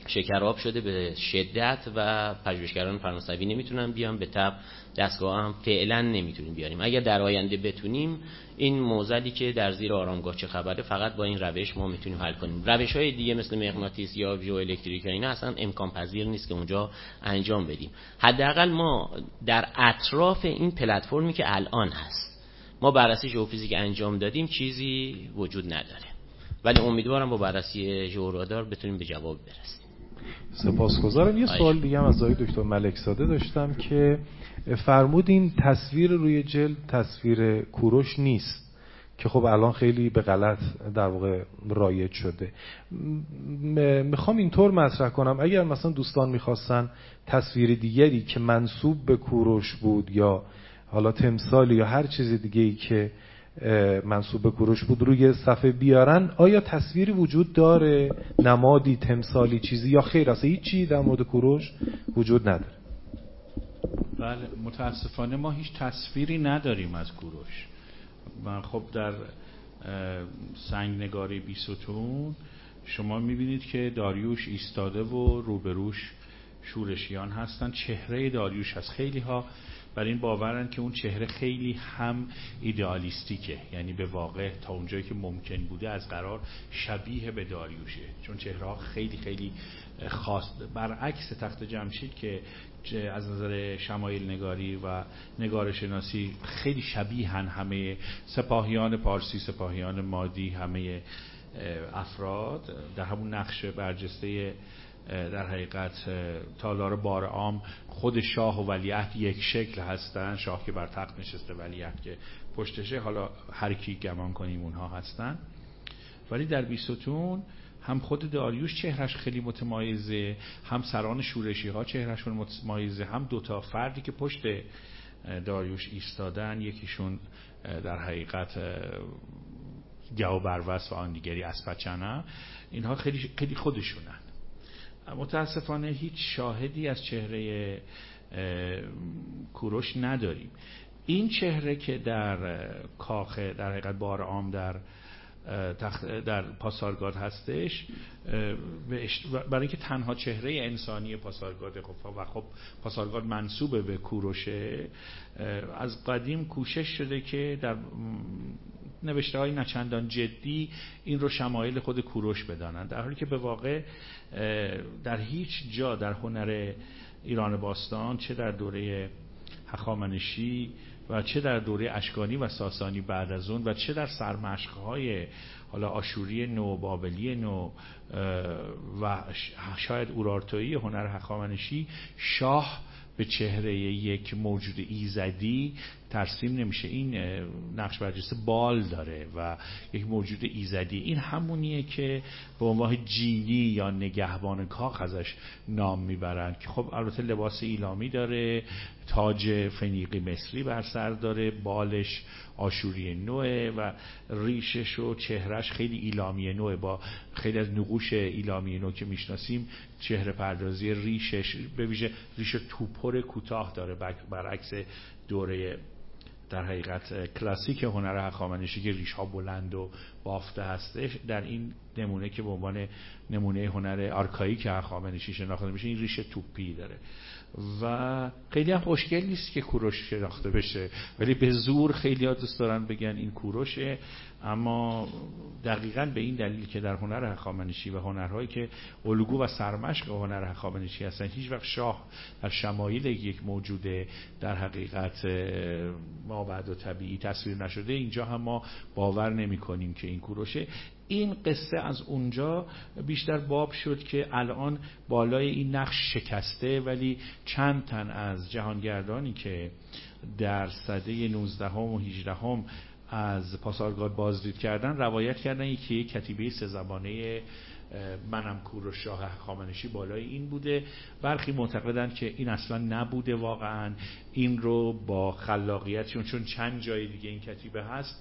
شکراب شده به شدت و پژوهشگران فرانسوی نمیتونن بیان، به طب دستگاه هم فعلا نمیتونیم بیاریم. اگر در آینده بتونیم این معضلی که در زیر آرامگاه چه خبره فقط با این روش ما میتونیم حل کنیم. روش‌های دیگه مثل مغناطیس یا ژئوالکتریک اینا اصلا امکان پذیر نیست که اونجا انجام بدیم. حداقل ما در اطراف این پلتفرمی که الان هست ما بررسی ژئوفیزیک انجام دادیم، چیزی وجود نداره، ولی امیدوارم با بررسی ژئورادار بتونیم به جواب برسیم. سپاسگزارم. یه سوال دیگه هم از آقای دکتر ملکزاده داشتم که فرمودین تصویر روی جلد تصویر کوروش نیست که خب الان خیلی به غلط در واقع رایج شده. میخوام اینطور مطرح کنم اگر مثلا دوستان میخواستن تصویر دیگری که منسوب به کوروش بود یا حالا تمثالی یا هر چیز دیگه‌ای که منسوب به کوروش بود روی صفحه بیارن، آیا تصویری وجود داره، نمادی، تمثالی، چیزی، یا خیر اصلا هیچی در مورد کوروش وجود نداره؟ بله، متاسفانه ما هیچ تصویری نداریم از کوروش. من خب در سنگنگاری بیستون شما میبینید که داریوش ایستاده و روبروش شورشیان هستن. چهره داریوش هست. خیلی ها بر این باورن که اون چهره خیلی هم ایدئالیستیکه، یعنی به واقع تا اونجایی که ممکن بوده از قرار شبیه به داریوشه، چون چهره ها خیلی خیلی خاص، برعکس تخت جمشید که از نظر شمایل نگاری و نگار شناسی خیلی شبیهن همه سپاهیان پارسی، سپاهیان مادی، همه افراد در همون نقش برجسته در حقیقت تالار بارعام خود شاه و ولیعهد یک شکل هستن. شاه که بر تخت نشسته، ولیعهد که پشتشه، حالا هر کی گمان کنیم اونها هستن. ولی در بیستون هم خود داریوش چهرش خیلی متمایزه، هم سران شورشی ها چهرشون متمایزه، هم دوتا فردی که پشت داریوش ایستادن، یکیشون در حقیقت گو بروس و آن دیگری اسپچنه، اینها خیلی خیلی خودشونن. متاسفانه هیچ شاهدی از چهره کوروش نداریم. این چهره که در کاخ در حقیقت بارعام در در پاسارگاد هستش، برای اینکه تنها چهره انسانی پاسارگاد و خب پاسارگاد منسوب به کوروشه، از قدیم کوشش شده که در نوشته های نچندان جدی این رو شمایل خود کوروش بدانند، در حالی که به واقع در هیچ جا در هنر ایران باستان، چه در دوره هخامنشی و چه در دوره اشکانی و ساسانی بعد از اون و چه در سرمشق‌های حالا آشوری نو، بابلی نو و شاید اورارتویی هنر هخامنشی، شاه به چهره یک موجود ایزدی ترسیم نمیشه. این نقش برجسته بال داره و یک موجود ایزدی. این همونیه که به عنوان جینی یا نگهبان کاخ ازش نام میبرن، که خب البته لباس ایلامی داره، تاج فنیقی مصری بر سر داره، بالش آشوری نوه و ریشش و چهرش خیلی ایلامی نوه، با خیلی از نقوش ایلامی نو که میشناسیم چهره پردازی ریشش به ویژه ریش توپر کوتاه داره، برعکس دوره در حقیقت کلاسیک هنر هخامنشی که ریش ها بلند و بافته هستش. در این نمونه که به عنوان نمونه هنر آرکاییک هخامنشی شناخته میشه، این ریش توپی داره و خیلی هم خوشگل نیست که کوروش شناخته بشه، ولی به زور خیلی ها دوست دارن بگن این کوروشه. اما دقیقاً به این دلیل که در هنر هخامنشی و هنرهایی که الگو و سرمشق هنر هخامنشی هستن، هیچ وقت شاه در شمایل یک موجود در حقیقت ما بعد و طبیعی تصویر نشده، اینجا هم ما باور نمی کنیم که این کوروشه. این قصه از اونجا بیشتر باب شد که الان بالای این نقش شکسته، ولی چند تن از جهانگردانی که در سده نوزدهم و هجدهم از پاسارگاد بازدید کردن روایت کردن یکی کتیبه سه زبانه منم کوروش شاه هخامنشی بالای این بوده. برخی معتقدند که این اصلا نبوده، واقعا این رو با خلاقیت، چون چند جای دیگه این کتیبه هست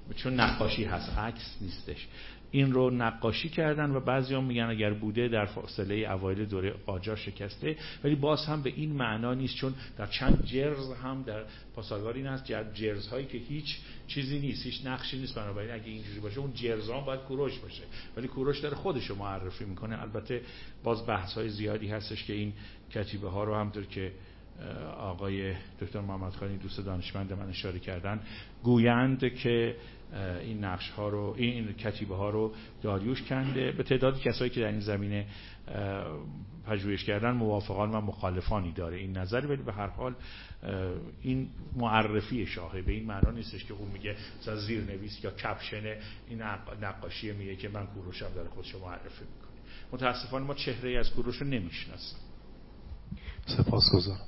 چون نقاشی هست، عکس نیستش، این رو نقاشی کردن و بعضی‌ها میگن اگر بوده در فاصله اوایل دوره قاجار شکسته، ولی باز هم به این معنا نیست، چون در چند جرز هم در پاسارگاد این هست، جرزهایی که هیچ چیزی نیست، هیچ نقشی نیست، بنابراین اگه اینجوری باشه اون جرزها باید کوروش باشه، ولی کوروش داره خودش رو معرفی میکنه. البته باز بحث‌های زیادی هستش که این کتیبه ها رو همونطور که آقای دکتر محمد خانی دوست دانشمند من اشاره کردن گویند که این نقش ها رو، این کتیبه ها رو داریوش کنده. به تعداد کسایی که در این زمینه پژوهش کردن موافقان و مخالفانی داره این نظر، ولی به هر حال این معرفی شاهه، به این معنا نیستش که اون میگه مثلا زیرنویس یا کپشن این نقاشی میگه که من کوروشم داره خودش رو معرفی میکنه. متاسفانه ما چهره ای از کوروش رو نمیشناسیم. سپاسگزارم.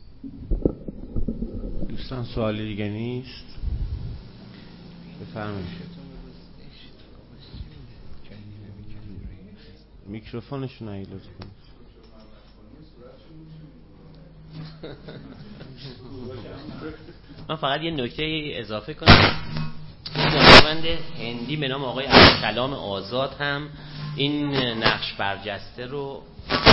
دوستان سوال دیگه نیست؟ بفرمایید. میکروفونشون رو لطف کنید. من فقط یه نکته اضافه کنم. دانشمند هندی به نام آقای عبدالکلام آزاد هم این نقش برجسته رو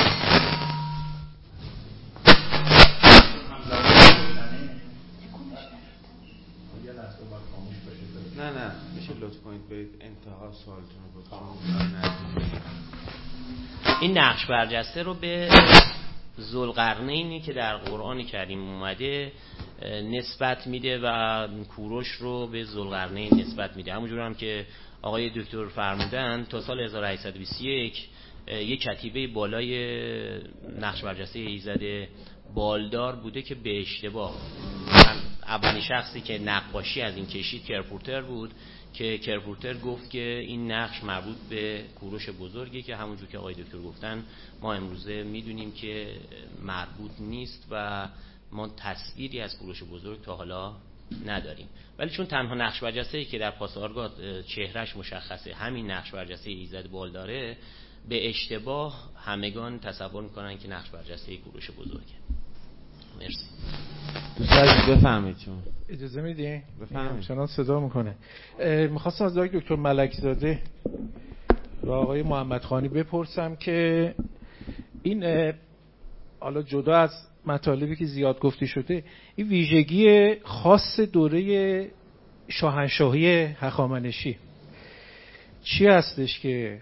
نه نه میشه لطف کنید برید انتها سوالتون رو بکنید. این نقش برجسته رو به ذوالقرنینی که در قرآن کریم اومده نسبت میده و کوروش رو به ذوالقرنین نسبت میده. همونجور هم که آقای دکتر فرمودن تا سال هزار و هشتصد و بیست و یک یک کتیبه بالای نقش برجسته ایزد بالدار بوده که به اشتباه اولین شخصی که نقاشی از این کشید کرپورتر بود که کرپورتر گفت که این نقش مربوط به کوروش بزرگی که همونجور که آقای دکتر گفتن ما امروزه میدونیم که مربوط نیست و ما تصویری از کوروش بزرگ تا حالا نداریم. ولی چون تنها نقش برجسته‌ای که در پاسارگاد چهرهش مشخصه همین نقش برجسته ایزد بالداره، به اشتباه همگان تصور میکنن که نقش برجسته کوروش بزرگه. مرسی. دوست بفهمید چون اجازه میدین؟ بفهمید. چنان صدا میکنه. میخواستم از آقای دکتر ملکزاده و آقای محمد خانی بپرسم که این حالا جدا از مطالبی که زیاد گفته شده، این ویژگی خاص دوره شاهنشاهی هخامنشی چی هستش که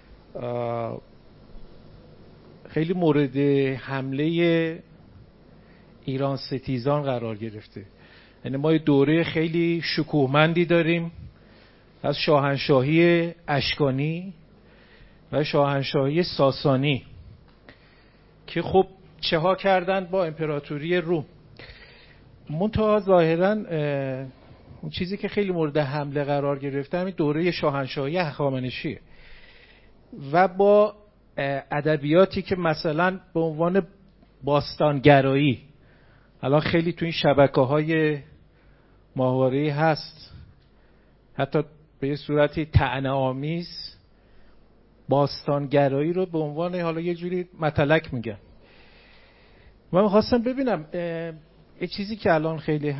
خیلی مورد حمله ایران ستیزان قرار گرفته؟ یعنی ما دوره خیلی شکوهمندی داریم از شاهنشاهی اشکانی و شاهنشاهی ساسانی که خب چه ها کردن با امپراتوری روم. منتها ظاهرا اون چیزی که خیلی مورد حمله قرار گرفته همین دوره شاهنشاهی هخامنشیه و با ادبیاتی که مثلا به عنوان باستانگرایی الان خیلی تو این شبکه‌های ماهواره‌ای هست، حتی به یه صورتی طعنه‌آمیز باستانگرایی رو به عنوان حالا یه جوری متلک میگن. من می‌خواستم ببینم یه چیزی که الان خیلی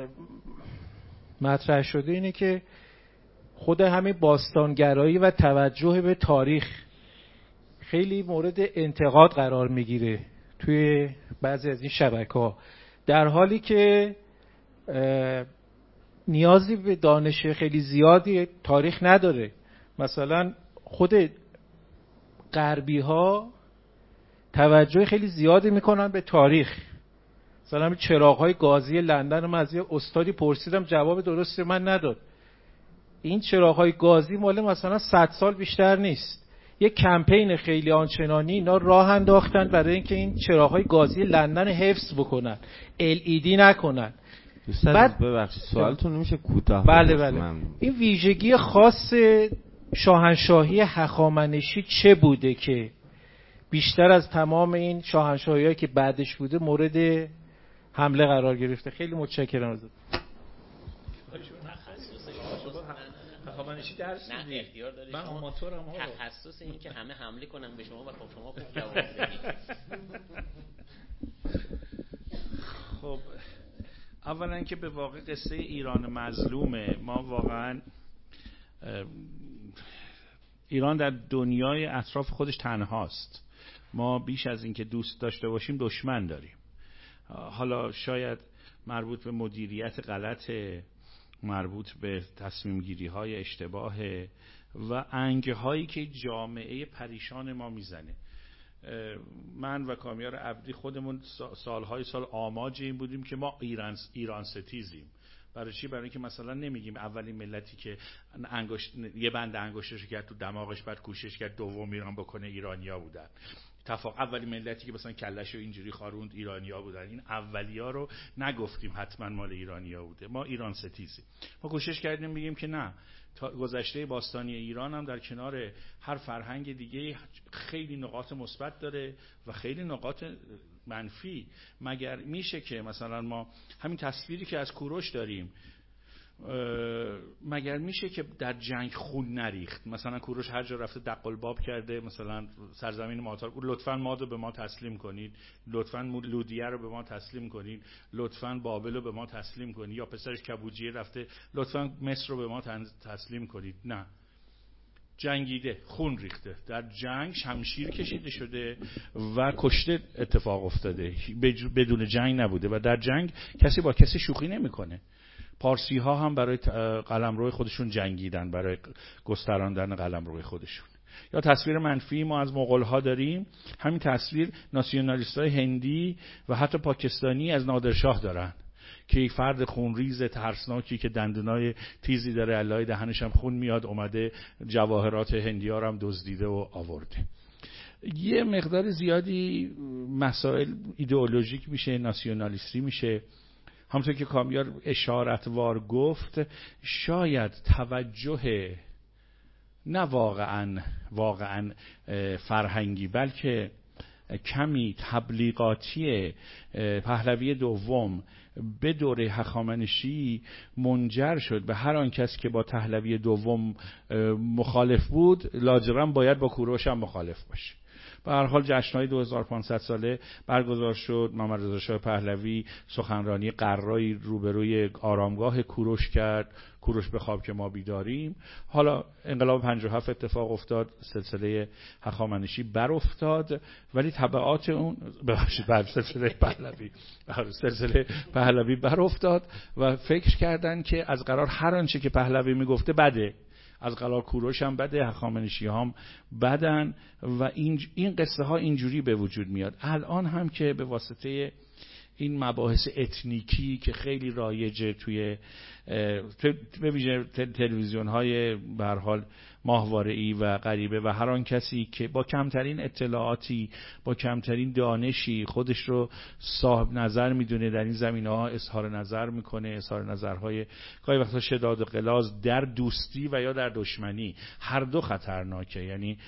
مطرح شده اینه که خود همین باستانگرایی و توجه به تاریخ خیلی مورد انتقاد قرار میگیره توی بعضی از این شبکه‌ها، در حالی که نیازی به دانش خیلی زیادی تاریخ نداره. مثلا خود غربی ها توجه خیلی زیادی میکنن به تاریخ. مثلا چراغ‌های گازی لندن من از یه استادی پرسیدم جواب درستی من نداد. این چراغ‌های گازی مال مثلا صد سال بیشتر نیست. یک کمپین خیلی آنچنانی اینا راه انداختن برای اینکه این چراغ‌های گازی لندن حفظ بکنن، ال ای دی نکنن. بعد ببخشید سوالتون نمیشه کوتاه؟ بله بله. این ویژگی خاص شاهنشاهی هخامنشی چه بوده که بیشتر از تمام این شاهنشاهی‌هایی که بعدش بوده مورد حمله قرار گرفته؟ خیلی متشکرم ازت. هخامنشی درس نه اختیار داری، من آماتورم ها. تخصص این که همه حمله کنن به شما و خب شما خوب جواب بدید. خب اولا که به واقع قصه ایران مظلومه، ما واقعا ایران در دنیای اطراف خودش تنهاست. ما بیش از این که دوست داشته باشیم دشمن داریم. حالا شاید مربوط به مدیریت غلط، مربوط به تصمیم گیری های اشتباه و انگه هایی که جامعه پریشان ما میزنه. من و کامیار عبدی خودمون سالهای سال آماج این بودیم که ما ایران ایران ستیزیم. برای چی؟ برای اینکه مثلا نمیگیم اولین ملتی که انگشت یه بند انگشتش کرد تو دماغش بعد کوشش کرد دوم ایران بکنه ایرانیا بودن. اتفاق اولین ملتی که مثلا کلهشو اینجوری خاروند ایرانیا بودن. این اولیا رو نگفتیم حتما مال ایرانیا بوده. ما ایران ستیزیم. ما کوشش کردیم بگیم که نه، گذشته باستانی ایران هم در کنار هر فرهنگ دیگه خیلی نقاط مثبت داره و خیلی نقاط منفی. مگر میشه که مثلا ما همین تصویری که از کوروش داریم، مگر میشه که در جنگ خون نریخت؟ مثلا کوروش هر جا رفته دقلباب کرده، مثلا سرزمین ماتار، لطفاً ما رو به ما تسلیم کنید، لطفاً لودیه رو به ما تسلیم کنید، لطفاً بابل رو به ما تسلیم کنید، یا پسرش کبوجیه رفته لطفاً مصر رو به ما تسلیم کنید. نه، جنگیده، خون ریخته، در جنگ شمشیر کشیده شده و کشته اتفاق افتاده، بدون جنگ نبوده و در جنگ کسی با کسی شوخی نمیکنه. پارسی ها هم برای قلمرو خودشون جنگیدن، برای گستراندن قلمرو خودشون. یا تصویر منفی ما از مغول ها داریم، همین تصویر ناسیونالیست های هندی و حتی پاکستانی از نادرشاه دارن که یک فرد خونریز ترسناکی که دندونای تیزی داره، علای دهنش هم خون میاد، اومده جواهرات هندی ها رو هم دزدیده و آورده. یه مقدار زیادی مسائل ایدئولوژیک میشه، ناسیونالیستی میشه. همونطور که کامیار اشارتوار گفت، شاید توجه نه واقعا واقعا فرهنگی بلکه کمی تبلیغاتی پهلوی دوم به دوره هخامنشی منجر شد به هر آن کس که با پهلوی دوم مخالف بود لاجرم باید با کوروش هم مخالف باشه. به هر حال جشن‌های دو هزار و پانصد ساله برگزار شد. محمد رضا شاه پهلوی سخنرانی قرایی روبروی آرامگاه کوروش کرد، کوروش به خواب که ما بیداریم. حالا انقلاب پنجاه و هفت اتفاق افتاد، سلسله هخامنشی بر افتاد، ولی تبعات اون ببخشید بعد سلسله پهلوی سلسله پهلوی بر افتاد و فکر کردن که از قرار هر آنچه که پهلوی میگفته بده، از قرار کوروش هم بده، هخامنشی هم بدن و این این قصه ها اینجوری به وجود میاد. الان هم که به واسطه این مباحث اتنیکی که خیلی رایجه توی به ویژه تلویزیون های به هر حال ماهواره‌ای و غریبه و هر آن کسی که با کمترین اطلاعاتی، با کمترین دانشی خودش رو صاحب نظر میدونه در این زمینه‌ها اظهار نظر میکنه، اظهار نظرهای گاهی وقتا شداد و غلاظ در دوستی و یا در دشمنی، هر دو خطرناکه. یعنی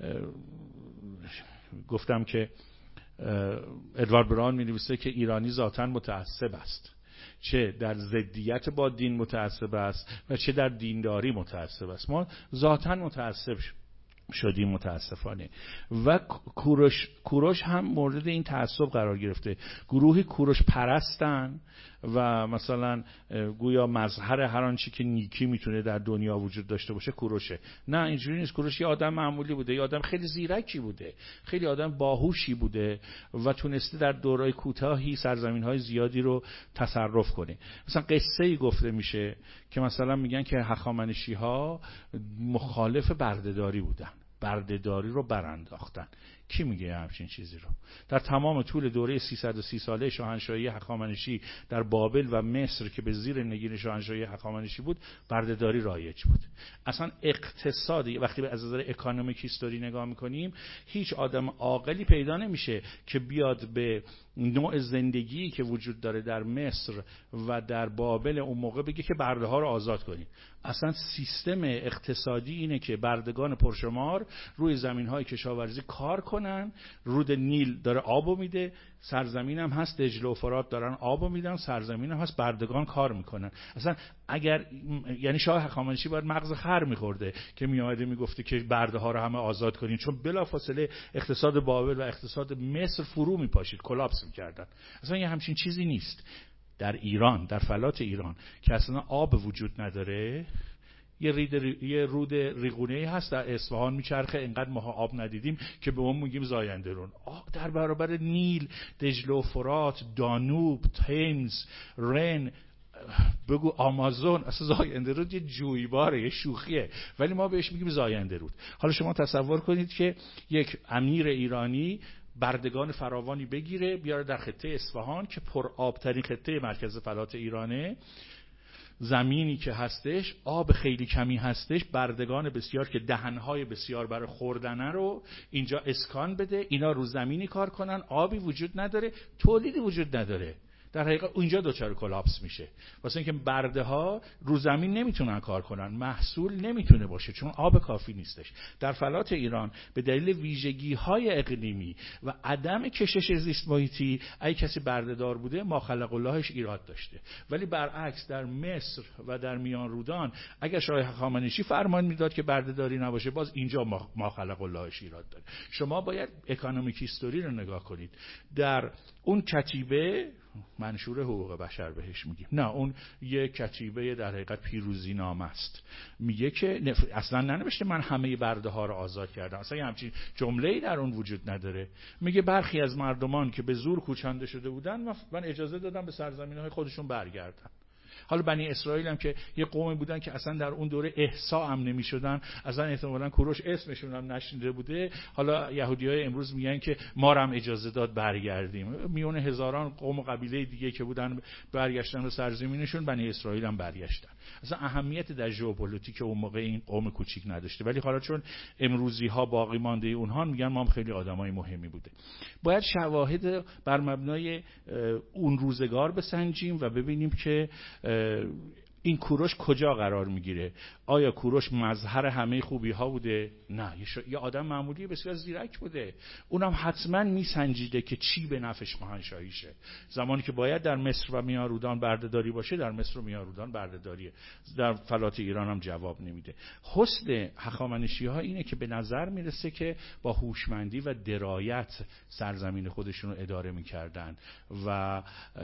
گفتم که ادوارد براون می نویسه که ایرانی ذاتاً متعصب است، چه در ضدیت با دین متعصب است و چه در دینداری متعصب است. ما ذاتاً متعصب شدیم متاسفانه و کوروش کوروش هم مورد این تعصب قرار گرفته. گروهی کوروش پرستن و مثلا گویا مظهر هر آنچه که نیکی میتونه در دنیا وجود داشته باشه کوروشه. نه، اینجوری نیست. کوروش یه آدم معمولی بوده، یه آدم خیلی زیرکی بوده، خیلی آدم باهوشی بوده و تونسته در دورای کوتاهی سرزمین‌های زیادی رو تصرف کنه. مثلا قصه‌ای گفته میشه که مثلا میگن که هخامنشی‌ها مخالف بردهداری بودن، بردهداری رو برانداختن. کی میگه همچین چیزی رو؟ در تمام طول دوره سیصد و سی ساله شاهنشاهی هخامنشی در بابل و مصر که به زیر نگین شاهنشاهی هخامنشی بود، بردهداری رایج بود. اصلا اقتصادی وقتی به از نظر اکونومیک هیستوری نگاه میکنیم، هیچ آدم عاقلی پیدا نمیشه که بیاد به نوع زندگی که وجود داره در مصر و در بابل اون موقع بگه که برده ها رو آزاد کنید. اصلا سیستم اقتصادی اینه که بردگان پرشمار روی زمین های کشاورزی کار کنن، رود نیل داره آبو میده، سرزمین هم هست دجله و فرات دارن آبو میدن، سرزمین هم هست بردگان کار میکنن. اصلا اگر یعنی شاه هخامنشی باید مغز خر میخورده که میامده میگفته که برده ها رو همه آزاد کنین، چون بلافاصله اقتصاد بابل و اقتصاد مصر فرو میپاشید، کلاپس میکردن. اصلا یه همچین چیزی نیست. در ایران، در فلات ایران که اصلا آب وجود نداره، یه, رید یه رود ریگونه‌ای هست در اصفهان میچرخه، اینقدر ما آب ندیدیم که به اون میگیم زایندرون. آب در برابر نیل، دجله و فرات، دانوب، تیمز، رن، بگو آمازون، اصلا زاینده رود یه جویباره، یه شوخیه، ولی ما بهش میگیم زاینده رود. حالا شما تصور کنید که یک امیر ایرانی بردگان فراوانی بگیره بیاره در خطه اصفهان که پر آبترین خطه مرکز فلات ایرانه، زمینی که هستش آب خیلی کمی هستش، بردگان بسیار که دهنهای بسیار برای خوردنه رو اینجا اسکان بده، اینا رو زمینی کار کنن، آبی وجود نداره، تولیدی وجود نداره، در حقیقت اونجا دوچار کلاپس میشه، واسه اینکه برده ها رو زمین نمیتونن کار کنن، محصول نمیتونه باشه چون آب کافی نیستش. در فلات ایران به دلیل ویژگی های اقلیمی و عدم کشش زیست محیطی اگه کسی برده دار بوده ما خلق اللهش ایراد داشته، ولی برعکس در مصر و در میان رودان اگر شاه هخامنشی فرمان میداد که برده داری نباشه باز اینجا ما خلق اللهش ایراد داره. شما باید اکونومیک هیستوری رو نگاه کنید. در اون کتیبه منشور حقوق بشر بهش میگیم، نه اون یه کتیبه در حقیقت پیروزی نامه است، میگه که نف... اصلا ننوشته من همه برده ها رو آزاد کردم، اصلا یه همچین جمله‌ای در اون وجود نداره. میگه برخی از مردمان که به زور کوچانده شده بودن من اجازه دادم به سرزمین‌های خودشون برگردن. حالا بنی اسرائیل هم که یه قومی بودن که اصلا در اون دوره احصا هم نمی شدن، اصلا احتمالاً کوروش اسمشون هم نشنیده بوده، حالا یهودیای امروز میگن که ما رو هم اجازه داد برگردیم. میون هزاران قوم و قبیله دیگه که بودن برگشتن به سرزمینشون، بنی اسرائیل هم برگشتن. اصلا اهمیت در ژئوپلیتیک اون موقع این قوم کوچیک نداشته، ولی حالا چون امروزی ها باقی مانده اونها میگن ما هم خیلی آدمای مهمی بوده. باید شواهد بر مبنای اون روزگار بسنجیم و ببینیم که این کوروش کجا قرار میگیره. آیا کوروش مظهر همه خوبی ها بوده؟ نه، یه آدم معمولی بسیار زیرک بوده، اونم حتما میسنجیده که چی به نفع شاهنشاهیشه. زمانی که باید در مصر و میان رودان بردهداری باشه در مصر و میان رودان بردهداریه، در فلات ایران هم جواب نمیده. حسن هخامنشی ها اینه که به نظر میرسه که با هوشمندی و درایت سرزمین خودشون رو اداره میکردن و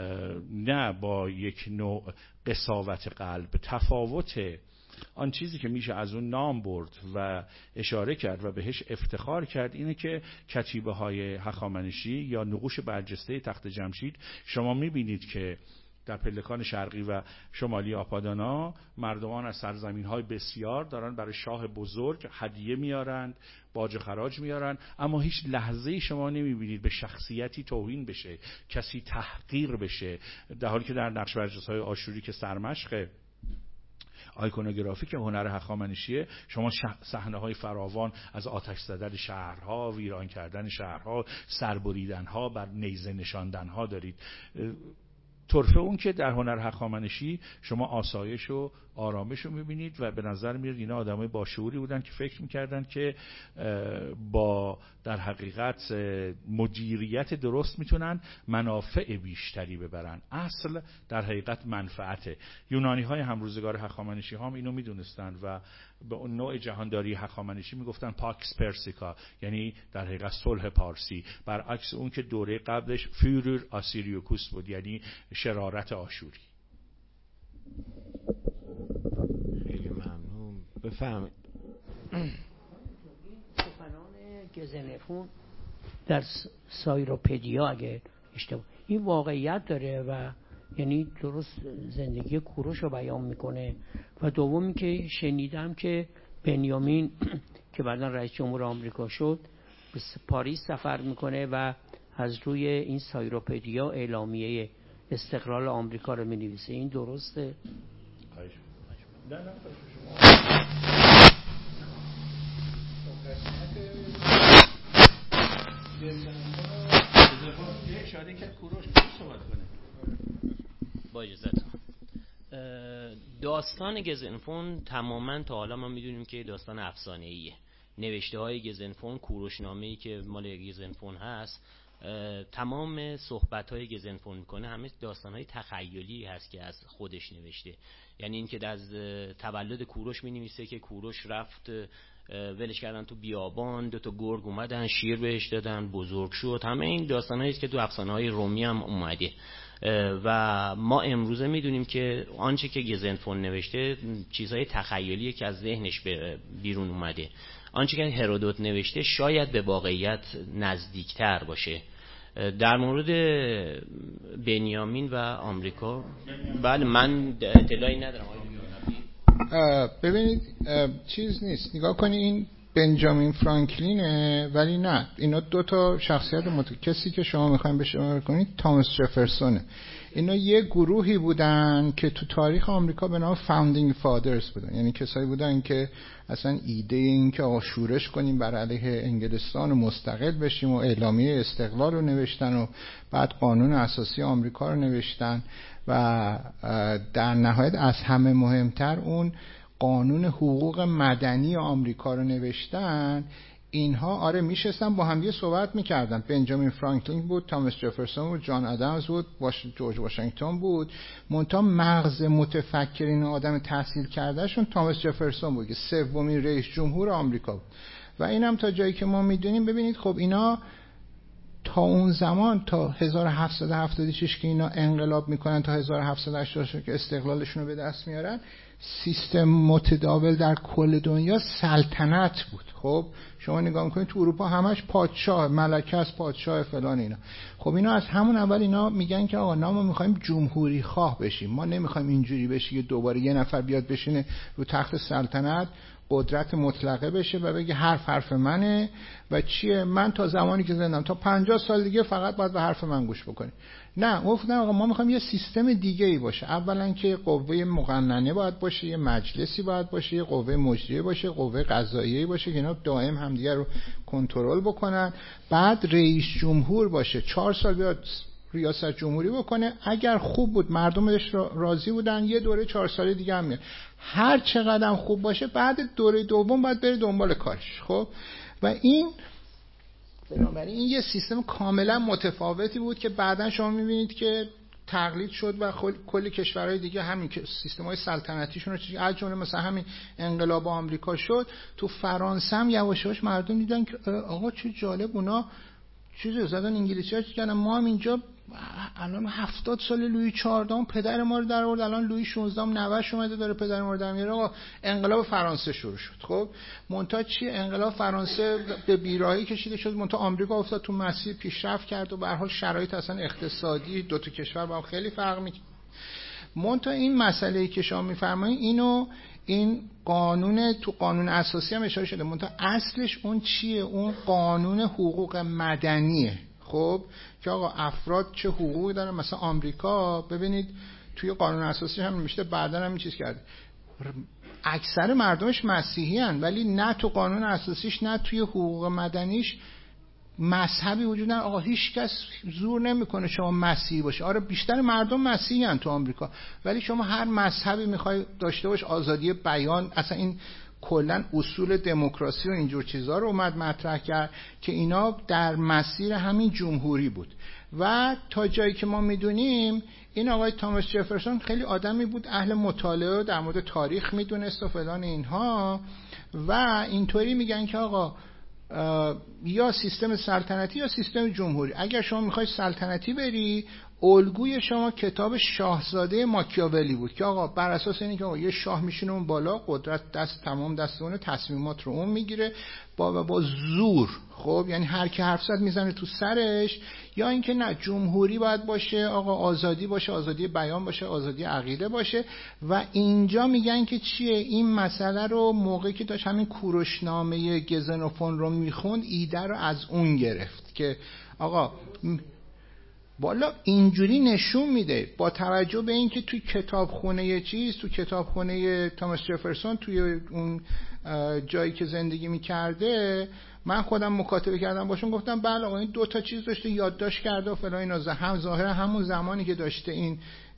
نه با یک نوع قساوت قلب. تفاوت آن چیزی که میشه از اون نام برد و اشاره کرد و بهش افتخار کرد اینه که کتیبه های هخامنشی یا نقوش برجسته تخت جمشید، شما میبینید که در پلکان شرقی و شمالی آپادانا مردمان از سرزمین‌های بسیار دارن برای شاه بزرگ هدیه میارند، باج خراج میارن، اما هیچ لحظه‌ای شما نمیبینید به شخصیتی توهین بشه، کسی تحقیر بشه، در حالی که در نقش برجسته‌های آشوری که سرمشق آیکونوگرافیک هنر هخامنشیه شما صحنه‌های فراوان از آتش زدن شهرها، ویران کردن شهرها، سربریدن‌ها، بر نیزه نشاندن‌ها دارید. طرفه اون که در هنر هخامنشی شما آسایش و آرامش رو میبینید و به نظر میاد اینا آدمای باشعوری بودن که فکر میکردن که با در حقیقت مدیریت درست میتونن منافع بیشتری ببرن. اصل در حقیقت منفعته. یونانی های همروزگار هخامنشی هم اینو میدونستن و به اون نوع جهانداری هخامنشی میگفتن پاکس پرسیکا، یعنی در حقیقت صلح پارسی، برعکس اون که دوره قبلش فیورر آسیریوکوس بود، یعنی شرارت آشوری. خیلی ممنون. بفهمید. سخنان گزنفون در سایروپدیا اگه اشتباه این واقعیت داره و یعنی درست زندگی کوروش رو بیان میکنه. و دومی که شنیدم که بنیامین که بعداً رئیس جمهور آمریکا شد به پاریس سفر میکنه و از روی این سایروپدیا اعلامیه استقلال آمریکا رو مینویسه. این درسته؟ نه نه اشاره کرد کوروش صحبت کنه. با اجازهتون. داستان گزنفون تماما تا حالا ما میدونیم که داستان افسانه‌ایه. نوشته های گزنفون، کوروشنامه‌ای که مال گزنفون هست، تمام صحبت های گزنفون میکنه همه داستان های تخیلی هست که از خودش نوشته. یعنی این که از تولد کوروش می نویسه که کوروش رفت ولش کردن تو بیابان، دو تا گرگ اومدن شیر بهش دادن، بزرگ شد. همه این داستانایی است که تو افسانه‌های رومی هم اومده و ما امروزه میدونیم که آنچه که گزنفون نوشته چیزهای تخیلیه که از ذهنش بیرون اومده. آنچه که هرودوت نوشته شاید به واقعیت نزدیکتر باشه. در مورد بنیامین و آمریکا بله من اطلاعی ندارم. ببینید چیز نیست، نگاه کنی این بنجامین فرانکلینه ولی نه، اینا دو تا شخصیت مت... کسی که شما میخواین بهش اشاره کنید تاماس جفرسونه. اینا یه گروهی بودن که تو تاریخ آمریکا به نام فاوندینگ فادرز بودن، یعنی کسایی بودن که اصلا ایده این که آقا شورش کنیم بر علیه انگلستان و مستقل بشیم و اعلامیه استقلال رو نوشتن و بعد قانون اساسی آمریکا رو نوشتن و در نهایت از همه مهمتر اون قانون حقوق مدنی آمریکا رو نوشتن. اینها آره میشستن با هم دیگه صحبت میکردن. بنجامین فرانکلین بود، تاماس جفرسون بود، جان آدمز بود، واش... جورج واشنگتن بود. منتها مغز متفکرین آدم تحصیل کردهشون تاماس جفرسون بود که سومین رئیس جمهور آمریکا بود. و اینم تا جایی که ما میدونیم ببینید خب اینا تا اون زمان تا هزار و هفتصد و هفتاد و شش که اینا انقلاب میکنن تا هزار و هفتصد و هشتاد و شش که استقلالشون رو به دست میارن، سیستم متداول در کل دنیا سلطنت بود. خب شما نگاه میکنید تو اروپا همش پادشاه، ملکه است، پادشاه فلان اینا. خب اینا از همون اول اینا میگن که آقا ما میخوایم جمهوری خواه بشیم، ما نمیخوایم اینجوری بشه که دوباره یه نفر بیاد بشینه رو تخت سلطنت قدرت مطلقه بشه و بگه حرف حرف منه و چیه، من تا زمانی که زندم تا پنجاه سال دیگه فقط باید به حرف من گوش بکنی. نه، گفتن آقا ما میخوایم یه سیستم دیگه ای باشه. اولا که قوه مقننه باید باشه، یه مجلسی باید باشه، یه قوه مجریه باشه، قوه قضاییه باشه که اینا دائم همدیگه رو کنترل بکنن. بعد رئیس جمهور باشه، چهار سال بیاد ریاست جمهوری بکنه. اگر خوب بود مردمش راضی بودن یه دوره چهار ساله دیگه هم میاد. هر چقدر خوب باشه بعد دوره دوم باید بره دنبال کارش. خب و این بنابراین این یه سیستم کاملا متفاوتی بود که بعدا شما میبینید که تقلید شد و کل کشورهای دیگه همین سیستم‌های سلطنتیشون رو، از جمله مثلا همین انقلاب آمریکا شد. تو فرانسه هم یواش یواش مردم دیدن که آقا چه جالب، اونا چیزی زدن انگلیسی‌ها چی کردن، ما هم اینجا الان هفتاد سال لویی چهاردهم پدر ما رو در آورد، الان لویی شانزدهم نوش اومده داره پدر ما رو در میاره. آقا انقلاب فرانسه شروع شد. خب منتها چی، انقلاب فرانسه به بیراهی کشیده شد، منتها آمریکا افتاد تو مسیر پیشرفت کرد و به هر حال شرایط اصلا اقتصادی دو تا کشور با هم خیلی فرق می‌کنه. منتها این مسئله‌ای که شما می‌فرمایید اینو این قانون تو قانون اساسی هم اشاره شده، منتها اصلش اون چیه؟ اون قانون حقوق مدنیه. خب که آقا افراد چه حقوقی دارن. مثلا آمریکا ببینید توی قانون اساسی هم نوشته، بعداً هم این چیز کرده اکثر مردمش مسیحی هن ولی نه تو قانون اساسیش نه توی حقوق مدنیش مذهبی وجود نداره. آقا هیچ کس زور نمیکنه شما مسیحی باشه. آره بیشتر مردم مسیحی هن تو آمریکا، ولی شما هر مذهبی میخوای داشته باش، آزادی بیان، اصلا این کلا اصول دموکراسی و اینجور چیزا رو اومد مطرح کرد که اینا در مسیر همین جمهوری بود. و تا جایی که ما میدونیم این آقای تاماس جفرسون خیلی آدمی بود اهل مطالعه در مورد تاریخ میدونست و فلان اینها، و اینطوری میگن که آقا یا سیستم سلطنتی یا سیستم جمهوری. اگر شما میخوای سلطنتی بری، الگوی شما کتاب شاهزاده ماکیاولی بود که آقا بر اساس اینه که آقا یه شاه میشینه اون بالا، قدرت دست تمام دست اونه، تصمیمات رو اون میگیره با با زور. خب یعنی هر کی حرف زد میزنه تو سرش. یا اینکه نه، جمهوری باید باشه، آقا آزادی باشه، آزادی بیان باشه، آزادی عقیده باشه. و اینجا میگن که چیه، این مسئله رو موقعی که داشت همین کوروشنامه گزنوفون رو میخوند ایده رو از اون گرفت که آقا بالا اینجوری نشون میده با توجه به اینکه توی کتابخونه چیز تو کتابخونه تاماس جفرسون توی اون جایی که زندگی میکرده، من خودم مکاتبه کردم باشون، گفتم بله آقا این دو تا چیز داشته یادداشت کرده و فلان اینا، هم ظاهرا همون زمانی که داشته این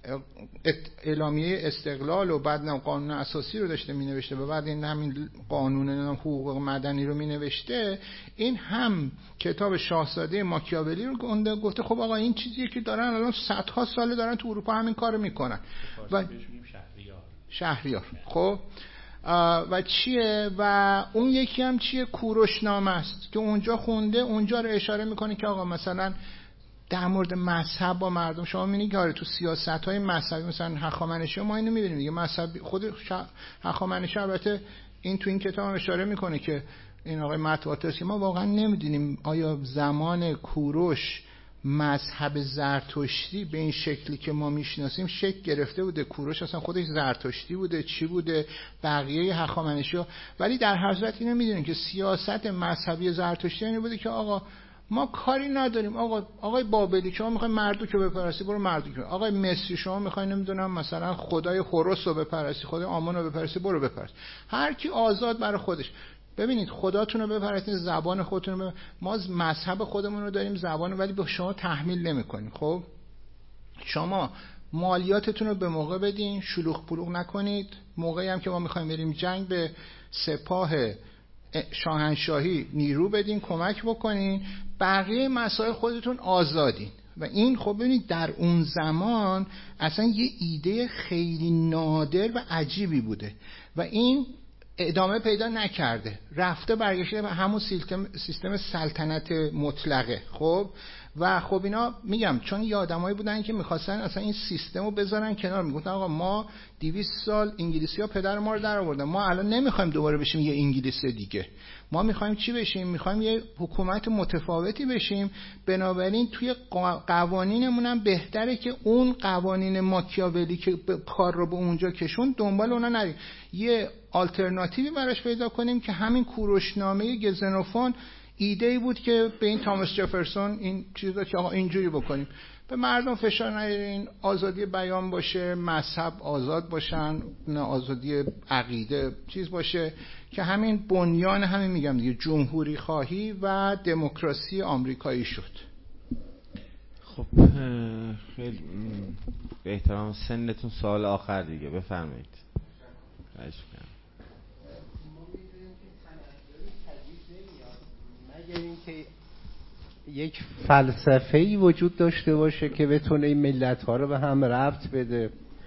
اعلامیه استقلال و بعد نم قانون اساسی رو داشته می نوشته و بعد این همین قانون حقوق مدنی رو می نوشته، این هم کتاب شاهزاده ماکیاولی رو گفته. خب آقا این چیزیه که دارن الان صدها ساله دارن تو اروپا همین کارو میکنن و شهریار. شهریار خب و چیه و اون یکی هم چیه؟ کوروش نامه است که اونجا خونده، اونجا رو اشاره میکنه که آقا مثلا در مورد مذهب با مردم شما می‌بینید که آره تو سیاست‌های مذهبی مثلا هخامنشی ما اینو می‌بینیم دیگه، مذهبی خود هخامنشی البته این تو این کتاب هم اشاره میکنه که این آقای متواترس که ما واقعا نمیدونیم آیا زمان کوروش مذهب زرتشتی به این شکلی که ما میشناسیم شکل گرفته بوده، کوروش اصلا خودش زرتشتی بوده، چی بوده، بقیه هخامنشی ها. ولی در هر صورت اینو میدونیم که سیاست مذهبی زرتشتی این بوده که آقا ما کاری نداریم، آقا آقای بابلی شما میخوای مردوک رو بپرستی برو مردوک، آقای مصری شما میخوای نمیدونم مثلا خدای هوروس رو بپرستی، خدای آمون رو بپرستی برو بپرس، هر کی آزاد برای خودش. ببینید خداتون رو بپرستین، زبان خودتون رو، ما مذهب خودمون رو داریم زبان، ولی به شما تحمیل نمی‌کنیم. خب شما مالیاتتون رو به موقع بدین، شلوغ پلوغ نکنید، موقعی هم که ما میخوایم بریم جنگ به سپاه شاهنشاهی نیرو بدین، کمک بکنین، بقیه مسائل خودتون آزادین. و این خب ببینید در اون زمان اصلا یه ایده خیلی نادر و عجیبی بوده و این ادامه پیدا نکرده، رفته برگشته به همون سیستم سیستم سلطنت مطلقه. خب و خب اینا میگم چون یه آدمایی بودن که میخواستن اصلا این سیستم رو بذارن کنار، میگفتن آقا ما دویست سال انگلیسی ها پدر ما رو در آوردن، ما الان نمیخوایم دوباره بشیم یه انگلیس دیگه، ما میخوایم چی بشیم؟ میخوایم یه حکومت متفاوتی بشیم، بنابراین توی قوانینمون هم بهتره که اون قوانین ماکیاولی که کار رو به اونجا کشون دنبال اونا نریم، یه آلترناتیوی براش پیدا کنیم که همین کوروشنامه گزنوفون ایده‌ای بود که به این تاماس جفرسون این چیزا که آقا اینجوری بکنیم، به مردم فشار نیارین، آزادی بیان باشه، مذهب آزاد باشن، نه آزادی عقیده چیز باشه، که همین بنیان همین میگم دیگه جمهوری خواهی و دموکراسی آمریکایی شد. خب خیلی به احترام سنتون سوال آخر دیگه بفرمایید. خواهش می‌کنم. مگر اینکه یک فلسفه‌ای وجود داشته باشه که بتونه این ملت‌ها رو به هم ربط بده.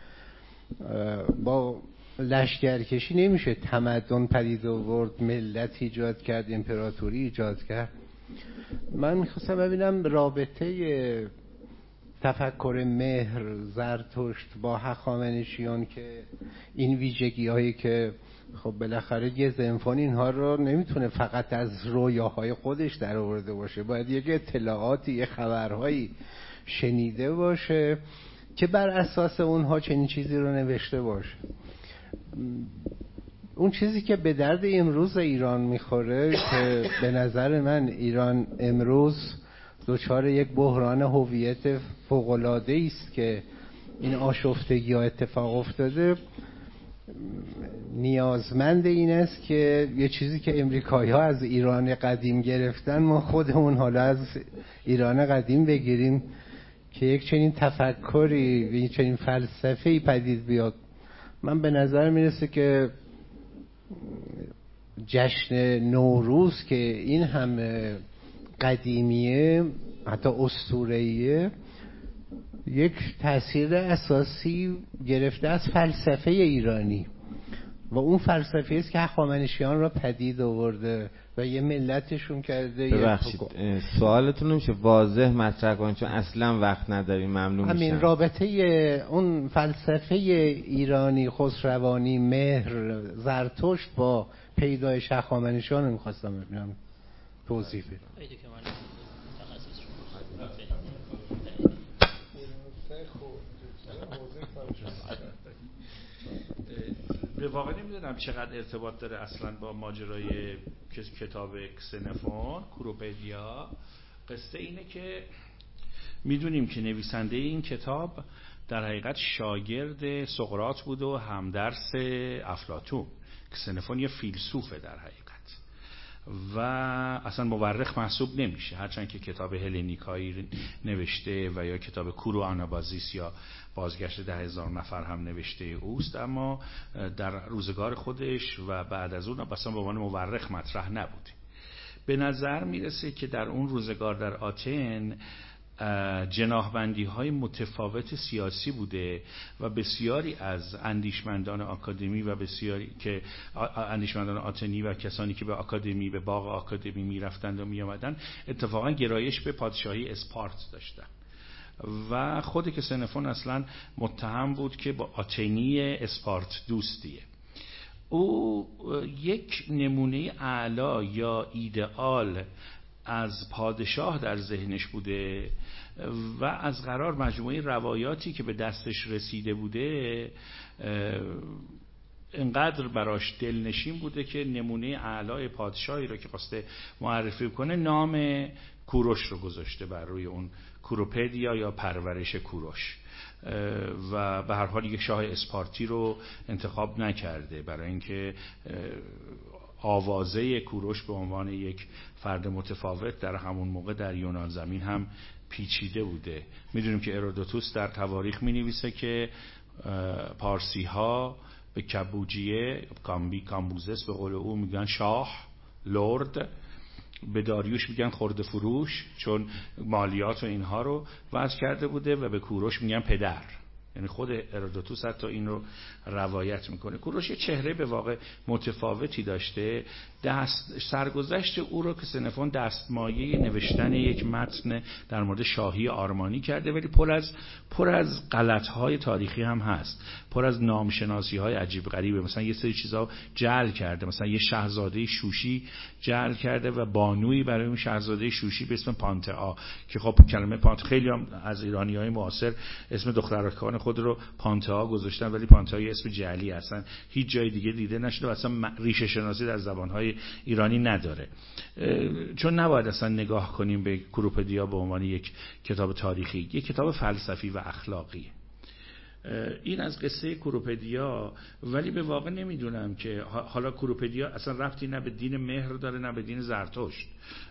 با لشکرکشی نمیشه تمدن پدید آورد، ملت ایجاد کرد، امپراتوری ایجاد کرد. من میخواستم ببینم رابطه تفکر مهر زرتشت با هخامنشیان که این ویژگی هایی که خب بالاخره یه زنفان اینها رو نمیتونه فقط از رویاهای خودش در آورده باشه، باید یک اطلاعاتی یه خبرهایی شنیده باشه که بر اساس اونها چنین چیزی رو نوشته باشه. اون چیزی که به درد امروز ایران میخوره که به نظر من ایران امروز دچار یک بحران هویت فوق‌العاده است که این آشفتگی ها اتفاق افتاده، نیازمند این است که یه چیزی که امریکایی ها از ایران قدیم گرفتن ما خودمون حالا از ایران قدیم بگیریم که یک چنین تفکری و یک چنین فلسفه‌ای پدید بیاد. من به نظر میرسه که جشن نوروز که این هم قدیمیه حتی اسطوره‌ایه یک تأثیر اساسی گرفته از فلسفه ایرانی و اون فلسفه است که هخامنشیان را پدید آورده و یه ملتشون کرده. ببخشید سوالتون نمیشه واضح مطرح کنید چون اصلا وقت نداریم، ممنون میشم. همین رابطه اون فلسفه ایرانی خسروانی مهر زرتشت با پیدایش هخامنشیان رو میخواستم ببینم توضیح بدم. به واقع نمیدونم چقدر ارتباط داره اصلا با ماجرای کتاب کسنفون کوروپدیا. قصه اینه که میدونیم که نویسنده این کتاب در حقیقت شاگرد سقراط بود و همدرس افلاطون. کسنفون یه فیلسوفه در حقیقت و اصلا مورخ محسوب نمیشه، هرچند که کتاب هلنیکایی نوشته و یا کتاب کورو آنابازیس یا بازگشت ده هزار نفر هم نوشته اوست، اما در روزگار خودش و بعد از اون اصلا به عنوان مورخ مطرح نبوده. به نظر میرسه که در اون روزگار در آتن جناحبندی های متفاوت سیاسی بوده و بسیاری از اندیشمندان آکادمی و بسیاری که اندیشمندان آتنی و کسانی که به آکادمی به باغ آکادمی می رفتند و می آمدن اتفاقا گرایش به پادشاهی اسپارت داشتن و خود که کسنفون اصلا متهم بود که با آتنی اسپارت دوستیه. او یک نمونه اعلی یا ایدئال از پادشاه در ذهنش بوده و از قرار مجموعه روایاتی که به دستش رسیده بوده انقدر براش دلنشین بوده که نمونه اعلی پادشاهی رو که خواسته معرفی کنه نام کوروش رو گذاشته بر روی اون کوروپدیا یا پرورش کوروش و به هر حال یک شاه اسپارتی رو انتخاب نکرده برای اینکه آوازه کوروش به عنوان یک فرد متفاوت در همون موقع در یونان زمین هم پیچیده بوده. میدونیم که هرودوتوس در تواریخ می نویسه که پارسی ها به کبوجیه کامبی کامبوزس به قول او میگن شاه لرد، به داریوش میگن خرده فروش چون مالیات و اینها رو وضع کرده بوده و به کوروش میگن پدر. یعنی خود هرودوتوس حتی این رو روایت میکنه. کوروش یه چهره به واقع متفاوتی داشته. دست سرگذشت او رو که کسنفون دستمایه نوشتن یک متن در مورد شاهی آرمانی کرده ولی پر از پر از غلط‌های تاریخی هم هست، پر از نامشناسی‌های عجیب غریبه. مثلا یه سری چیزا جعل کرده، مثلا یه شاهزاده شوشی جعل کرده و بانویی برای اون شاهزاده شوشی به اسم پانتئا که خب کلمه پانت خیلی هم از ایرانی‌های معاصر اسم دخترکان خود رو پانتئا گذاشتن ولی پانتئا یه اسم جعلی اصلا هیچ جای دیگه دیده نشده و اصلا ریشه شناسی در زبان‌های ایرانی نداره. چون نباید اصلا نگاه کنیم به کوروپدیا به عنوان یک کتاب تاریخی، یک کتاب فلسفی و اخلاقی. این از قصه کوروپدیا. ولی به واقع نمیدونم که حالا کوروپدیا اصلا ربطی نه به دین مهر داره نه به دین زرتشت.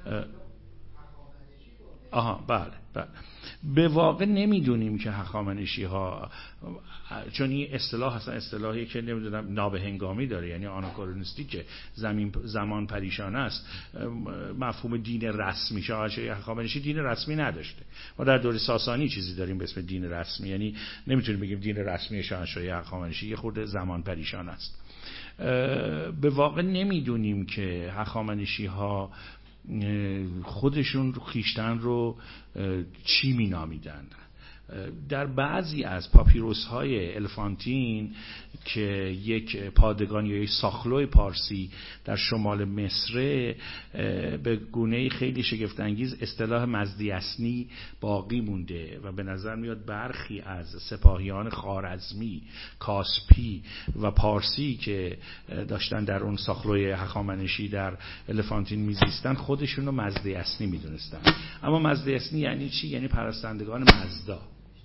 آها بله بله به واقع نمیدونیم که هخامنشی ها، چون این اصطلاح اصلا اصطلاحی که نمیدونم نابهنگامی داره، یعنی آناکرونیستیکه، زمین زمان پریشان است. مفهوم دین رسمی، شاهنشاهی هخامنشی دین رسمی نداشته. ما در دوره ساسانی چیزی داریم به اسم دین رسمی، یعنی نمیتونیم بگیم دین رسمی شاهنشاهی هخامنشی، یه خورده زمان پریشان است. به واقع نمیدونیم که هخامنشی ها خودشون خیشتن رو چی می نامیدن. در بعضی از پاپیروس های الفانتین که یک پادگان یا یک ساخلوی پارسی در شمال مصر به گونه خیلی شگفت انگیز اصطلاح مزدیسنی باقی مونده و به نظر میاد برخی از سپاهیان خوارزمی، کاسپی و پارسی که داشتن در اون ساخلوی هخامنشی در الفانتین میزیستن خودشون رو مزدیسنی میدونستن. اما مزدیسنی یعنی چی؟ یعنی پرستندگان مزدا.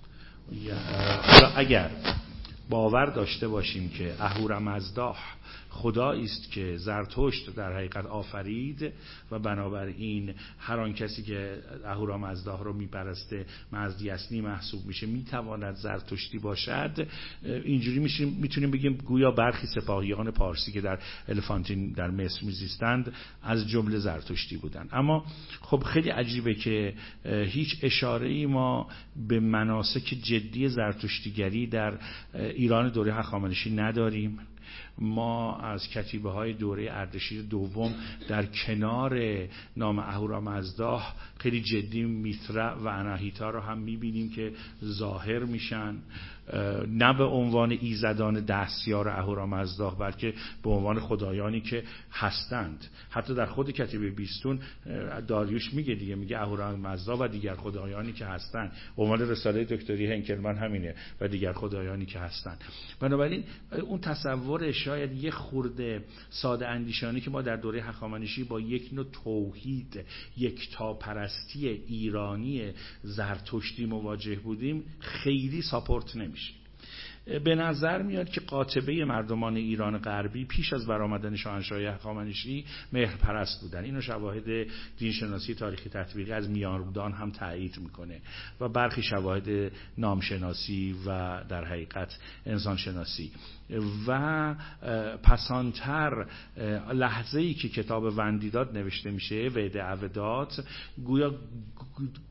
اگر باور داشته باشیم که اهورامزدا خدایی است که زرتشت در حقیقت آفرید و بنابراین هر آن کسی که اهورامزدا رو میپرسته مزدیسنی محسوب میشه میتواند زرتشتی باشد، اینجوری میشیم میتونیم بگیم گویا برخی سپاهیان پارسی که در الفانتین در مصر میزیستند از جمله زرتشتی بودند. اما خب خیلی عجیبه که هیچ اشاره‌ای ما به مناسک جدی زرتشتیگری در ایران دوره هخامنشی نداریم. ما از کتیبه های دوره اردشیر دوم در کنار نام اهورامزدا خیلی جدی میترا و اناهیتا رو هم میبینیم که ظاهر میشن، نه به عنوان ایزدان دستیار اهورامزدا بلکه به عنوان خدایانی که هستند. حتی در خود کتیبه بیستون داریوش میگه دیگه، میگه اهورامزدا و دیگر خدایانی که هستند. عنوان رساله دکتری هنکلمن همینه، و دیگر خدایانی که هستند. بنابراین اون تصور شاید یه خورده ساده اندیشانی که ما در دوره هخامنشی با یک نوع توحید، یکتاپرستی ایرانی زرتشتی مواجه بودیم خیلی ساپورت نمیشه. به نظر میاد که قاطبه مردمان ایران غربی پیش از برآمدن شاهنشاهی هخامنشی مهرپرست بودن. اینو شواهد دینشناسی تاریخی تطبیقی از میانرودان هم تایید میکنه و برخی شواهد نامشناسی و در حقیقت انسانشناسی. و پسانتر لحظه‌ای که کتاب وندیداد نوشته میشه، ویده اودات، گویا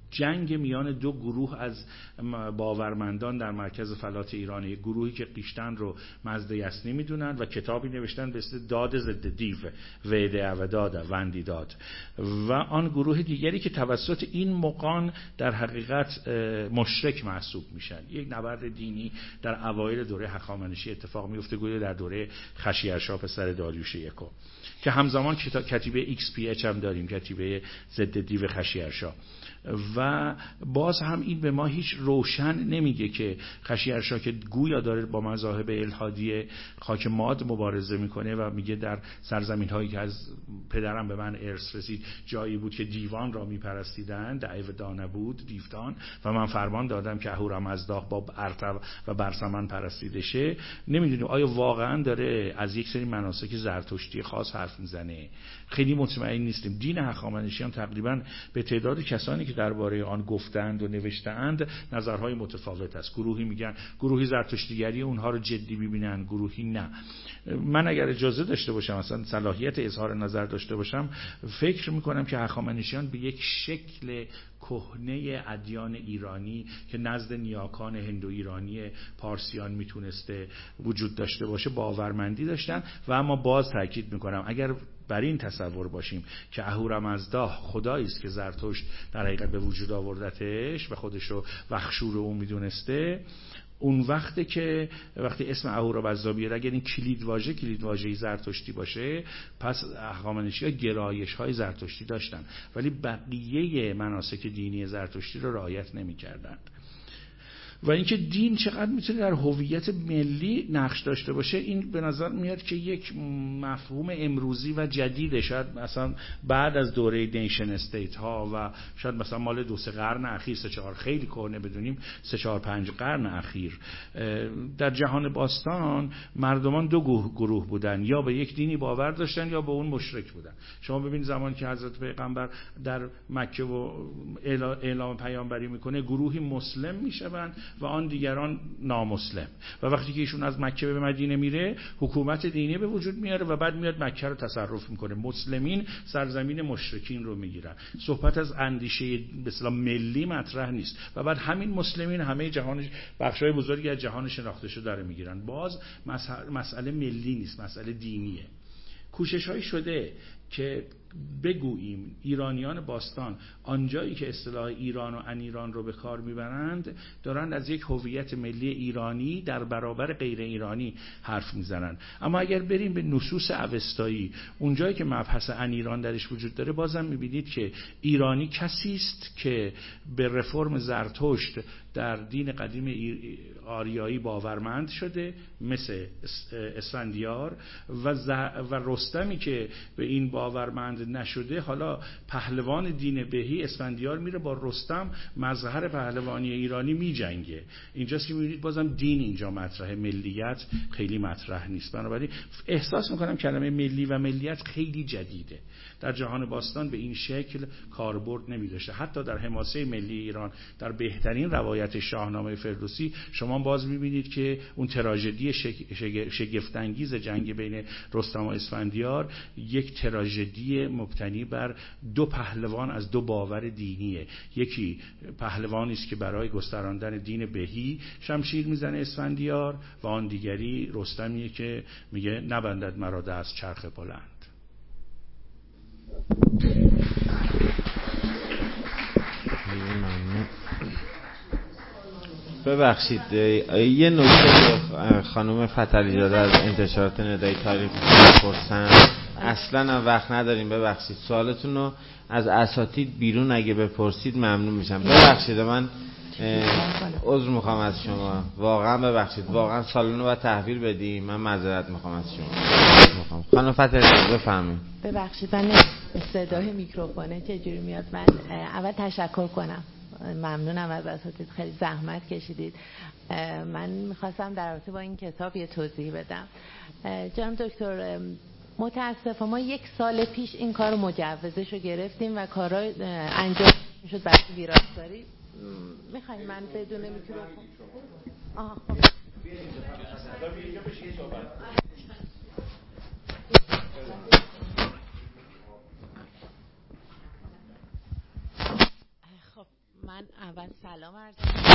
جنگ میان دو گروه از باورمندان در مرکز فلات ایران، یک گروهی که خیشتن رو مزد یسنی میدونن و کتابی نوشتن به اسم داد ضد دیو، ویده و داد وندی داد، و آن گروه دیگری که توسط این مقان در حقیقت مشرک محسوب میشن. یک نبرد دینی در اوایل دوره هخامنشی اتفاق میفته، گویا در دوره خشیارشا پسر داریوش یکم، که همزمان کتیبه ایکس پی اچ هم داریم، کتیبه ضد دیو خشیارشا. و باز هم این به ما هیچ روشن نمیگه که خشیارشا که گویا داره با مذاهب الحادی خاک ماد مبارزه میکنه و میگه در سرزمین هایی که از پدرم به من ارث رسید جایی بود که دیوان را میپرستیدن، دعیو دانه بود دیودان، و من فرمان دادم که اهورامزدا با ارتب و برسمن پرستیده شه. نمیدونیم آیا واقعا داره از یک سری مناسک زرتشتی خاص حرف میزنه؟ خیلی مطمئن نیستیم. دین هخامنشی هم تقریبا به تعداد کسانی که درباره آن گفتند و نوشته‌اند نظرهای متفاوت است. گروهی میگن، گروهی زرتشتیگری اونها رو جدی ببینن، گروهی نه. من اگر اجازه داشته باشم، اصلا صلاحیت اظهار نظر داشته باشم، فکر میکنم که هخامنشیان به یک شکل کهنه ادیان ایرانی که نزد نیاکان هندو ایرانی پارسیان میتونسته وجود داشته باشه باورمندی داشتن. و اما باز تاکید میکنم اگر بر این تصور باشیم که اهورامزدا خدایی است که زرتشت در حقیقت به وجود آوردتش و خودشو وخشور او میدونسته، اون وقته که وقتی اسم اهورامزدا بیاد، اگر این کلید واژه کلید واژه‌ای زرتشتی باشه، پس هخامنشی‌ها گرایش‌های زرتشتی داشتن ولی بقیه مناسک دینی زرتشتی رو رعایت نمی‌کردند. و اینکه دین چقدر میتونه در هویت ملی نقش داشته باشه، این به نظر میاد که یک مفهوم امروزی و جدیده، شاید مثلا بعد از دوره نیشن استیت ها و شاید مثلا مال دو سه قرن اخیر، سه چهار خیلی کهنه بدونیم، سه چهار پنج قرن اخیر در جهان باستان مردمان دو گروه بودن، یا به یک دینی باور داشتن یا به اون مشرک بودن. شما ببین زمانی که حضرت پیغمبر در مکه و اعلام پیامبری میکنه، گروهی مسلم میشن و آن دیگران نامسلم، و وقتی که ایشون از مکه به مدینه میره حکومت دینی به وجود میاره و بعد میاد مکه رو تصرف میکنه. مسلمین سرزمین مشرکین رو میگیرن. صحبت از اندیشه به اصطلاح ملی مطرح نیست و بعد همین مسلمین همه جهان، بخشای بزرگی از جهان شناخته شده داره میگیرن. باز مسئله ملی نیست، مسئله دینیه. کوشش‌هایی شده که بگوییم ایرانیان باستان آنجایی که اصطلاح ایران و ان ایران رو به کار میبرند دارن از یک هویت ملی ایرانی در برابر غیر ایرانی حرف میزنن. اما اگر بریم به نصوص اوستایی، اونجایی که مبحث ان ایران درش وجود داره، بازم میبینید که ایرانی کسی است که به رفرم زرتشت در دین قدیم آریایی باورمند شده، مثل اسفندیار، و, و رستمی که به این باورمند نشده، حالا پهلوان دین بهی اسفندیار میره با رستم مظهر پهلوانی ایرانی میجنگه. اینجاست که میبینید بازم دین اینجا مطرحه، ملیت خیلی مطرح نیست. بنابراین احساس میکنم کلمه ملی و ملیت خیلی جدیده، در جهان باستان به این شکل کاربرد نمیداشته. حتی در حماسه ملی ایران در بهترین روایت شاهنامه فردوسی شما باز میبینید که اون تراژدی شگفت‌انگیز جنگ بین رستم و اسفندیار یک تراژدی مبتنی بر دو پهلوان از دو باور دینیه. یکی پهلوانی است که برای گستراندن دین بهی شمشیر میزنه اسفندیار، و آن دیگری رستمیه که میگه نبندد مرا دست چرخ بلند. ببخشید یه نکته خانم فتحعلی زاده از انتشارات ندای تاریخ پرسن، اصلا وقت نداریم، ببخشید سوالتون رو از اساتید بیرون اگه بپرسید ممنون میشم. ببخشید من عذر میخوام از شما، واقعا ببخشید، واقعا سالن رو باید تحویل بدیم، من معذرت میخوام از شما. میخوام خانم فتحعلی بفرمایید. ببخشید من صدای میکروفونه چجوری میاد. من اول تشکر کنم، ممنونم از اساتید، خیلی زحمت کشیدید. من میخواستم در رابطه با این کتاب یه توضیح بدم. جناب دکتر، متاسفم ما یک سال پیش این کار مجوزش رو گرفتیم و کارا انجام شد برای ویراستاری. میخواین من بدون میکروفون؟ آها خب سلام عرض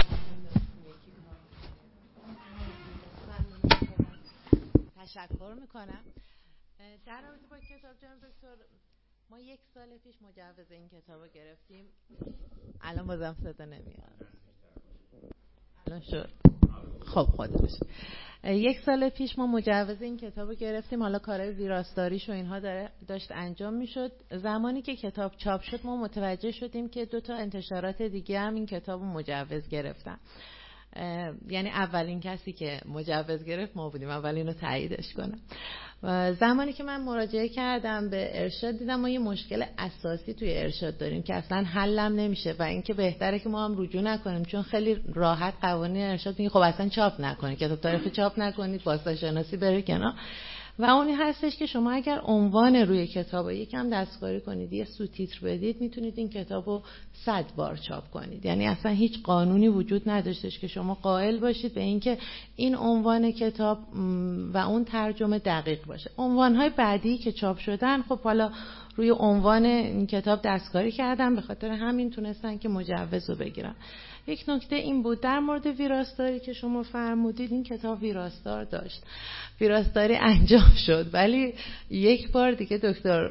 تشکر میکنم. در رابطه با کتاب جناب دکتر، ما یک سال پیش مجوز این کتاب رو گرفتیم. الان بازم صدا نمیاد. الان شد. خب خودش یک سال پیش ما مجوز این کتاب رو گرفتیم. حالا کارهای ویراستاریش و اینها داره داشت انجام میشد. زمانی که کتاب چاپ شد ما متوجه شدیم که دو تا انتشارات دیگه هم این کتاب رو مجوز گرفتن. یعنی اولین کسی که مجوز گرفت ما بودیم، اولین رو تاییدش کنم. زمانی که من مراجعه کردم به ارشاد دیدم ما یه مشکل اساسی توی ارشاد داریم که اصلا حلم نمیشه و اینکه بهتره که ما هم رجوع نکنیم، چون خیلی راحت قوانین ارشاد میگه خب اصلا چاپ نکنید، کتاب تاریخی چاپ نکنید، بازارشناسی بره کنار. و اونی هستش که شما اگر عنوان روی کتاب یکم دستکاری کنید، یه سوتیتر بدید، میتونید این کتابو صد بار چاپ کنید. یعنی اصلا هیچ قانونی وجود نداشتش که شما قائل باشید به اینکه این عنوان کتاب و اون ترجمه دقیق باشه. عنوانهای بعدی که چاپ شدن خب حالا روی عنوان این کتاب دستکاری کردن، به خاطر همین تونستن که مجوز رو بگیرن. یک نکته این بود در مورد ویراستاری که شما فرمودید، این کتاب ویراستار داشت، ویراستاری انجام شد، ولی یک بار دیگه دکتر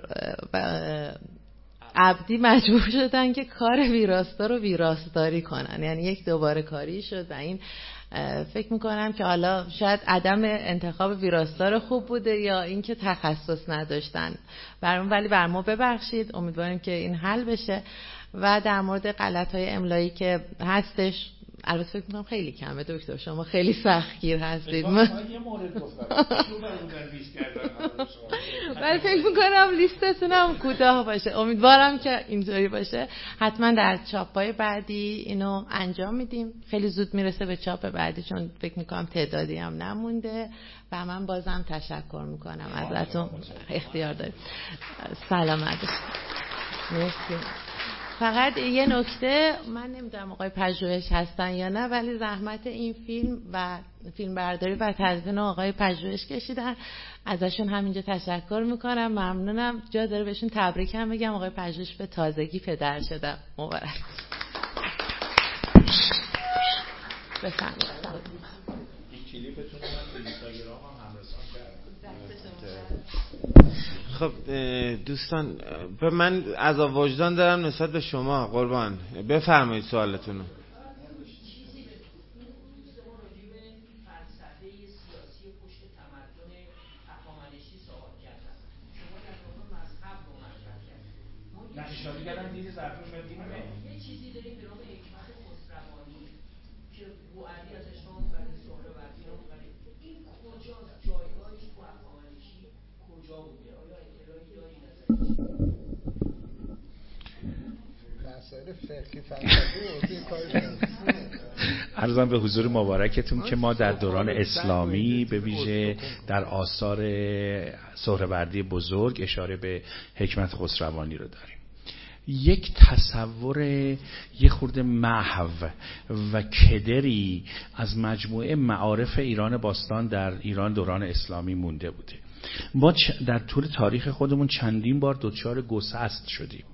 عبدی مجبور شدن که کار ویراستار رو ویراستاری کنن، یعنی یک دوباره کاری شد و این فکر میکنم که حالا شاید عدم انتخاب ویراستار خوب بوده یا اینکه تخصص نداشتن برام، ولی بر ما ببخشید، امیدواریم که این حل بشه. و در مورد غلط‌های املایی که هستش، البته فکر می‌کنم خیلی کمه دکتر، شما خیلی سختگیر هستید. من یه مورد گفتم ولی فکر می‌کنم لیستتون هم کوتاه باشه. امیدوارم که اینطوری باشه. حتما در چاپ‌های بعدی اینو انجام میدیم. خیلی زود میرسه به چاپ بعدی، چون فکر می‌کنم تعدادی هم نمونده. و من بازم تشکر می‌کنم ازتون، اختیار دارید. سلامت باشید. مرسی. فقط یه نکته، من نمیدونم آقای پژوهش هستن یا نه، ولی زحمت این فیلم و فیلم برداری و تدوین آقای پژوهش کشیدن، ازشون همینجا تشکر میکنم، ممنونم. جا داره بهشون تبریک هم بگم، آقای پژوهش به تازگی پدر شدن، مبارک. بفرمایید. این کلیپتون رو من تو اینستاگرام هم همرسان کردم. خب دوستان، به من از وجدان دارم نسبت به شما قربان، بفرمایید سوالتون رو. نشانی کردن دید ظرفی شد دید یه چیزی داریم به نام حکمت خسروانی که بوعلی ازش نام برده، سهره وردی نام برده. این کجاست؟ جایگاهش تو افغانشی کجا بوده؟ آیا اطلاعی داری نظری؟ مسائل فقهی فلسفی و کاری عرضم به حضور مبارکتون که ما در دوران اسلامی به ویژه در آثار سهروردی بزرگ اشاره به حکمت خسروانی رو داریم. یک تصور یه خورده محو و کدری از مجموعه معارف ایران باستان در ایران دوران اسلامی مونده بوده. ما در طول تاریخ خودمون چندین بار دچار گسست شدیم،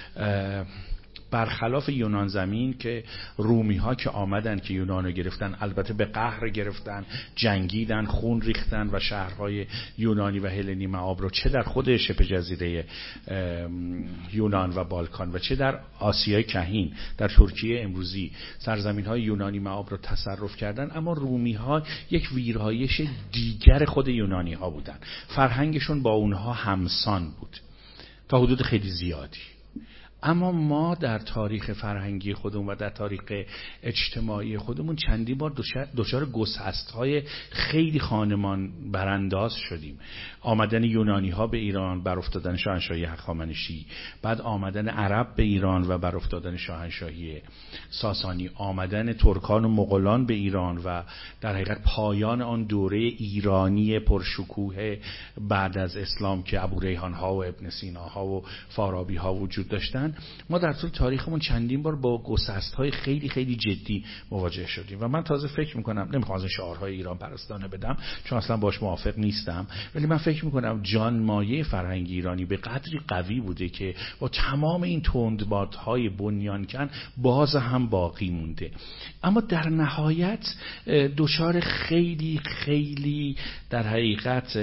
برخلاف یونان زمین که رومی ها که آمدن که یونان رو گرفتن، البته به قهر گرفتن، جنگیدن، خون ریختن و شهرهای یونانی و هلنی معاب رو چه در خود شبه جزیره یونان و بالکان و چه در آسیای کهین، در ترکیه امروزی سرزمین های یونانی معاب رو تصرف کردن. اما رومی ها یک ویرایش دیگر خود یونانی ها بودن، فرهنگشون با اونها همسان بود تا حدود خیلی زیادی. اما ما در تاریخ فرهنگی خودمون و در تاریخ اجتماعی خودمون چندی بار دچار گسست‌های خیلی خانمان برانداز شدیم. آمدن یونانی ها به ایران، بر افتادن شاهنشاهی هخامنشی، بعد آمدن عرب به ایران و بر افتادن شاهنشاهی ساسانی، آمدن ترکان و مغولان به ایران و در حقیقت پایان آن دوره ایرانی پرشکوه بعد از اسلام که ابوریحان ها و ابن سینا ها و فارابی ها وجود داشتن. من ما در طول تاریخمون چندین بار با گسست‌های خیلی خیلی جدی مواجه شدیم و من تازه فکر میکنم، نمیخوام از شعارهای ایران پرستانه بدم چون اصلا باش موافق نیستم، ولی من فکر میکنم جانمایه فرهنگ ایرانی به قدری قوی بوده که با تمام این تندبادهای بنیانکن باز هم باقی مونده. اما در نهایت دچار خیلی خیلی در حقیقت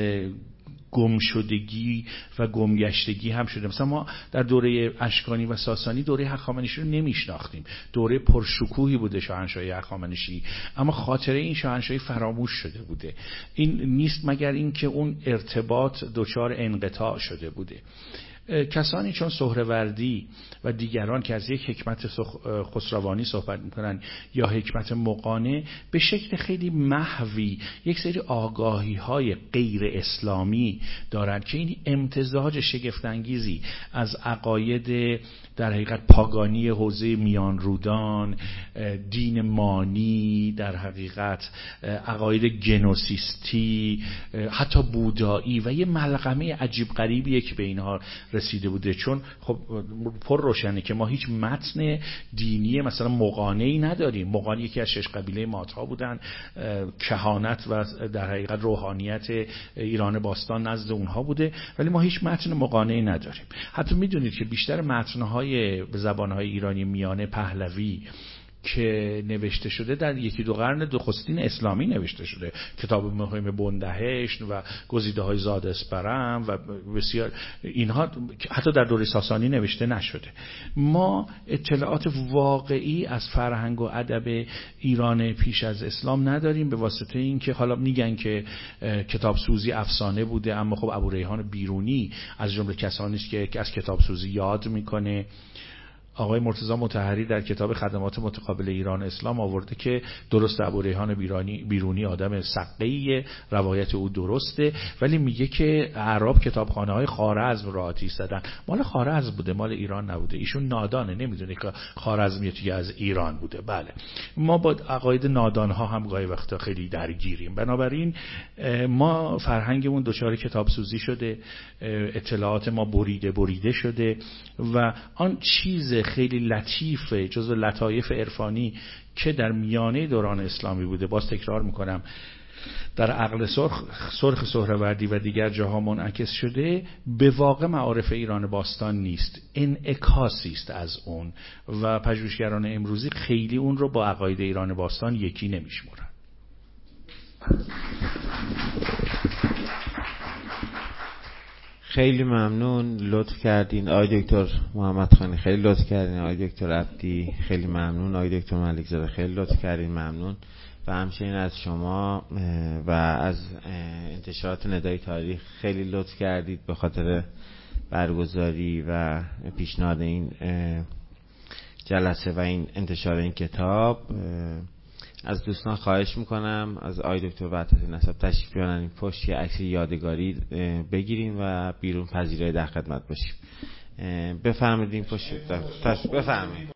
گمشدگی و گمگشتگی هم شده. مثلا ما در دوره اشکانی و ساسانی دوره هخامنشی رو نمیشناختیم، دوره پرشکوهی بوده شاهنشاهی هخامنشی، اما خاطره این شاهنشاهی فراموش شده بوده. این نیست مگر اینکه اون ارتباط دچار انقطاع شده بوده. کسانی چون سهروردی و دیگران که از یک حکمت خسروانی صحبت میکنن یا حکمت مقانع، به شکل خیلی محوی یک سری آگاهی های غیر اسلامی دارند که این امتزاج شگفت‌انگیزی از عقاید در حقیقت پاگانی حوزه میان رودان، دین مانی، در حقیقت عقاید گنوسیستی، حتی بودایی و یه ملغمه عجیب غریبیه که به اینها رسیده بوده. چون خب پر روشنه که ما هیچ متن دینی مثلا مقانعی نداریم. مقانع یکی از شش قبیله ماتها بودن، کهانت و در حقیقت روحانیت ایران باستان نزد اونها بوده، ولی ما هیچ متن مقانعی نداریم. حتی میدونید که بیشتر متن‌های به زبان‌های ایرانی میانه پهلوی که نوشته شده در یکی دو قرن نخستین اسلامی نوشته شده، کتاب مهم بندهشت و گزیده های زاد اسپرم و بسیار اینها حتی در دوره ساسانی نوشته نشده. ما اطلاعات واقعی از فرهنگ و ادب ایران پیش از اسلام نداریم، به واسطه اینکه حالا میگن که کتاب سوزی افسانه بوده، اما خب ابوریحان بیرونی از جمله کسانی است که از کتاب سوزی یاد میکنه. آقای مرتضی مطهری در کتاب خدمات متقابل ایران اسلام آورده که درست ابوریحان بیرونی بیرونی آدم سقه‌ای، روایت او درسته، ولی میگه که اعراب کتابخانه های خوارزم را آتش زدن. مال خوارزم بوده، مال ایران نبوده. ایشون نادانه، نمیدونه که خوارزمیتی از ایران بوده. بله، ما با عقاید نادان ها هم گاهی وقتا خیلی درگیریم. بنابراین ما فرهنگمون دچار کتاب سوزی شده، اطلاعات ما بریده بریده شده و آن چیز خیلی لطیفه جزو لطایف عرفانی که در میانه دوران اسلامی بوده، باز تکرار میکنم، در عقل سرخ سرخ سهروردی و دیگر جاها منعکس شده، به واقع معارف ایران باستان نیست، انعکاسی است از اون و پژوهشگران امروزی خیلی اون رو با عقاید ایران باستان یکی نمیشمرن. خیلی ممنون، لطف کردین آقای دکتر محمد خانی، خیلی لطف کردین آقای دکتر عبدی، خیلی ممنون آقای دکتر ملک زاده، خیلی لطف کردین، ممنون. و همچنین از شما و از انتشارات ندای تاریخ خیلی لطف کردید به خاطر برگزاری و پیشنهاد این جلسه و این انتشار این کتاب. از دوستان خواهش میکنم از آقای دکتر وحدتی نسب تشریف بیارن این پشت یه عکس یادگاری بگیریم و بیرون پذیرای در خدمت باشیم. بفرمایید این پشت بفرمایید.